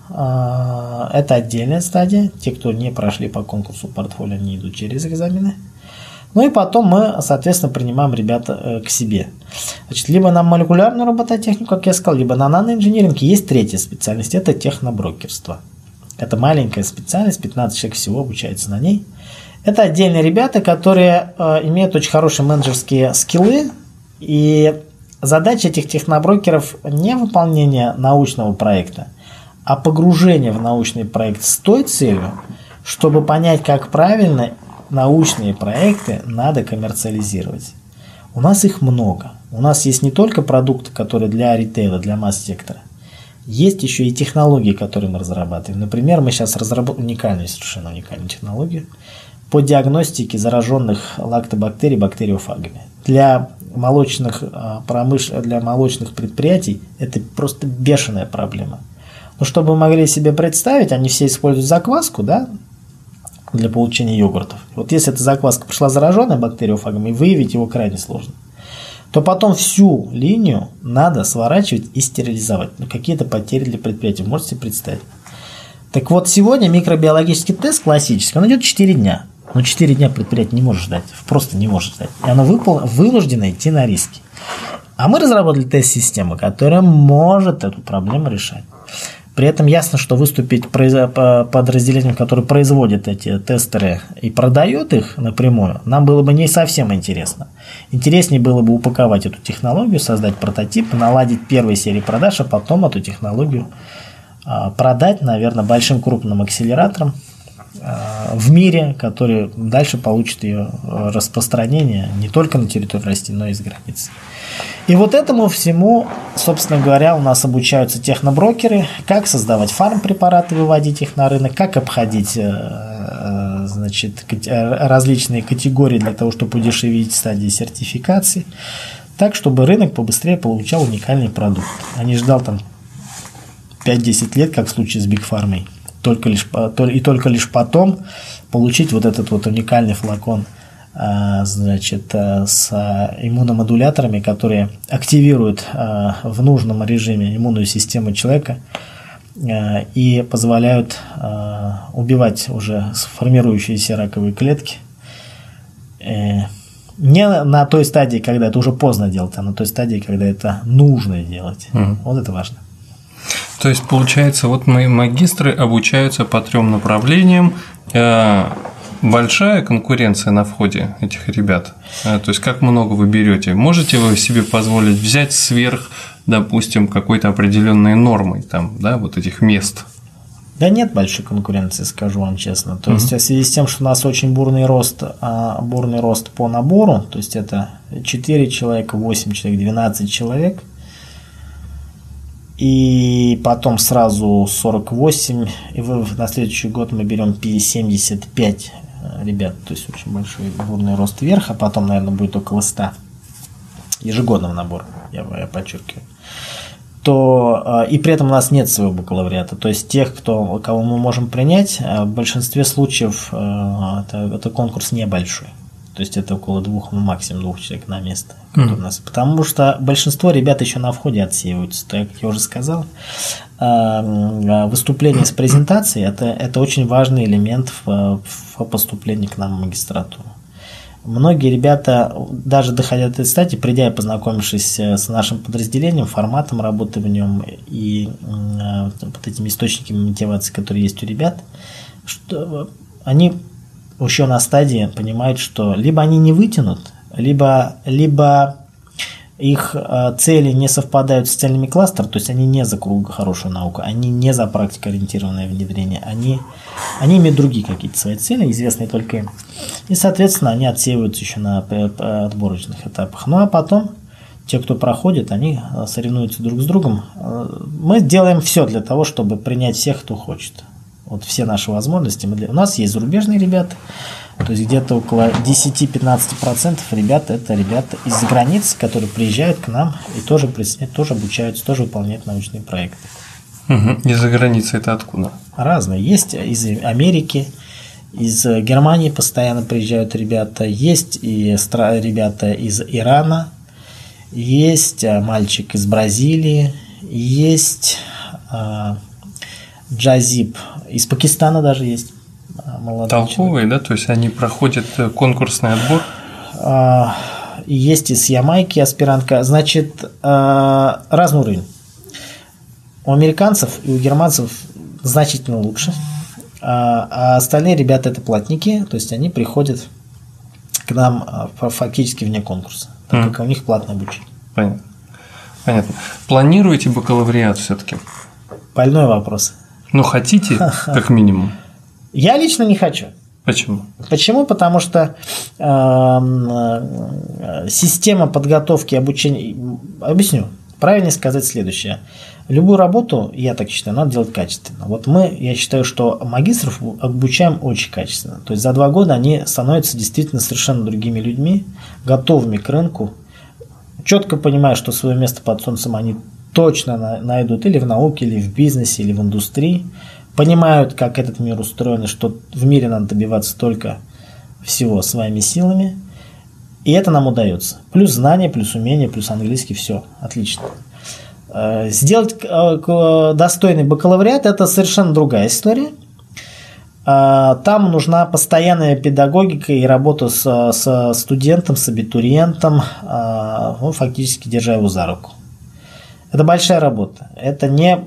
Speaker 2: Это отдельная стадия. Те, кто не прошли по конкурсу портфолио, они идут через экзамены. Ну и потом мы, соответственно, принимаем ребят к себе. Значит, либо на молекулярную робототехнику, как я сказал, либо на наноинжиниринг. Есть третья специальность – это техноброкерство. Это маленькая специальность, 15 человек всего обучается на ней. Это отдельные ребята, которые имеют очень хорошие менеджерские скиллы. И задача этих техноброкеров не выполнение научного проекта, а погружение в научный проект с той целью, чтобы понять, как правильно научные проекты надо коммерциализировать. У нас их много. У нас есть не только продукты, которые для ритейла, для масс-сектора. Есть еще и технологии, которые мы разрабатываем. Например, мы сейчас разработали совершенно уникальную технологию по диагностике зараженных лактобактерий бактериофагами. Для молочных предприятий это просто бешеная проблема. Но чтобы вы могли себе представить, они все используют закваску, да, для получения йогуртов. Вот если эта закваска пришла зараженная бактериофагами, и выявить его крайне сложно, то потом всю линию надо сворачивать и стерилизовать. Ну, какие-то потери для предприятия, можете себе представить. Так вот, сегодня микробиологический тест классический, он идет 4 дня. Но 4 дня предприятие не может ждать, просто не может ждать. И оно вынуждено идти на риски. А мы разработали тест-систему, которая может эту проблему решать. При этом ясно, что выступить подразделением, которое производит эти тестеры и продает их напрямую, нам было бы не совсем интересно. Интереснее было бы упаковать эту технологию, создать прототип, наладить первые серии продаж, а потом эту технологию продать, наверное, большим крупным акселератором в мире, который дальше получит ее распространение не только на территории России, но и за границей. И вот этому всему, собственно говоря, у нас обучаются техноброкеры, как создавать фармпрепараты, выводить их на рынок, как обходить, значит, различные категории для того, чтобы удешевить стадии сертификации, так, чтобы рынок побыстрее получал уникальный продукт, а не ждал там 5-10 лет, как в случае с Big Pharma, только лишь потом получить вот этот вот уникальный флакон, значит, с иммуномодуляторами, которые активируют в нужном режиме иммунную систему человека и позволяют убивать уже сформирующиеся раковые клетки. Не на той стадии, когда это уже поздно делать, а на той стадии, когда это нужно делать. Вот это важно.
Speaker 1: То есть, получается, вот мои магистры обучаются по 3 направлениям. Большая конкуренция на входе этих ребят. То есть, как много вы берете? Можете вы себе позволить взять сверх, допустим, какой-то определенной нормой там, да, вот этих мест?
Speaker 2: Да нет большой конкуренции, скажу вам честно. То есть, в связи с тем, что у нас очень бурный рост по набору, то есть это 4 человека, 8 человек, 12 человек, и потом сразу 48, и на следующий год мы берем 75 ребят, то есть очень большой бурный рост вверх, а потом, наверное, будет около 100 ежегодного набора, я подчеркиваю. То, и при этом у нас нет своего бакалавриата, то есть тех, кого мы можем принять, в большинстве случаев это конкурс небольшой. То есть это около 2, ну максимум 2 человек на место. У нас. Потому что большинство ребят еще на входе отсеиваются. Так, как я уже сказал, выступление с презентацией это очень важный элемент в поступлении к нам в магистратуру. Многие ребята, даже доходя до этой стадии, придя и познакомившись с нашим подразделением, форматом работы в нем и вот этими источниками мотивации, которые есть у ребят, что они еще на стадии понимают, что либо они не вытянут, либо их цели не совпадают с целями кластера, то есть они не за хорошую науку, они не за практикоориентированное внедрение, они имеют другие какие-то свои цели, известные только им. И, соответственно, они отсеиваются еще на отборочных этапах. Ну а потом те, кто проходит, они соревнуются друг с другом. Мы делаем все для того, чтобы принять всех, кто хочет. Вот все наши возможности. У нас есть зарубежные ребята, то есть где-то около 10-15% ребят, это ребята из-за границы, которые приезжают к нам и тоже обучаются, тоже выполняют научные проекты.
Speaker 1: Из-за границы это откуда?
Speaker 2: Разные. Есть из Америки, из Германии постоянно приезжают ребята, есть и ребята из Ирана, есть мальчик из Бразилии, есть Джазип из Пакистана даже есть.
Speaker 1: Толковые, да? То есть они проходят конкурсный отбор?
Speaker 2: Есть из Ямайки аспирантка. Значит, разный уровень. У американцев и у германцев значительно лучше. А остальные ребята это платники, то есть они приходят к нам фактически вне конкурса, так как у них платное обучение.
Speaker 1: Понятно. Планируете бакалавриат все-таки?
Speaker 2: Больной вопрос.
Speaker 1: Ну, хотите, как минимум?
Speaker 2: Я лично не хочу.
Speaker 1: Почему?
Speaker 2: Почему? Потому что система подготовки и обучения... Объясню. Правильнее сказать следующее. Любую работу, я так считаю, надо делать качественно. Вот я считаю, что магистров обучаем очень качественно. То есть за 2 года они становятся действительно совершенно другими людьми, готовыми к рынку, четко понимая, что свое место под солнцем они точно найдут или в науке, или в бизнесе, или в индустрии, понимают, как этот мир устроен, и что в мире надо добиваться только всего своими силами. И это нам удается. Плюс знания, плюс умения, плюс английский, все отлично. Сделать достойный бакалавриат – это совершенно другая история. Там нужна постоянная педагогика и работа с студентом, с абитуриентом, фактически держа его за руку. Это большая работа. Это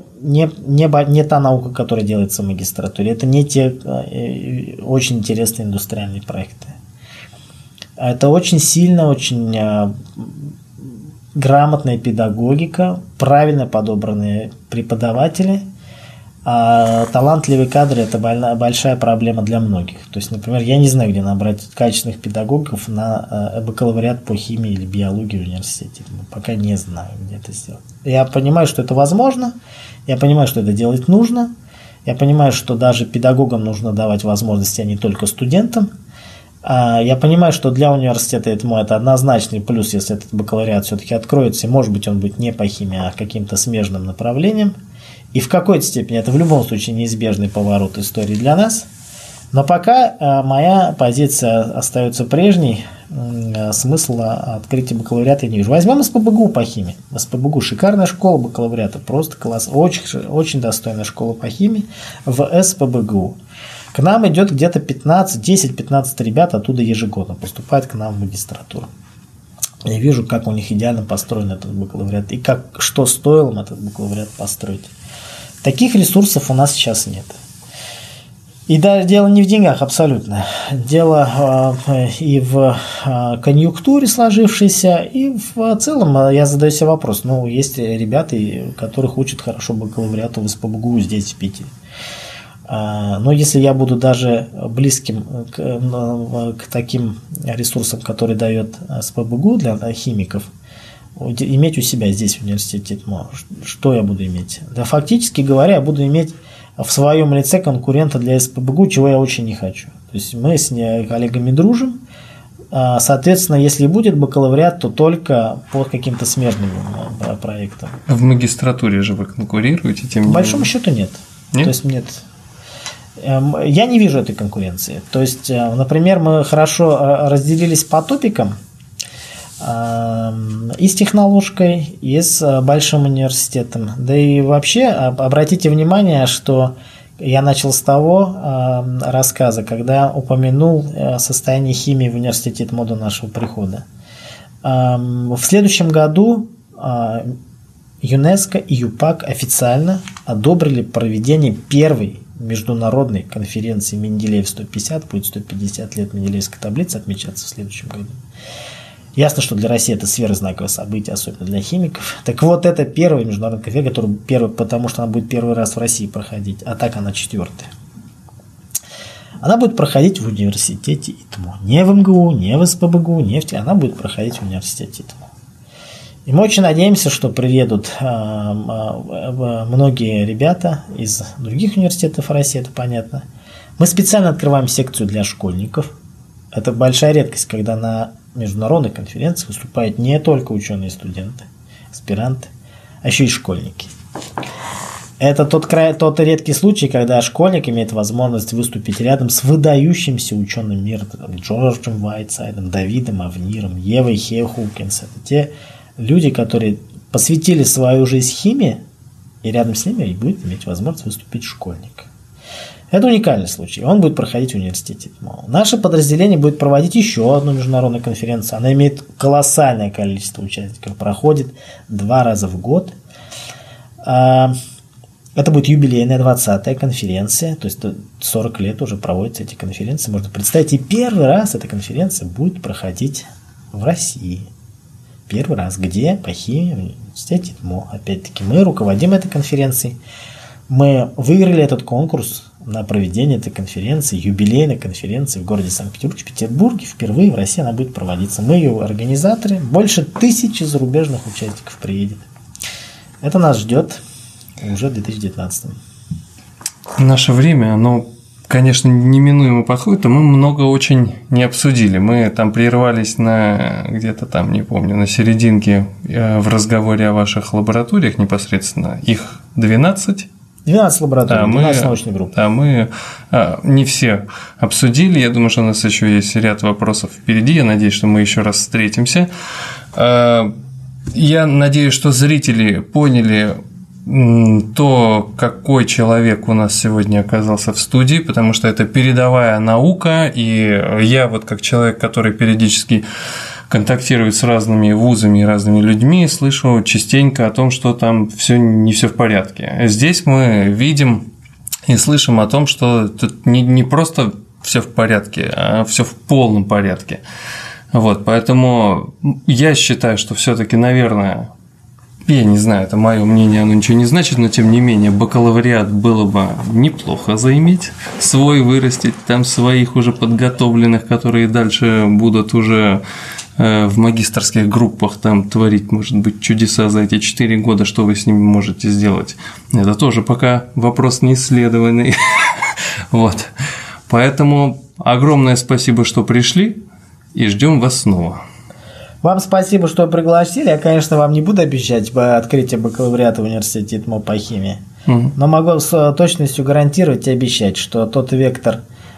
Speaker 2: не та наука, которая делается в магистратуре. Это не те очень интересные индустриальные проекты. Это очень сильно, очень грамотная педагогика, правильно подобранные преподаватели. А талантливые кадры – это большая проблема для многих. То есть, например, я не знаю, где набрать качественных педагогов на бакалавриат по химии или биологии в университете. Пока не знаю, где это сделать. Я понимаю, что это возможно, я понимаю, что это делать нужно, я понимаю, что даже педагогам нужно давать возможности, а не только студентам. Я понимаю, что для университета это однозначный плюс, если этот бакалавриат все-таки откроется, и, может быть, он будет не по химии, а каким-то смежным направлением. И в какой-то степени это в любом случае неизбежный поворот истории для нас. Но пока моя позиция остается прежней, смысла открытия бакалавриата я не вижу. Возьмем СПбГУ по химии. СПбГУ шикарная школа бакалавриата, просто класс, очень, очень достойная школа по химии в СПбГУ. К нам идет где-то 10-15 ребят оттуда ежегодно поступает к нам в магистратуру. Я вижу, как у них идеально построен этот бакалавриат и что стоило им этот бакалавриат построить. Таких ресурсов у нас сейчас нет. И да, дело не в деньгах абсолютно. Дело и в конъюнктуре сложившейся, и в целом я задаю себе вопрос. Есть ребята, которых учат хорошо бакалавриату в СПбГУ здесь, в Питере. Но если я буду даже близким к таким ресурсам, которые дает СПбГУ для химиков, иметь у себя здесь в университете, что я буду иметь? Да, фактически говоря, я буду иметь в своем лице конкурента для СПбГУ, чего я очень не хочу. То есть мы с коллегами дружим, соответственно, если будет бакалавриат, то только по каким-то смежным проектам.
Speaker 1: В магистратуре же вы конкурируете? По
Speaker 2: большому счету нет. Нет? То есть нет. Я не вижу этой конкуренции. То есть, например, мы хорошо разделились по топикам и с техноложкой, и с большим университетом. Да и вообще, обратите внимание, что Я начал с того рассказа, когда упомянул состояние химии в университете ИТМО до нашего прихода. В следующем году ЮНЕСКО и ЮПАК официально одобрили проведение первой международной конференции Менделеев 150, будет 150 лет Менделеевской таблицы отмечаться в следующем году. Ясно, что для России это сверхзнаковое событие, особенно для химиков. Так вот, это первая международная конференция, которая потому что она будет первый раз в России проходить, а так она 4-я. Она будет проходить в университете ИТМО. Не в МГУ, не в СПбГУ, она будет проходить в университете ИТМО. И мы очень надеемся, что приедут многие ребята из других университетов России, это понятно. Мы специально открываем секцию для школьников. Это большая редкость, когда на международной конференции выступают не только ученые студенты, аспиранты, а еще и школьники. Это тот редкий случай, когда школьник имеет возможность выступить рядом с выдающимся ученым мира, Джорджем Уайтсайдом, Давидом Авниром, Евой Хео-Хукинс. Это те люди, которые посвятили свою жизнь химии, и рядом с ними будет иметь возможность выступить школьник. Это уникальный случай. Он будет проходить в университете ИТМО. Наше подразделение будет проводить еще одну международную конференцию. Она имеет колоссальное количество участников. Проходит 2 раза в год. Это будет юбилейная 20-я конференция. То есть 40 лет уже проводятся эти конференции. Можно представить. И первый раз эта конференция будет проходить в России. Первый раз. Где? По химии в университете ИТМО. Опять-таки мы руководим этой конференцией. Мы выиграли этот конкурс на проведение этой конференции, юбилейной конференции в городе Санкт-Петербурге. Впервые в России она будет проводиться. Мы ее организаторы. Больше 1000 зарубежных участников приедет. Это нас ждет уже в 2019.
Speaker 1: Наше время, оно, конечно, неминуемо подходит, а мы много очень не обсудили. Мы там прервались на где-то там, не помню, на серединке в разговоре о ваших лабораториях непосредственно. Их 12.
Speaker 2: 12 лабораторий, 12 научных групп.
Speaker 1: Да, мы не все обсудили. Я думаю, что у нас еще есть ряд вопросов впереди. Я надеюсь, что мы еще раз встретимся. Я надеюсь, что зрители поняли то, какой человек у нас сегодня оказался в студии, потому что это передовая наука, и я вот как человек, который периодически контактирует с разными вузами и разными людьми, слышу частенько о том, что там не все в порядке. Здесь мы видим и слышим о том, что тут не просто все в порядке, а все в полном порядке. Вот, поэтому я считаю, что все-таки, наверное, я не знаю, это мое мнение, оно ничего не значит, но тем не менее бакалавриат было бы неплохо заиметь, свой вырастить, там своих уже подготовленных, которые дальше будут уже в магистерских группах там творить, может быть, чудеса за эти 4 года, что вы с ними можете сделать. Это тоже пока вопрос не исследованный. Вот. Поэтому огромное спасибо, что пришли, и ждем вас снова.
Speaker 2: Вам спасибо, что пригласили. Я, конечно, вам не буду обещать открытие бакалавриата в университете ИТМО по химии, но могу с точностью гарантировать и обещать, что тот вектор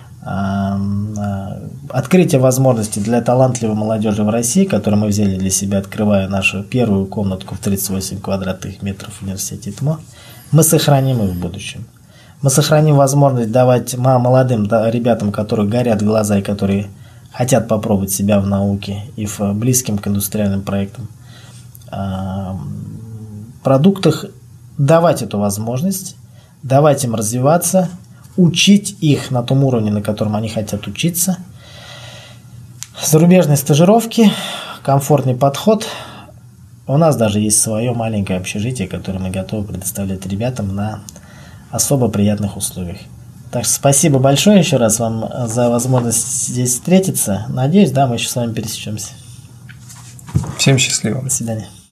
Speaker 2: открытия возможностей для талантливой молодежи в России, который мы взяли для себя, открывая нашу первую комнатку в 38 квадратных метров в университете ИТМО, мы сохраним и в будущем. Мы сохраним возможность давать молодым ребятам, которые горят глаза и которые хотят попробовать себя в науке и в близким к индустриальным проектам продуктах, давать эту возможность, давать им развиваться, учить их на том уровне, на котором они хотят учиться. Зарубежные стажировки, комфортный подход. У нас даже есть свое маленькое общежитие, которое мы готовы предоставлять ребятам на особо приятных условиях. Так что спасибо большое еще раз вам за возможность здесь встретиться. Надеюсь, да, мы еще с вами пересечемся.
Speaker 1: Всем счастливо.
Speaker 2: До свидания.